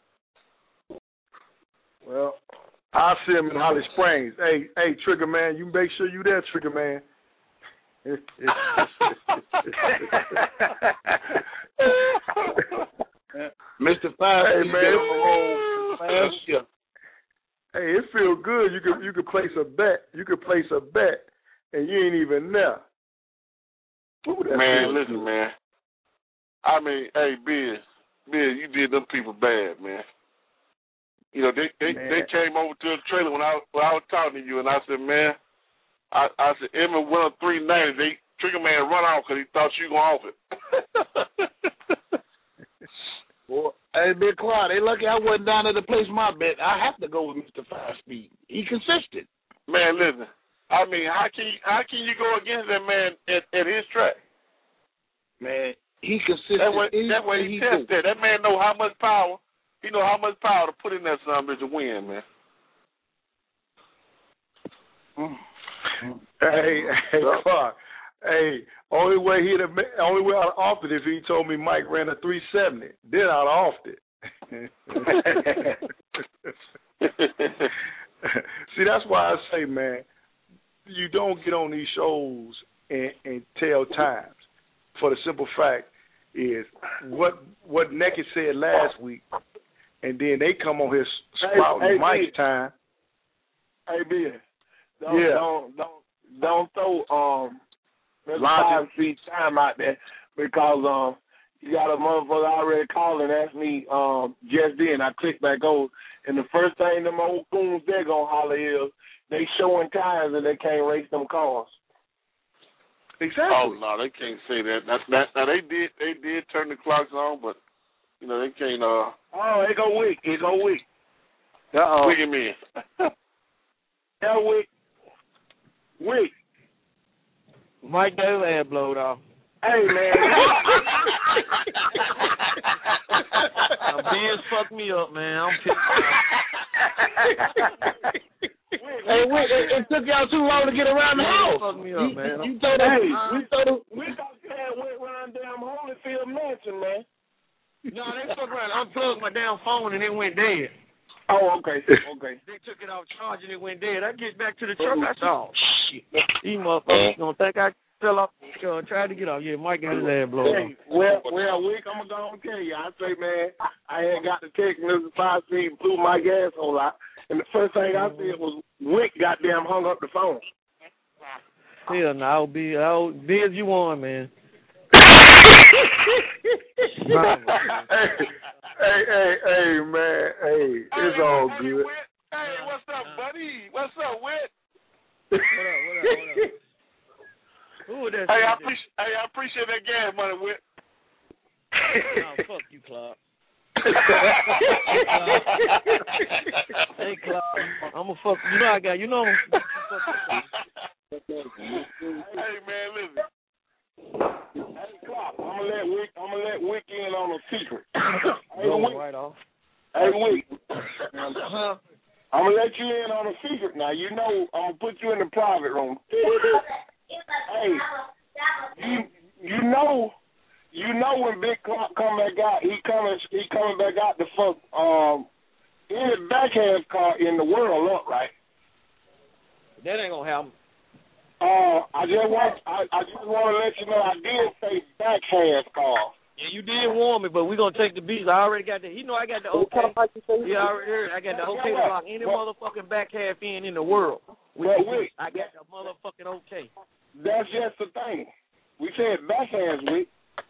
Well, I'll see him in Holly Springs. Hey, hey, Trigger Man, you make sure you there, Trigger Man. Mister Five, hey man, last year. Hey, it feels good. You could you could place a bet. You could place a bet, and you ain't even there. Ooh, man, listen, good. man. I mean, hey, Biz, Biz, you did them people bad, man. You know, they they, they came over to the trailer when I when I was talking to you, and I said, man, I I said, Emma won three ninety. They Trigger Man run off because he thought you going off it. Well, hey, Big Clark, they lucky I wasn't down there to place my bet. I have to go with Mister Five Speed. He consistent. Man, listen. I mean, how can you, how can you go against that man at, at his track? Man, he consistent. That way, that way he, he tests that. That man know how much power. He know how much power to put in that son bitch to win, man. Hey, hey, Clark. Hey, only way he'd have been, only way I'd have offered it if he told me Mike ran a three seventy. Then I'd have offered it. See, that's why I say, man, you don't get on these shows and, and tell times. For the simple fact is what what Naked said last week, and then they come on here spouting hey, hey, Mike's B. time. Hey, B. Don't, yeah. don't don't don't throw um. There's five feet time out there because um you got a motherfucker already calling and asked me um just then. I clicked back over and the first thing them old goons they're gonna holler is they showing times and they can't race them cars. Exactly. Oh no, they can't say that. That's that now they did they did turn the clocks on, but you know, they can't uh Oh, it go weak. It go weak. Uh oh. Look at me. Yeah, Wick. Wick. Mike got his ass blowed off. Hey, man. Now, Benz fucked me up, man. I'm pissed Hey, Wick, it, it took y'all too long to get around the house. Fuck me up, you, man. You told us. Hey, We told us. we thought you had went around damn Holyfield Mansion, man. No, they fucked around. Unplugged my damn phone and it went dead. Oh, okay. Okay. They took it off charge and it went dead. I get back to the truck. I said, oh, shit. These motherfuckers gonna think I fell off. Uh, tried to get off. Yeah, Mike got his ass blown off. Hey, well, well, Wick, I'm going to tell you. I say, man, I had got the text and Mister Five Speed blew my gas hole out. And the first thing I said was, Wick goddamn hung up the phone. Hell no, I'll be, I'll be as you want, man. Hey, hey, hey, man. Hey, it's all hey, good. Wick. Hey, what's up, buddy? What's up, Wick? What up, what up, what up? Who was that? Hey, I appreciate, hey, I appreciate that gas money, Wick. Oh, fuck you, Clark. Hey, Clark. I'm a fuck. You know I got. You know I'm. Hey, man, listen. Hey, Clark, I'm gonna let Wick. I'm gonna let Wick in on a secret. Hey, Go Wick. right off. Hey, Wick. Huh? I'm gonna let you in on a secret now. You know, I'm gonna put you in the private room. Hey, you you know, you know when Big Clark come back out, he coming he coming back out to fuck um any backhand car in the world up, right? That ain't gonna happen. Uh, I just want I, I just want to let you know I did say backhand car. Yeah, you did warn me, but we gonna take the beats. I already got the. You know I got the okay. Yeah, I already heard. I got the okay to lock any motherfucking back half in in the world. We, But Wick, I got the motherfucking okay. That's just the thing. We said backhands, Wick.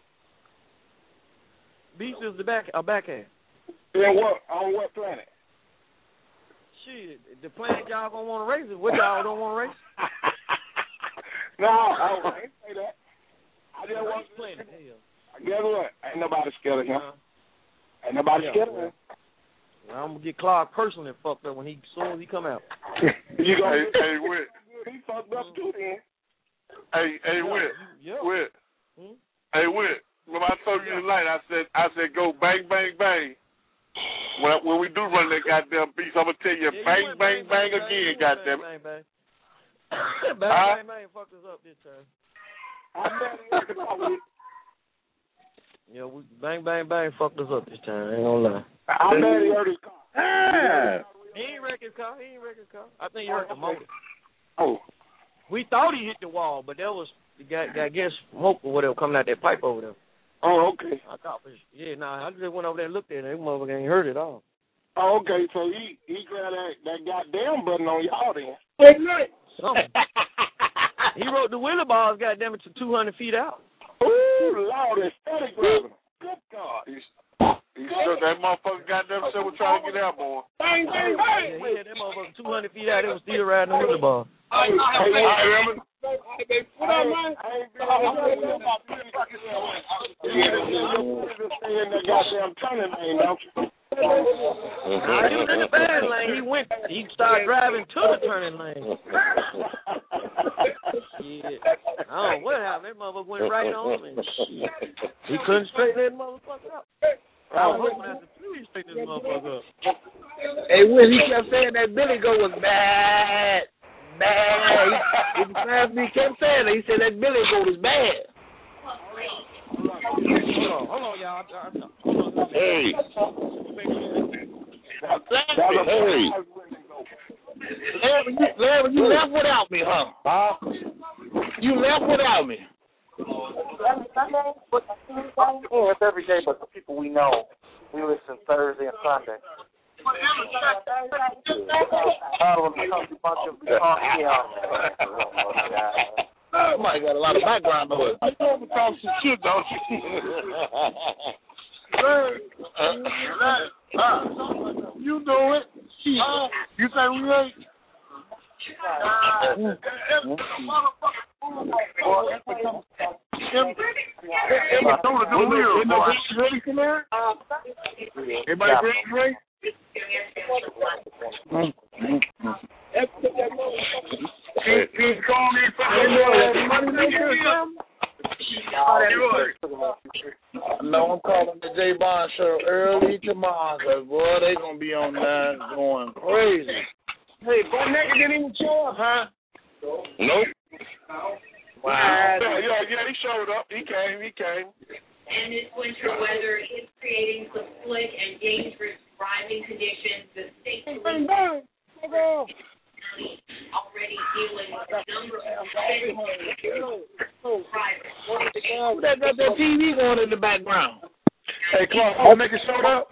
Beats is the back a backhand. In what on what planet? Shit, the planet y'all gonna want to race it. What y'all don't want to race? No, I ain't say that. I just want to planet. Hell. Guess what? Ain't nobody scared of him. Uh, Ain't nobody yeah, scared of well, him. well, I'm gonna get Clark personally fucked up when he as soon as he come out. You gonna hey, hey, Wick. He fucked up too then. Hey, hey, Wick. Yeah. Wick. Hmm? Hey, Wick. Remember I told you tonight, I said, I said, go bang, bang, bang. When, when we do run that goddamn beast, I'm going to tell you, Yeah, bang, you bang, bang, bang, again, bang, goddamn bang, it. bang, bang. Bang, Huh? bang, bang, fucked us up this time. I'm mad Yeah, we bang, bang, bang, fucked us up this time. I ain't gonna lie. I'm mad he hurt his car. Ah. He ain't wreck his car. He ain't wreck his car. I think he hurt the motor. Oh. We thought he hit the wall, but that was the guy, I guess, smoke or whatever coming out that pipe over there. Oh, okay. I thought, for, yeah, nah, I just went over there and looked at it. That motherfucker ain't hurt at all. Oh, okay. So he he grabbed that, that goddamn button on y'all then. Something. He wrote the Willie balls, goddamn it, to two hundred feet out. Ooh, Lord, it's steady grabbing. Good God. He, he shook that motherfucker goddamn shit was trying to get out, boy. Bang, bang, bang. Yeah, he had that motherfucker two hundred feet out. It was still riding the Willie ball. Hey, hey, I remember. What up, man? I ain't been in that goddamn turning lane, don't you? Nah, he was in the bad lane. He went. He started driving to the turning lane. Yeah. I don't know what happened. That motherfucker went right on him. And shit. He couldn't straighten that motherfucker up. I was hoping after two he straightened this motherfucker up. Hey, Will, he kept saying that Billy Goat was bad, bad. He, he kept saying it. He said that Billy Goat is bad. Hold on, hold on, y'all. I, I, hold on. Hey. Hey. Larry, you, Larry, you left without me, huh? Huh? You left without me. Yeah, it's every day, but the people we know, we listen Thursday and Sunday. Somebody got a lot of background noise. You know to talk some shit, don't you? You do it. Uh, you say we ain't. Everybody ready to drink? No, I'm calling the J Bond show early tomorrow, cause boy, they gonna be on there going crazy. Hey, Butt Naked didn't even show up, huh? Nope. Wow. Yeah, yeah, yeah, he showed up. He came, he came. And this winter weather is creating some slick and dangerous driving conditions. The state police already dealing with a number of drivers. That got that T V going in the background. Hey, Clark, I'll make it showed up.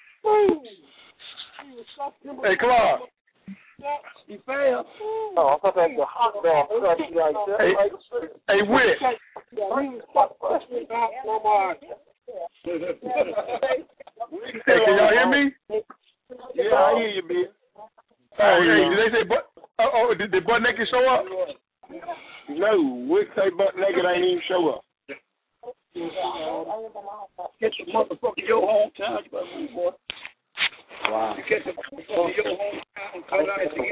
Hey, Clark. You failed. Oh, I thought that was a hot dog. Hey, hey, Whit. Hey, can y'all hear me? Yeah, I hear you, man. Oh, hey, did they say butt? Oh, oh, did, did Butt Naked show up? No, Wick say Butt Naked ain't even show up. Get the motherfucker your hometown, you better move, boy. Wow. You get the motherfucker your hometown and cut out together.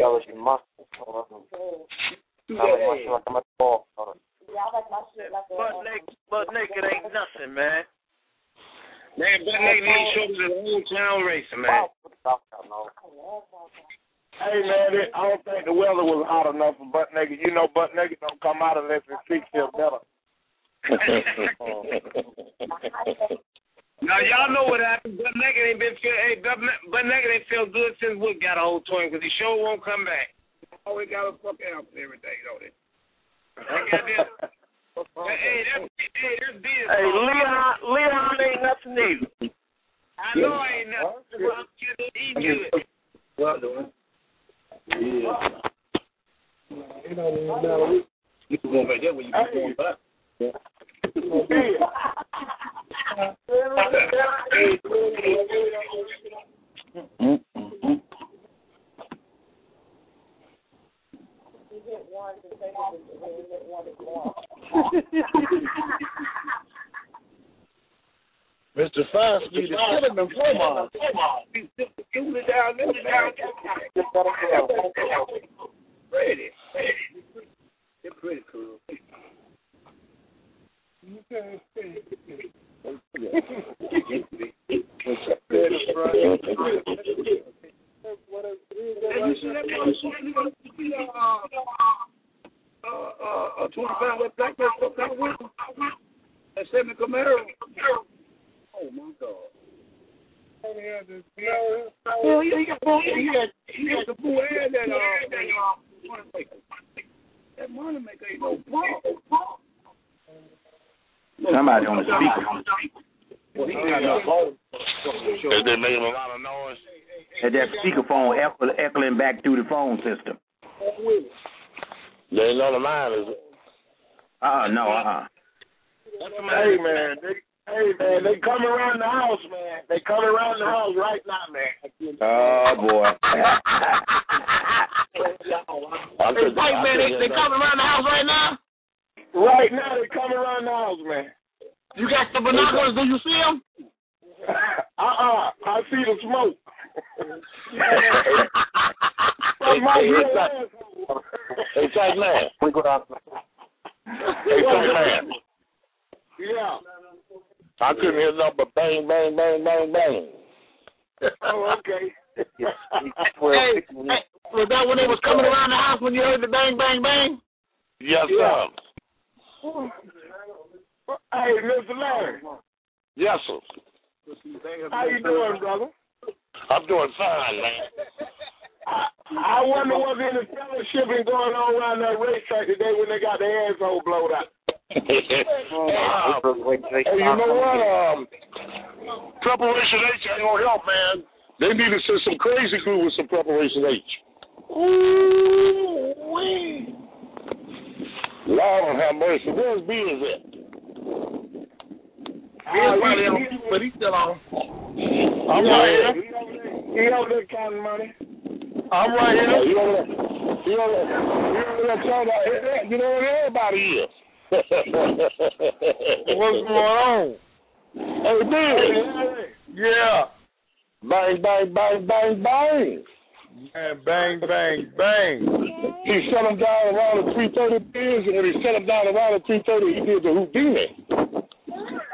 Butt naked, butt naked ain't nothing, man. Man, Butt Naked ain't show up at the hometown racing, man. Hey, man, it, I don't think the weather was hot enough for Butt Naked. You know Butt Naked don't come out unless it's six years better. Now, y'all know what happened. Butt Naked ain't been feel, hey, Butt Naked ain't feel good since Wood got a hold to him because he sure won't come back. Oh, he got a fuck out every day, don't he? hey, that's, hey, there's business. Hey, Leon, Leon ain't nothing either. I know I ain't nothing. Well, I'm kidding. He good. Well done. Yeah. You know, you can go back there when you keep going back. Yeah. Mister Fosky is killing them football. He's doing it down there. Pretty. They're pretty cool. Uh, uh, uh, twenty-five with black man, black women. That's seven Camaro. Oh my God. Yeah, he got he got he got the fool and that uh money maker. That money maker ain't no problem. Somebody on the speaker. Well, he got a phone. Is they making a lot of noise? And that speakerphone echo, echoing back through the phone system. They ain't on the line, is it? Uh, no, uh-uh. Hey, man, they, hey, man, they come around the house, man. They come around the house right now, man. Oh, boy. Hey, Mike, man, they, they come around the house right now? Right now, they come around the house, man. You got the binoculars, do you see them? Uh-uh, I see the smoke. Hey, hey, tight man. We go down. Hey, tight man. Yeah. I couldn't hear nothing but bang, bang, bang, bang, bang. Oh, okay. Hey, hey, was that when they was coming around the house when you heard the bang, bang, bang? Yes, sir. Hey, Mister Larry. Yes, sir. How you doing, brother? I'm doing fine, man. I, I wonder what's in the fellowshipping going on around that racetrack today when they got their asshole blowed out. uh, hey, you know what? Um, Preparation H ain't gonna help, man. They need to send some crazy glue with some Preparation H. Ooh, wee. Lord have mercy. Where's B is at? Uh, but he's still on. I'm right here. He over there counting money. I'm right here. You over there? You over there? You over there talking about? You know where everybody is. What's going on? Hey, man. Yeah. Bang, bang, bang, bang, bang. And bang, bang, bang. He shut him down around the three thirty pins, and when he shut him down around the three thirty, he did the Houdini.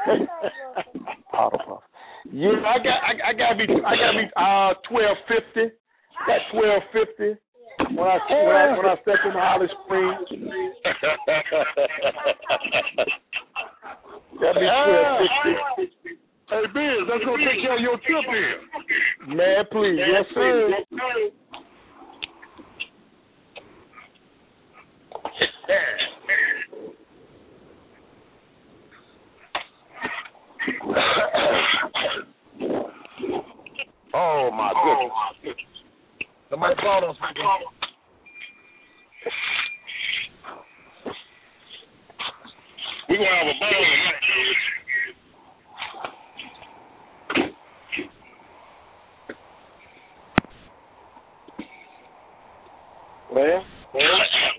Yeah, I got I, I gotta be I gotta be uh twelve fifty. Got twelve fifty when I when I when I step in Holly Springs. Gotta be twelve fifty. Hey Biz, let's go take care of your trip here. Man, please, yes sir. Oh my goodness. Somebody called us. We're gonna have a ball tonight, dude. Well, well.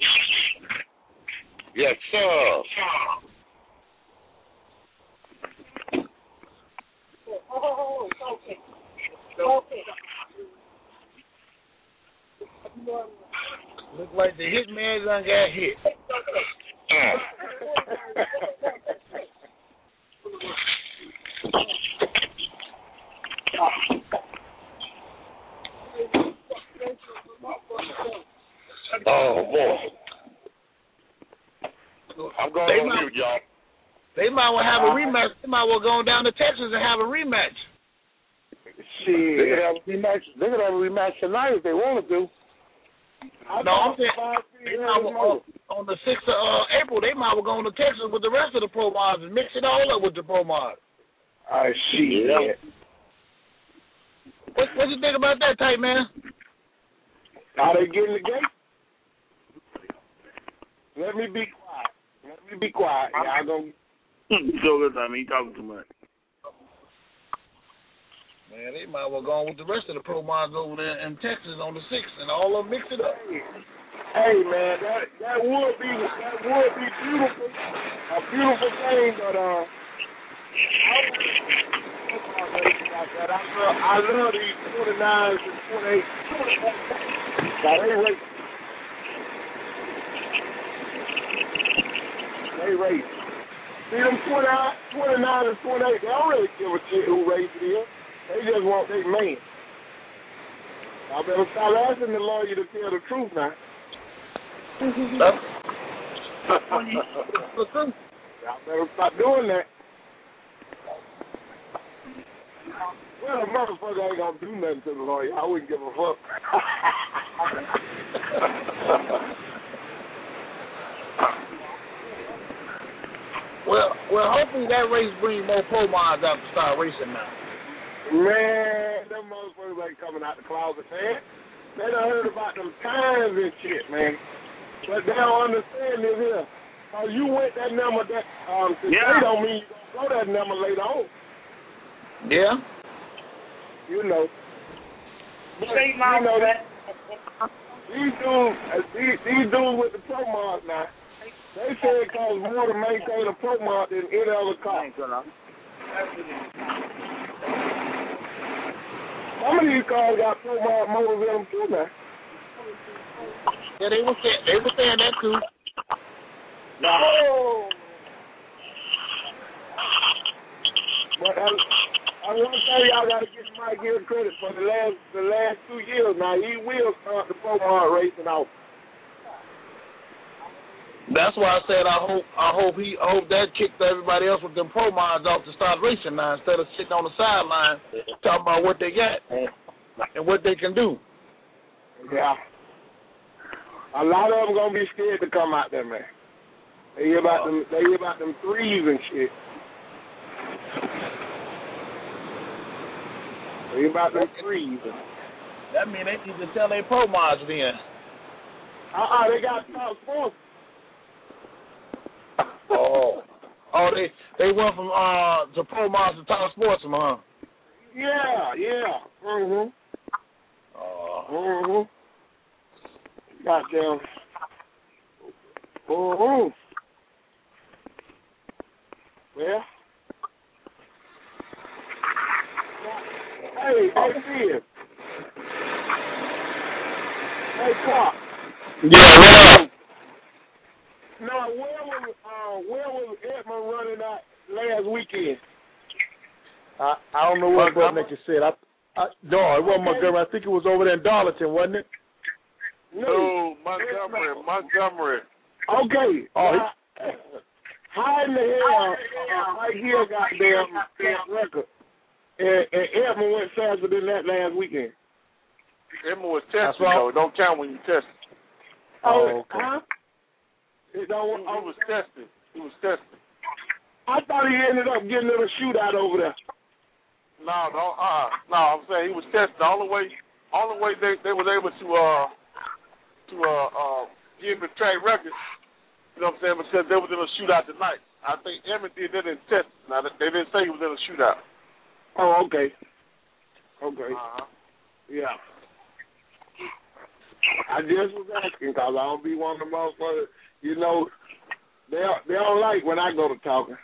Yes, sir. Oh, okay. Okay. Look like the hit man done got hit. Oh boy. I'm going they on might, mute, y'all. They might well have a rematch. They might well go down to Texas and have a rematch. Shit. They could have a rematch. They could have a rematch tonight if they want to do. No, I'm saying they might well, uh, on the sixth of uh, April, they might well go on to Texas with the rest of the pro mods and mix it all up with the pro mods. I see. Yeah. What what you think about that, type man? Are they getting the game? Let me be quiet. Let me be quiet. Y'all gonna. So good, I mean, talking too much. Man, they might well go on with the rest of the pro mods over there in Texas on the sixth and all of them mix it up. Hey man, that that would be that would be beautiful, a beautiful thing, but uh, I love I love these twenty-nines and twenty-eight. Now they race. They race. See them twenty-nine, twenty-nine and twenty-eight. They don't really give a shit who race it is. They just want their man. I better stop asking the lawyer to tell the truth now. Y'all better stop doing that. Well, a motherfucker ain't gonna do nothing to the lawyer. I wouldn't give a fuck. well, well, hopefully that race brings more pro mods out to start racing now. Man, them motherfuckers ain't coming out the closet, man. They done heard about them times and shit, man. But they don't understand this here. Cause you went that number that um today yeah. don't mean you gonna go that number later on. Yeah. You know. But, Say you know that these dudes these, these dudes with the pro mods now, they say it costs more to maintain a pro mod than any other car. Some of these cars got pro mod motors in them too now. Yeah, they were saying they were saying that too. No. But I, I want to tell y'all gotta give Mike here credit for the last the last two years now. He will start the pro mod racing off. That's why I said I hope I hope he I hope that kicked everybody else with them pro mods off to start racing now instead of sitting on the sideline talking about what they got and what they can do. Yeah. A lot of them gonna be scared to come out there, man. They hear about them they hear about them threes and shit. They hear about them threes. That mean they need to tell their pro mods then. Uh-uh, they got top sports. Oh, oh, they they went from uh to pro mods to top sportsman, huh? Yeah, yeah. Mhm. Oh. Mhm. Goddamn. Mhm. Well. Hey, hey, Sid. Hey, Clark. Yeah, what up? Now, where was uh, where was Edmund running at last weekend. I I don't know what Brother Nicky said. I, I no, it wasn't Montgomery. I think it was over there in Darlington, wasn't it? No, Montgomery, Montgomery. Okay. Oh, he, how in the hell uh, Mike Hill got damn, damn record, and, and Edmund went faster than that last weekend? Edmund was testing though. Don't count when you test. Oh, okay. Huh? It don't, he, he was testing. He was testing. I thought he ended up getting in a shootout over there. No, no, uh, no. I'm saying he was testing. The only way, only way they they was able to uh to uh uh give the track records. You know what I'm saying? Because they was in a shootout tonight. I think Emmett did that in test. Now they didn't say he was in a shootout. Oh, okay. Okay. Uh-huh. Yeah. I just was asking because I don't be one of the motherfuckers. You know, they they don't like when I go to talking.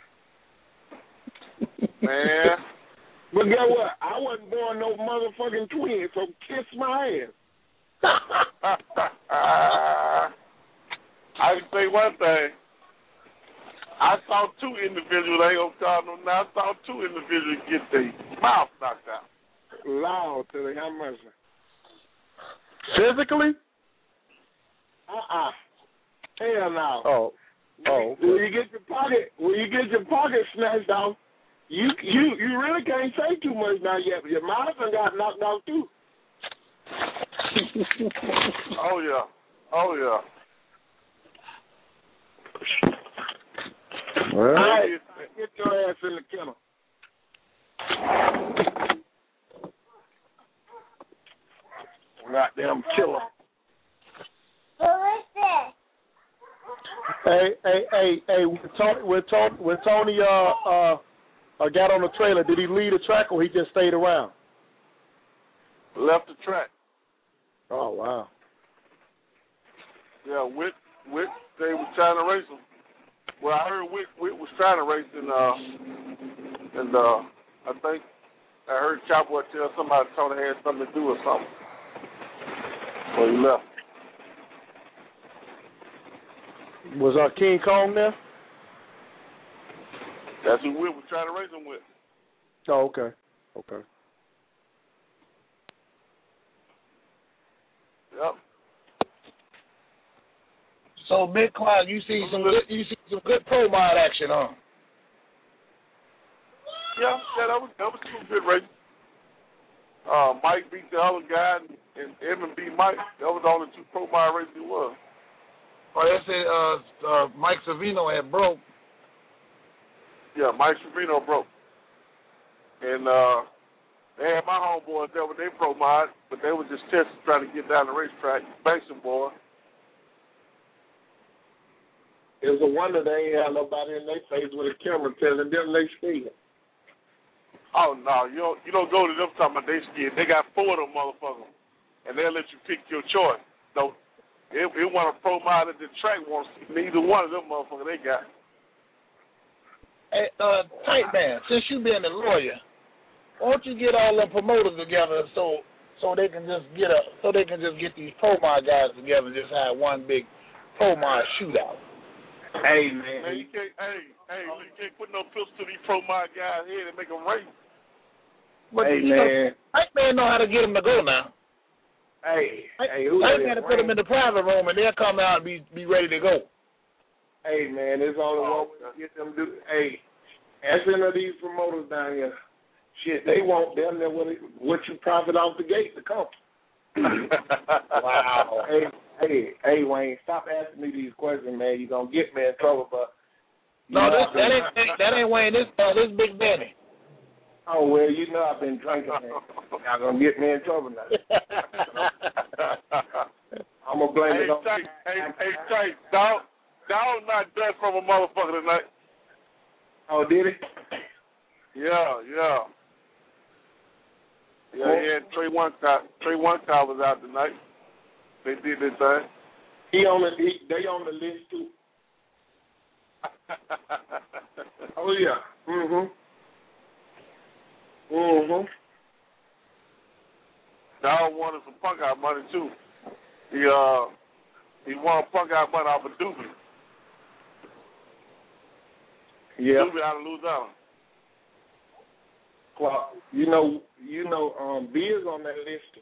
Man. But guess what? I wasn't born no motherfucking twin, so kiss my ass. I can say one thing. I saw two individuals, I ain't gonna call them now, I saw two individuals get their mouth knocked out. Loud to the how much? Physically? Uh-uh. Hell no. Oh. Oh. Okay. When you get your pocket, when you get your pocket snatched off, you you you really can't say too much now yet. Your mouth done got knocked out too. Oh yeah. Oh yeah. Well, all right, get your ass in the kennel. Goddamn killer. Who is this? Hey, hey, hey, hey! When Tony, when Tony, when Tony uh, uh, uh, got on the trailer, did he lead the track or he just stayed around? Left the track. Oh wow. Yeah, Witt, Witt, they was trying to race him. Well, I heard Witt, Witt was trying to race, and uh, and uh, I think I heard Chopper tell somebody Tony had something to do or something. So he left. Was our King Kong there? That's who Witt was trying to race him with. Oh, okay, okay. Yep. So Big Cloud, you see some good, you see some good pro mod action, huh? Yeah, yeah, that was that was two good races. Uh, Mike beat the other guy, and, and Edmund beat Mike. That was the only two pro mod races it was. Oh, they said uh, uh, Mike Savino had broke. Yeah, Mike Savino broke, and uh, they had my homeboys there with their pro mod, but they were just testing, trying to get down the racetrack. Bankston boy. It's a wonder they ain't have nobody in their face with a camera telling them they scared. Oh no, you don't you don't go to them talking about they scared. They got four of them motherfuckers, and they'll let you pick your choice. So it, it want a pro mod at the track wants neither one of them motherfuckers they got. Hey, uh, Tight Man, since you being a lawyer, why don't you get all the promoters together so so they can just get a so they can just get these pro mod guys together and just have one big pro mod shootout. Hey man, man you can't, hey, hey, you can't put no pistol to these pro mod guys' head and make them race. But hey you man, know, Tight Man know how to get them to go now. Hey, Tight, hey, who Tight Man to put them in the private room and they'll come out and be be ready to go. Hey man, there's only one way to get them to do. Hey, as any of these promoters down here, shit, they want them there what, what you profit off the gate to come. Wow. Hey, hey, hey, Wayne, stop asking me these questions, man. You're gonna get me in trouble, but no, this, that ain't that ain't Wayne. This uh, this Big Benny. Oh well, you know I've been drinking, man. Y'all gonna get me in trouble now. I'm gonna blame hey, it on. Tight, hey, hey, Tight, dog, dog, not dressed from a motherfucker tonight. Oh, did he? Yeah, yeah. Yeah, yeah. Trey One Car, Trey One Car was out tonight. They did their thing. He on the he, they on the list too. Oh yeah. Mhm. Mhm. Dog wanted some punk out money too. He uh he won punk out money off of Doobie. Yeah. Stupid out of Louisiana. Clark, you know, you know, um, Biz on that list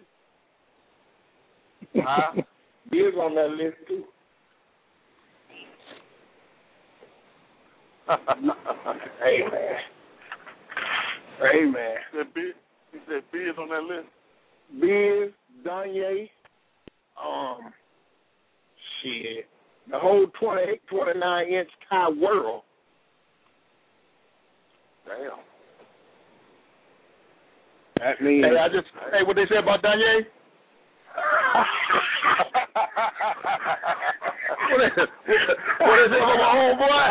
too. Huh? Biz on that list too. Hey man. Hey man. He said Biz, he said Biz on that list. Biz, Danye, um, shit, the whole twenty-eight, twenty-nine inch Kai world. Damn. That means. Hey, I just hey, what they say about Danye? what is it? What is it about my homeboy?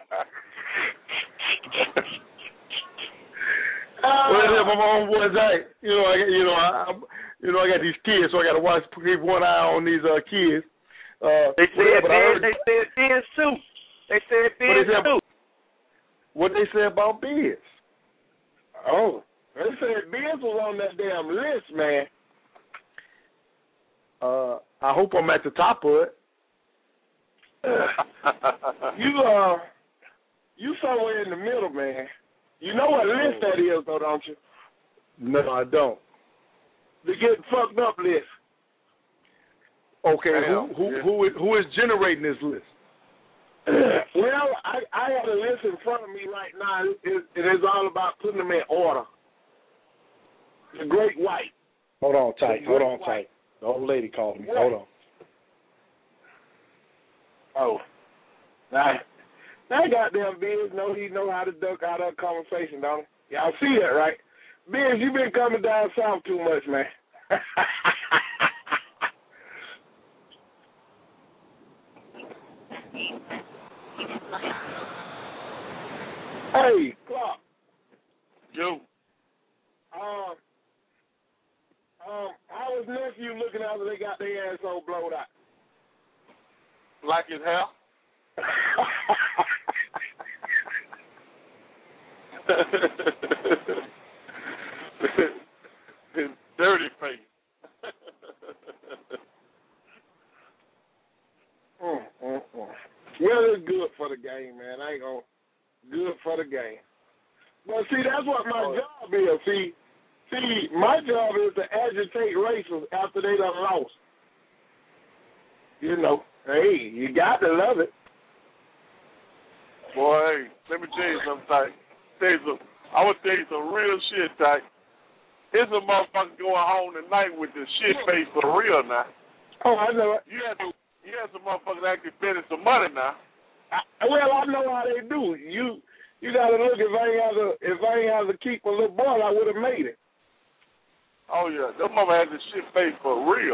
What is it about my homeboy Zach? You know, I you know, I, I you know, I got these kids, so I got to watch, keep one eye on these uh, kids. Uh, they said Biz, they said Biz too. They said Biz too. What they say about Biz? Oh, they said Biz was on that damn list, man. Uh, I hope I'm at the top of it. you uh, you somewhere in the middle, man. You know what list that is, though, don't you? No, I don't. The getting fucked up list. Okay, who who yeah. who is, who is generating this list? Well, I I have a list in front of me right now. It, it is all about putting them in order. The Great White. Hold on tight. Hold on White. tight. The old lady called me. What? Hold on. Oh. Now, that goddamn Biz know he know how to duck out of conversation, don't he? Y'all see that, right? Biz, you been coming down south too much, man. Hey, Clark. Yo. Um, um, how was nephew looking after they got their asshole blowed out? Like his hair? His dirty face. mm, mm, mm. Well, it's good for the game, man. I ain't gonna. Good for the game. But see, that's what my oh. job is. See, see, my job is to agitate racers after they done lost. You know, hey, you got to love it. Boy, hey, let me tell you something, Tyke. Tell you some, I would tell you some real shit, Tyke. There's a motherfucker going home tonight with the shit face for real now. Oh, I know it. You had to, you had some motherfuckers actually spending some money now. I, well, I know how they do. You you gotta look. If I ain't have to, if I ain't have to keep a little ball, I would have made it. Oh yeah, that mother had the shit face for real.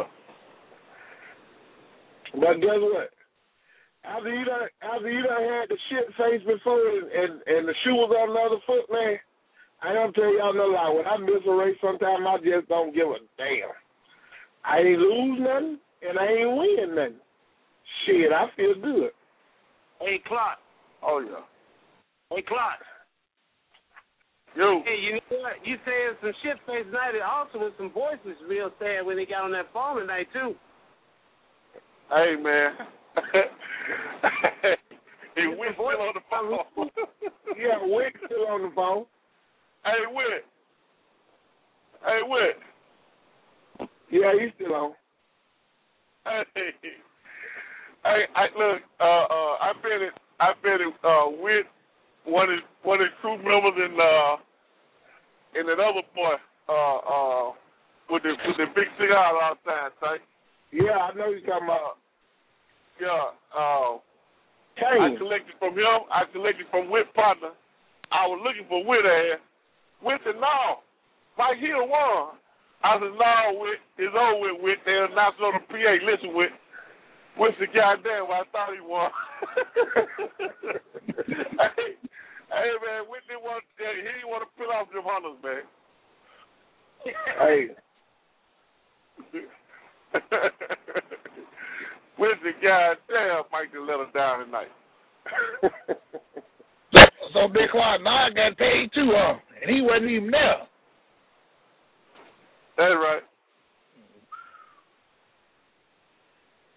But guess what? After you done, after you done had the shit face before, and, and and the shoe was on the other foot, man. I don't tell y'all no lie. When I miss a race, sometimes I just don't give a damn. I ain't lose nothing, and I ain't win nothing. Shit, I feel good. Hey, Clark. Oh, yeah. Hey, Clark. Yo. Hey, you know what? You said some shit face tonight. It also was some voices real sad when they got on that phone tonight, too. Hey, man. Hey, Wick still on the phone. Yeah, Wick still on the phone. Hey, Wick. Hey, Wick. Yeah, he's still on. Hey. Hey, I, look, uh, uh, I've been at, I've been at, uh, with one of one of the crew members in uh in another boy uh uh with the with the big cigar all the time, right? Yeah, I know you're talking about. Yeah, uh, Kane. I collected from him. I collected from Whit partner. I was looking for Whit ass. Whit said, "No, right here one." I said, "No, Whit, it's over with. Whit, they announced on the P A. Listen, Whit." What's the goddamn what I thought he was? hey, hey, man, Whitney want, he didn't want to put off them hunters, man. Hey. Where's the goddamn Mike to let us down tonight? so, so Big Clark, now I got paid too, huh? And he wasn't even there. That's right.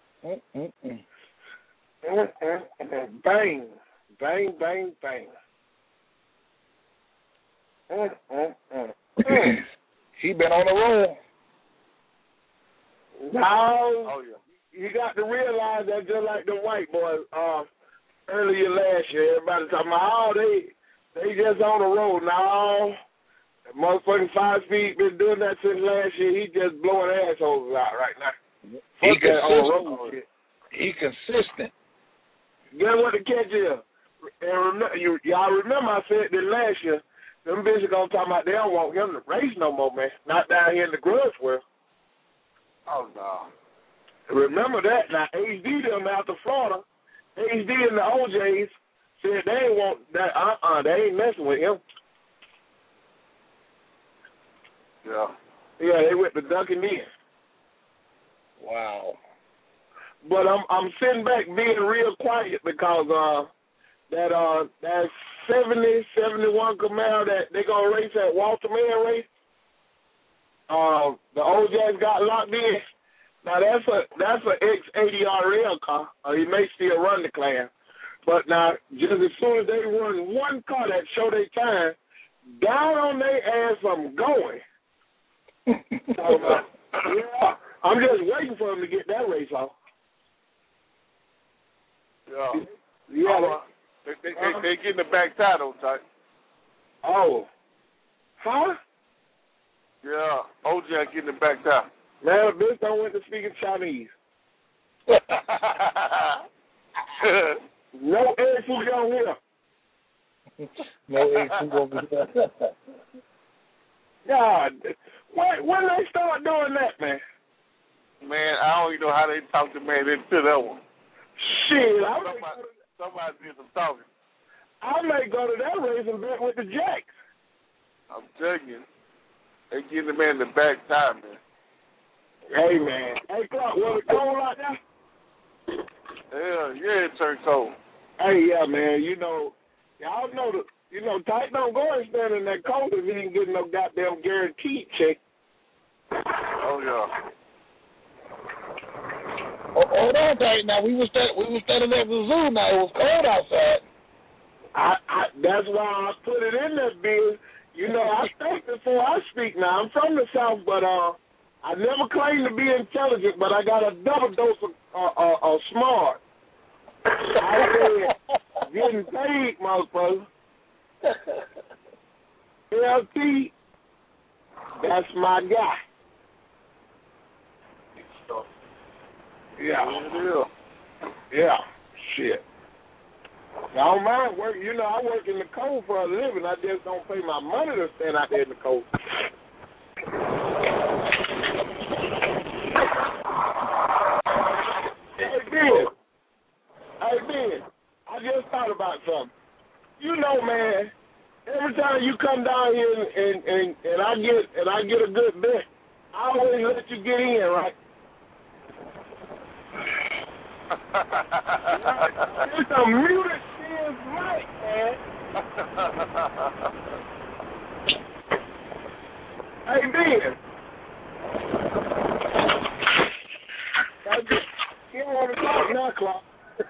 Mm-mm-mm. Mm-mm-mm. Bang, bang, bang, bang. Mm, mm, mm. Mm. He been on the roll. Now, Oh yeah. you got to realize that just like the white boys uh, earlier last year, everybody talking about, oh, they they just on the road. Now, the motherfucking Five Feet been doing that since last year. He just blowing assholes out right now. He Fuck that on the consistent. road shit. He consistent. Guess what the catch is? And remember, you, y'all remember I said that last year, them bitches gonna talk about they don't want him to race no more, man. Not down here in the grudge world. Oh no. Remember that. Now H D them out to Florida. H D and the O Js said they ain't want that. Uh uh they ain't messing with him. Yeah. Yeah, they went to Duncan in. Wow. But I'm I'm sitting back being real quiet because uh that uh that seventy, seventy-one Camaro that they gonna race at Walter Mann race. Uh, the O Js got locked in. Now that's a that's a X eighty R L car. Uh, he may still run the class, but now just as soon as they run one car that show their time, down on their ass I'm going. So, uh, yeah, I'm just waiting for them to get that race off. Yeah. Yeah. Uh, they they, they, they getting the back tie though, tight. Oh. Huh? Yeah. O J getting the back tie. Man, bitch don't went to speaking Chinese. No egg food on here. No egg food over here. God, when when they start doing that, man? Man, I don't even know how they talked the man into that one. Shit, I somebody, may, somebody did some talking. I may go to that race and bet with the Jacks. I'm telling you, they getting the man the back tie, man. Hey, man. Hey, Clark, was it cold out there? Yeah, yeah, it turned cold. Hey, yeah, man. You know, y'all know the, you know, Tight don't go and stand in that cold if he ain't getting no goddamn guaranteed check. Oh yeah. Oh, hold on, Tight. Now we was stand, we was standing at the zoo. Now it was cold outside. I, I that's why I put it in that bill. You know, I think before I speak. Now I'm from the South, but uh. I never claimed to be intelligent, but I got a double dose of uh, uh, uh, smart. I said, getting paid, motherfucker. L T, that's my guy. Yeah. Yeah. Shit. I don't mind work. You know, I work in the cold for a living. I just don't pay my money to stand out there in the cold. Hey, Ben. Hey, Ben. I just thought about something. You know, man, every time you come down here and, and, and, and I get and I get a good bet, I always let you get in, right? It's a muted Sears mic, man. Hey, Ben. You don't want to talk now, Clark.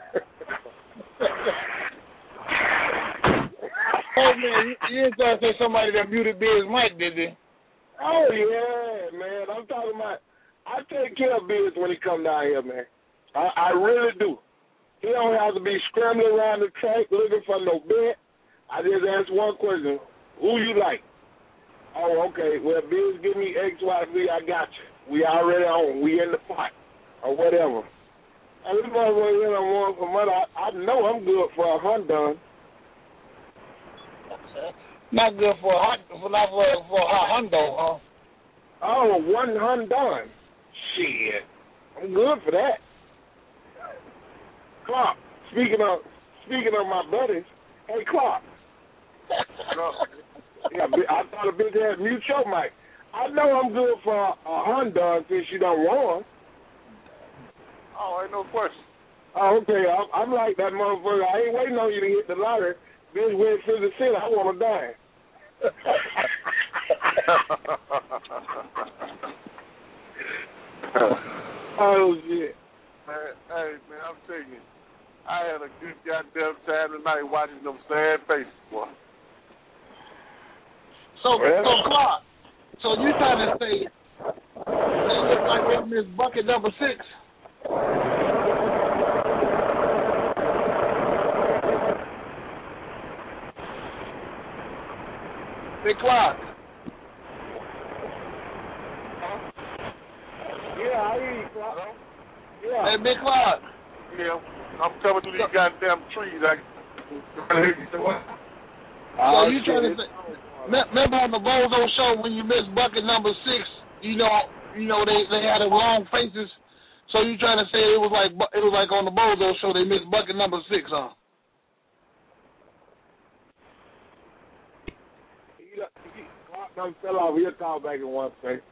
Oh, man, you, you didn't try to say somebody that muted Biz Mike, did they? Oh, yeah, man. I'm talking about, I take care of Biz when he come down here, man. I, I really do. He don't have to be scrambling around the track looking for no bet. I just ask one question. Who you like? Oh, okay. Well, Biz give me X, Y, Z. I got you. We already on. We in the pot. Or whatever. And this motherfucker in on one for money. I, I know I'm good for a Hyundai. Not good for a hot, for not for, for a Hyundai, huh? Oh, one Hyundai. Shit. I'm good for that. Clark, speaking of speaking of my buddies, hey Clark. Yeah, I thought a bitch had mute your mic. I know I'm good for a, a Hyundai since you don't want. Oh, ain't no question. Oh, okay. I'm, I'm like that motherfucker. I ain't waiting on you to hit the lottery. Bitch went to the city. I want to die. Oh, shit. Man, hey, man, I'm telling you, I had a good goddamn time tonight watching them sad faces, boy. So, so Clark, so you trying to say they look like they missed bucket number six? Big Clark. Yeah, I hear you, Clark. Yeah. Hey, Big Clark. Yeah, I'm coming through these goddamn trees. I So you trying to say? Remember on the Bozo show when you missed bucket number six? You know, you know they they had a long faces. So you trying to say it was like it was like on the Bozo show they missed bucket number six, huh? Don't fell off. He'll call back in one second.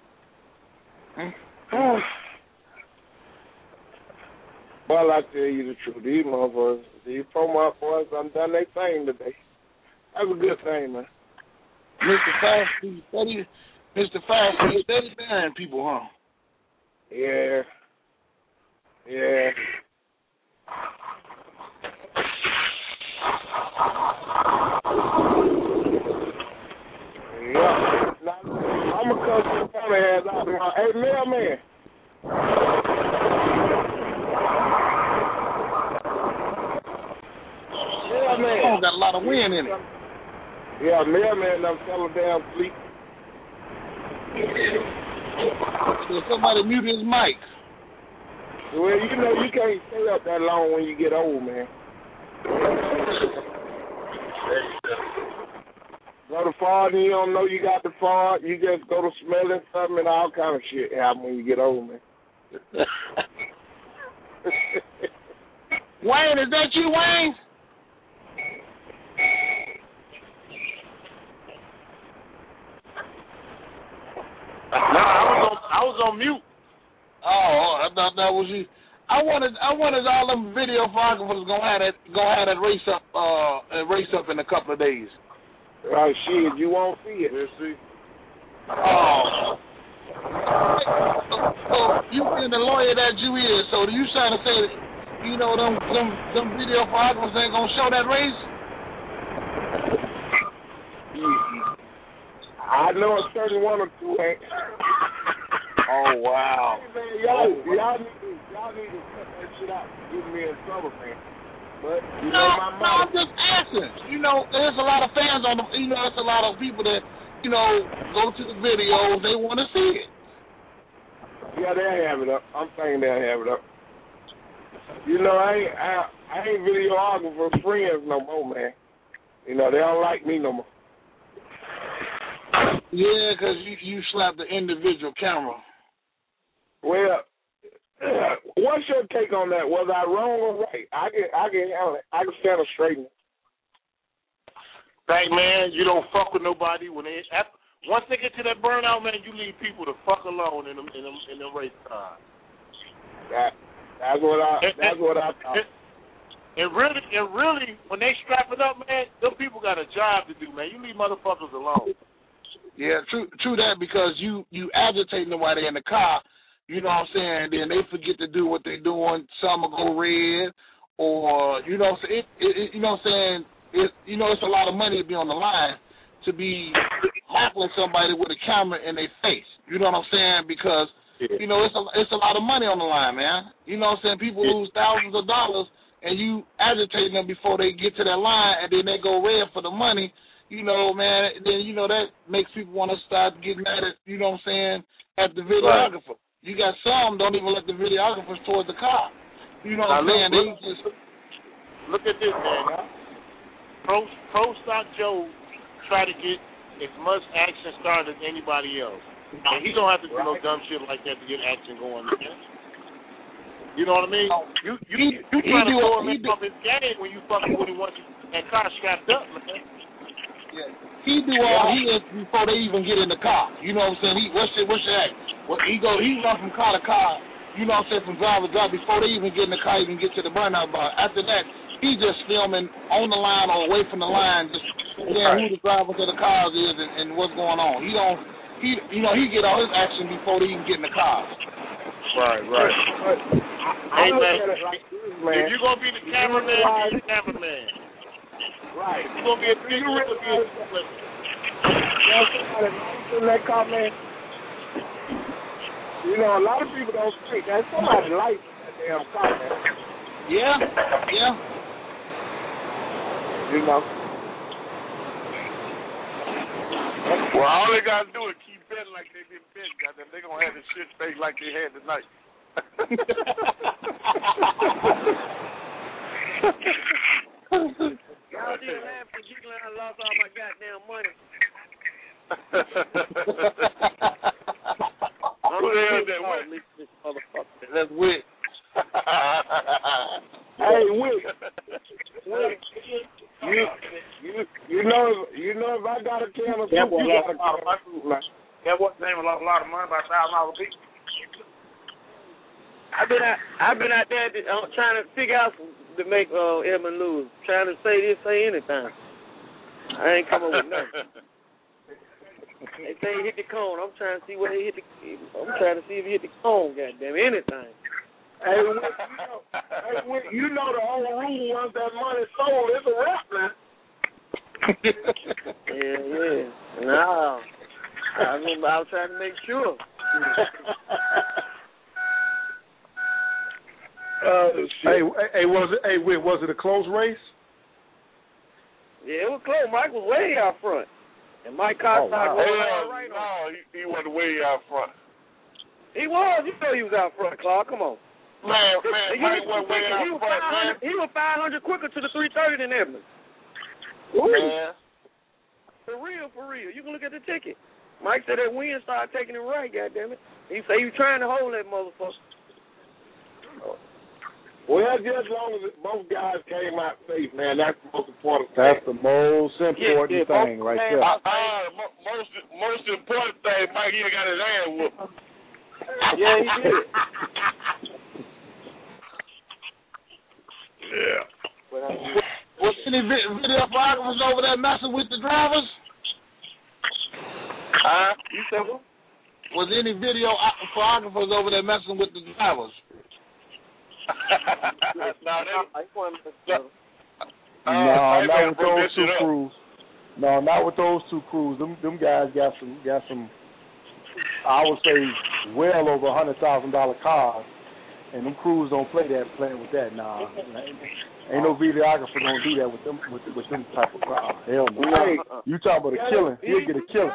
Well, I tell you the truth. These motherfuckers, these promo boys, done done their thing today. That's a good thing, man. Mister Fast, he's steady. Mister Fast, he's steady behind people, huh? Yeah. Yeah. Yeah. Now, I'm going to cut some funny ass out of my. Hey, mailman. Mailman. Oh, got a lot of wind in it. Yeah, mailman done fell down sleep. So somebody mute his mic. Well, you know, you can't stay up that long when you get old, man. Go to fart and you don't know you got the fart. You just go to smelling something and all kind of shit happen when you get old, man. Wayne, is that you, Wayne? No, I was on I was on mute. Oh, I thought that was you. I wanted I wanted all them video photographers gonna have that gonna have that race up uh race up in a couple of days. Oh shit, you won't see it. Let's see. Oh. So you being the lawyer that you is, so you trying to say that, you know, them them them video photographers ain't gonna show that race? I know a certain one or two ain't. Oh wow. Hey, man, y'all, oh, y'all need to y'all need to cut that shit out. Get me in trouble, man. But you no, know my no, I'm just asking. You know, there's a lot of fans on the. You know, there's a lot of people that, you know, go to the videos. They want to see it. Yeah, they'll have it up. I'm thinking they'll have it up. You know, I ain't I, I ain't videographer friends no more, man. You know, they don't like me no more. Yeah, because you you slapped the individual camera. Well, what's your take on that? Was I wrong or right? I can I can handle it. I can stand up straight. Hey man, you don't fuck with nobody when they after, once they get to that burnout, man, you leave people to fuck alone in them in them in them race cars. That that's what I and, that's and, what I thought. And, and really and really when they strap it up, man, them people got a job to do, man. You leave motherfuckers alone. Yeah, true true that, because you you agitate them while they're in the car. You know what I'm saying? Then they forget to do what they're doing. Some will go red, or you know what I'm saying? It, it, it, you know what I'm saying? It, you know, it's a lot of money to be on the line to be tackling somebody with a camera in their face. You know what I'm saying? Because you know it's a it's a lot of money on the line, man. You know what I'm saying? People lose thousands of dollars, and you agitating them before they get to that line, and then they go red for the money. You know, man, then, you know, that makes people want to start getting mad at, you know what I'm saying, at the videographer. Right. You got some don't even let the videographers toward the car. You know what I'm saying? Look, they just look at this, man. Pro, Pro Stock Joe try to get as much action started as anybody else. And he don't have to do right. no dumb shit like that to get action going, man. You know what I mean? You you, he, you trying to throw him in from his game when you fucking with him once you that car strapped up, man. Yeah. He do all he is before they even get in the car. You know what I'm saying? He what's your what's your act? Well, he go he run from car to car, you know what I'm saying, from driver to driver before they even get in the car, even get to the burnout bar. After that, he just filming on the line or away from the line, just seeing right. who the drivers of the cars is and, and what's going on. He don't he you know, he get all his action before they even get in the car. Right, right. Hey man, like this, man, if you're gonna be the cameraman, be the cameraman. Right. You're gonna be a big look at know, somebody in that car, man. You know, a lot of people don't think that somebody likes that damn car, man. Yeah, yeah. You know. Well, all they gotta do is keep betting like they did bet. Goddamn, they gonna have the shit face like they had tonight. Y'all did laugh and giggling. I lost all my goddamn money. I'm Who the hell is that Wick? This motherfucker. That's Wick. Hey, Wick. Wick. You, you, you know, you know, if I got a can of soup, Yeah, you got a a lot can of of soup, man. Yeah, what's the name? A lot, a lot of money, about a thousand dollars a piece. I've been out. I've been out there to, uh, trying to figure out to make uh, Edmund lose. Trying to say this, say anything. I ain't coming with nothing. They say he hit the cone. I'm trying to see where he hit the. I'm trying to see if he hit the cone. Goddamn anything. Hey, Wick, you know, hey, Wick, you know the whole rule once that money sold, it's a wrap, man. Yeah, yeah. No, I remember I was trying to make sure. uh, hey, hey, was it? Hey, Wick, was it a close race? Yeah, it was close. Mike was way out front, and Mike Cox oh, wow. going Hell, right no, on. he, he wasn't way out front. He was. You know he was out front, Clark. Come on. Man, man, he Mike was wasn't way out he was front, man. He was five hundred quicker to the three thirty than Edmonds. Man. For real, for real. You can look at the ticket. Mike said that wind started taking it right, goddammit. He said he was trying to hold that motherfucker. Well, just as long as both guys came out safe, man, that's the most important thing. That's the most important yeah, yeah, thing right there. Uh, uh, most, most important thing, Mike, he got his ass whooped. Yeah, he did. Yeah. Was any vi- video photographers over there messing with the drivers? Huh? You said what? Was any video photographers over there messing with the drivers? no, they, no, not with those two crews. No, not with those two crews. Them, them guys got some, got some. I would say well over a hundred thousand dollar cars, and them crews don't play that, playing with that. Nah, ain't no videographer gonna do that with them, with, with them type of cars. Hell no. Hey, you talking about a killing? He'll get a killing.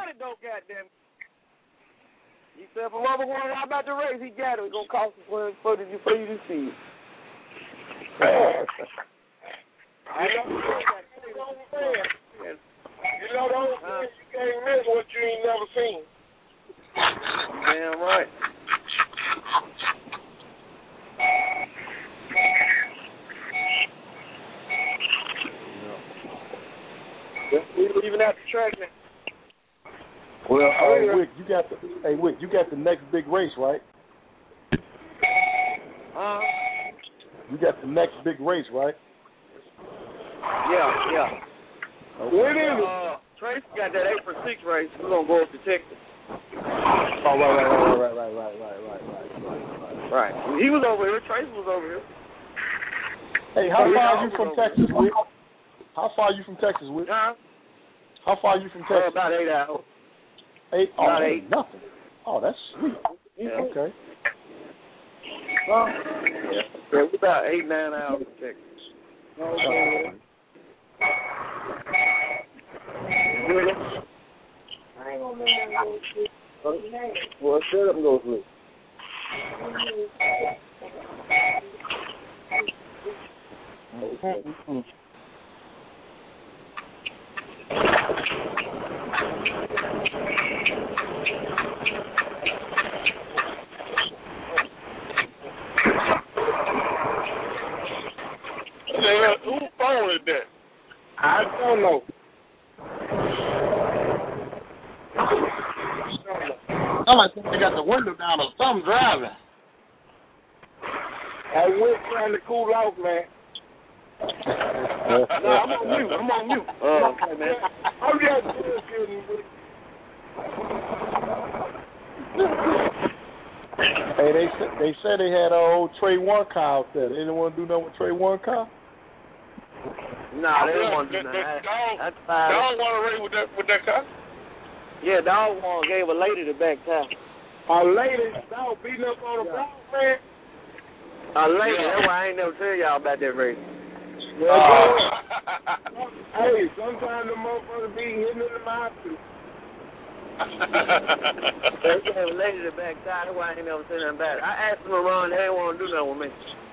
He said, if a mother want to lie about the race, he got it. It's going to cost him for, for, the, for you to see it. I know. You know, those things you can't miss what you ain't never seen. Damn right. We leaving out the track now. Well, uh, Wick, you got the hey Wick, you got the next big race, right? Uh, you got the next big race, right? Yeah, yeah. Okay. When is it? Uh, Trace got that April sixth race. We're gonna go up to Texas. Oh, right, right, right, right, right, right, right, right, right, right. Right. He was over here. Trace was over here. Hey, how far are you from Texas, Wick? How far are you from Texas, Wick? Huh? How far are you from Texas? Uh, about eight hours. Eight? Oh, About eight. Nothing. Oh, that's sweet. Yeah. Okay. Well, yeah. yeah, we're about eight, nine hours from Texas. Okay. I ain't gonna let that go sleep. Well, shut up and go sleep. Mm-hmm. Who phone is that? I don't know. Somebody think they got the window down or something driving. I went trying to cool off, man. No, I'm on mute. I'm on mute. Uh, okay, man. I'm just kidding. Hey, they they said they had a old Trey One car out there. They didn't want to do nothing with Trey One car. Nah, they didn't want to do that. That's fine. Y'all want to race with that with that car? Yeah, dog one gave a lady the back tie. A lady, dog beating up on a block, man. A lady, yeah. That's why I ain't never tell y'all about that race. Well, uh, hey, sometimes the motherfuckers be hitting in the mouth too. They gave a lady the back tie, that's why I ain't never said nothing about it. I asked them around, they didn't want to do nothing with me.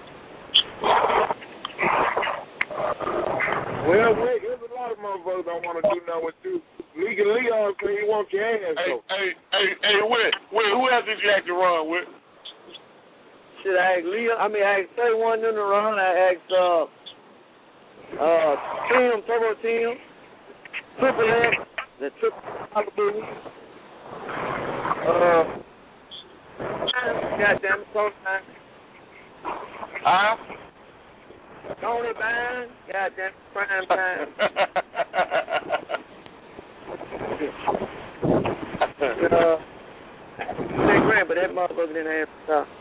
Well, wait, there's a lot of motherfuckers don't want to do nothing with you. League of Leon say he wants your ass. Hey, hey, hey, hey, Whit, Whit, who else did you have to run with? Shit, I asked Leo, I mean, I asked thirty-one in the run, I asked, uh, uh, Tim, Turbo Tim, Triple X, the Triple Malibu, uh, goddamn, Tony Bine. Huh? Tony Bine, goddamn, Prime Bine. uh, Jay Grant, but that motherfucker didn't have to stop.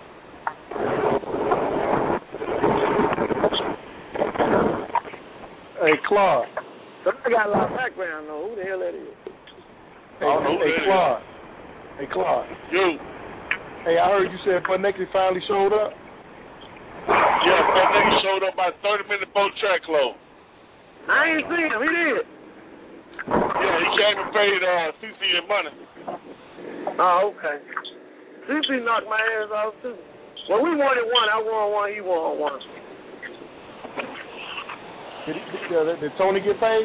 Hey, Clark. Somebody got a lot of background, though. Who the hell that is? Hey, hey, hey Clark. Hey, Clark. You. Hey, I heard you said Butt Naked finally showed up. Yeah, Butt Naked showed up about thirty minutes before track close. I ain't seen him. He did. Yeah, he came and paid uh, C C his money. Oh, okay. C C knocked my ass off, too. Well, we wanted one. I won one. He won one. Did, he, uh, did Tony get paid?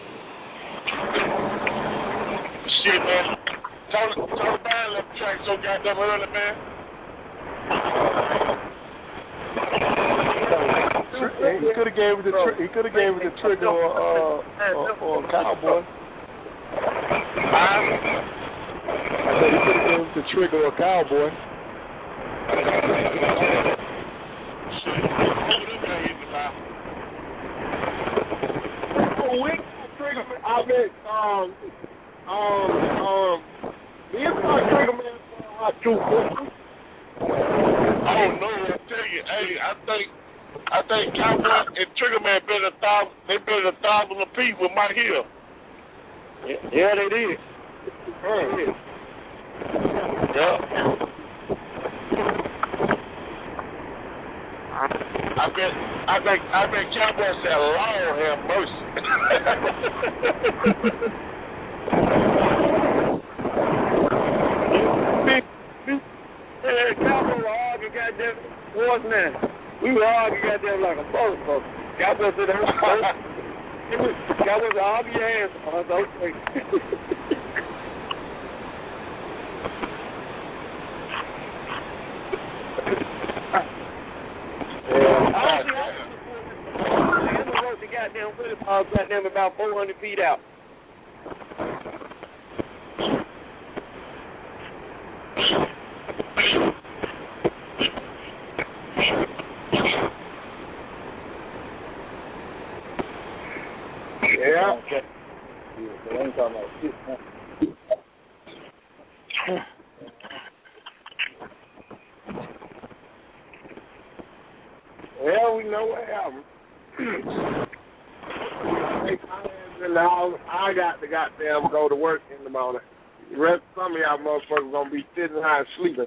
Shit, man. Tony, Tony Bine left the track so goddamn early, man. He could have gave it the tri- he could have gave it the trigger or uh or, or a cowboy. Huh? I said he could have gave it the trigger or a cowboy. Oh, we trigger. I mean, um, um, um, the inside trigger man for two fifty. Oh no, I tell you, hey, I think, I think Cowboy and Trigger Man built a thousand. They built a thousand apiece with Mike Hill. Yeah, yeah they did. Mm. Yeah. I bet, I bet, I bet Cowboy said, "Lord have mercy." Hey, Cowboy were arguing goddamn what's now? We were arguing goddamn like a motherfucker. Cowboy said that was Cowboy said, argue your hands off. I was okay. The goddamn Willie ball goddamn about four hundred feet out. Yeah. Okay. Yeah, I ain't talking about shit. Well, we know what happened. In the house, I got to goddamn go to work in the morning. The rest of some of y'all motherfuckers gonna be sitting high sleeping.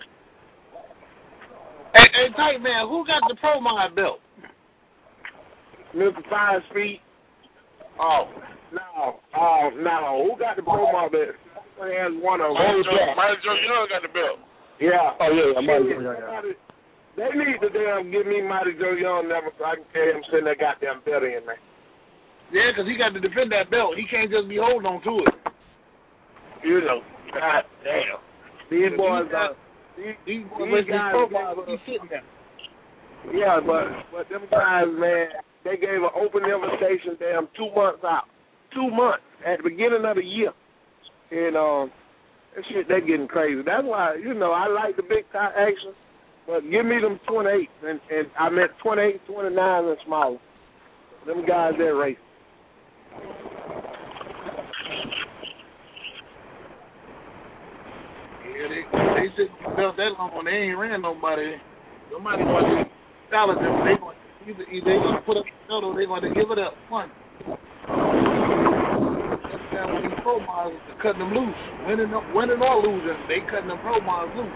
Hey, hey, tight man, who got the Pro Mod belt? Mister Five Feet. Oh, no, oh, no. Who got the Pro Mod belt? Somebody has one of them. Mighty Joe Young got the belt. Yeah. Oh yeah, yeah, Mighty Joe Young. They need to damn give me Mighty Joe Young number so I can tell him send that goddamn belt in, man. Yeah, because he got to defend that belt. He can't just be holding on to it. You know, god damn. These boys are, these, these, these guys, he's sitting there. Yeah, but, but them guys, man, they gave an open invitation damn two months out. Two months at the beginning of the year. And, um, that shit, they getting crazy. That's why, you know, I like the big time action. But give me them twenty-eight, and, and I meant twenty-eight, twenty-nine, and smaller. Them guys, they're racing. Yeah, they they just built that long when they ain't ran nobody. Nobody want to challenge them. They want either either they gonna put up the belt or they gonna give it up. One. That's when you promos, cutting them loose. Winning, winning or losing, they cutting them promos loose.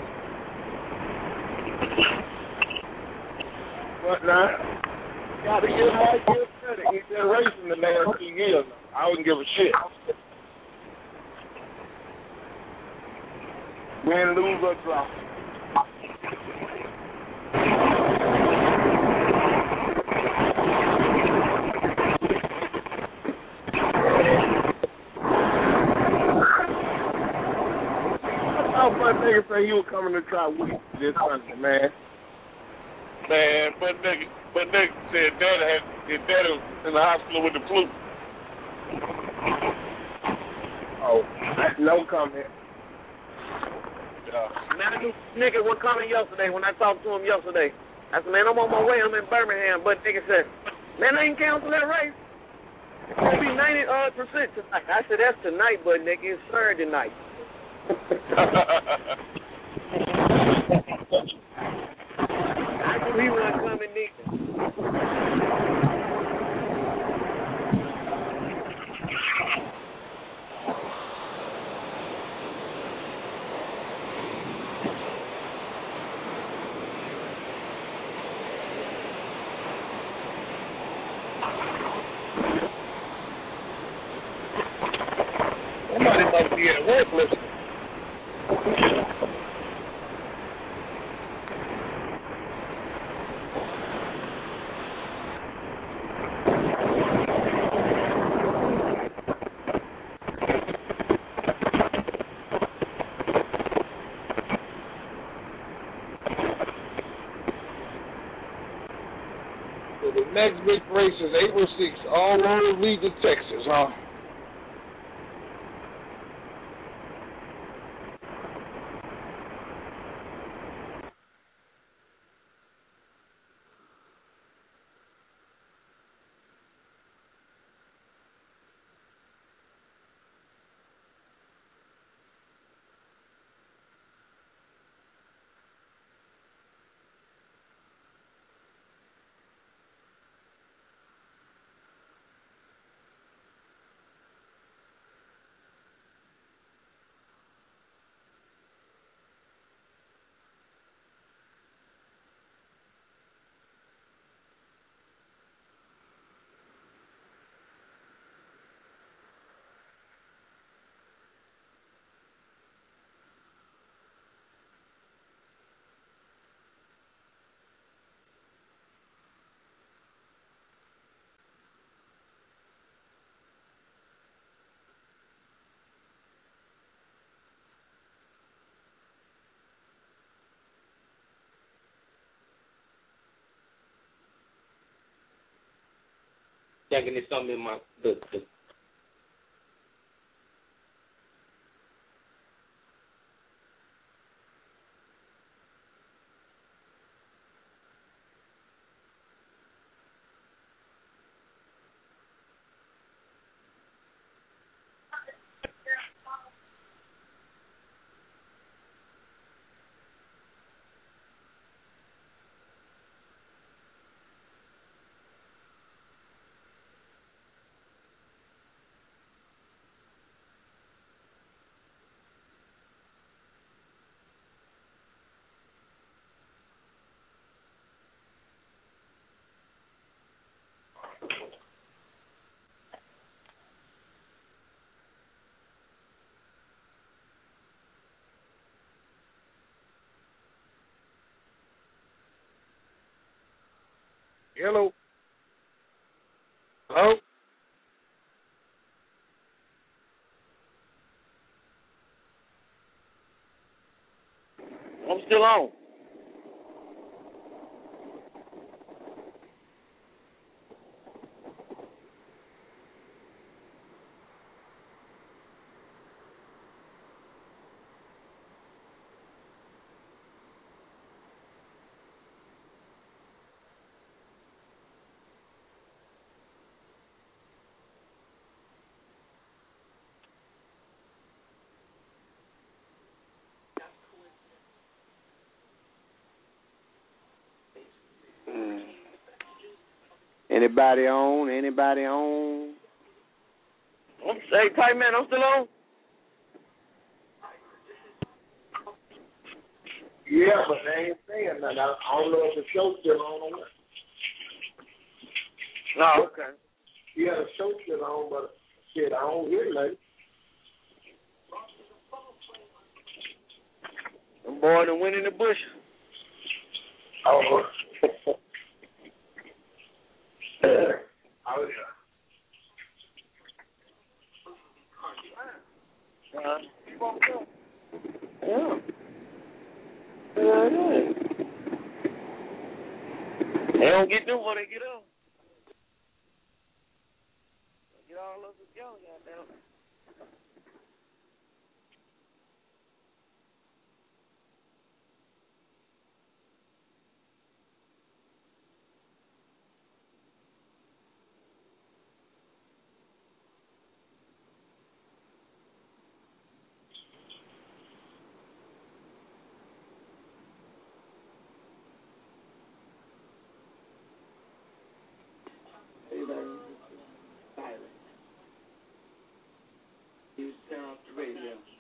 But now, gotta give Mike his credit. He's been racing the last few years. I wouldn't give a shit. Win, lose, or draw. How fun niggas say you were coming to try weed this Sunday, man? Man, but nigga, but nigga said Dad had his dad was in the hospital with the flu. Oh, no comment. Yeah. Man, I knew nigga was coming yesterday when I talked to him yesterday. I said, man, I'm on my way. I'm in Birmingham. But nigga said, man, I ain't cancel that race. It's going to be ninety percent tonight. I said, that's tonight, but nigga, it's Saturday night. I knew he wasn't coming neither. Somebody must be at work listening. So the next big race is April sixth. All roads lead to Texas, huh? Thinking it's something in my the, the Hello. Hello. I'm still on. Anybody on? Anybody on? I'm say, tight man, I'm still on. Yeah, but they ain't saying nothing. I, I don't know if the show's still on or what. No, okay. Yeah, the show's still on, but shit, I don't hear nothing. Them boy done went in the bush. Oh. Oh, yeah. Uh, yeah. Yeah, yeah. They don't get them before they get up. Get all of us young, goddamn. Silent. You turn off the radio.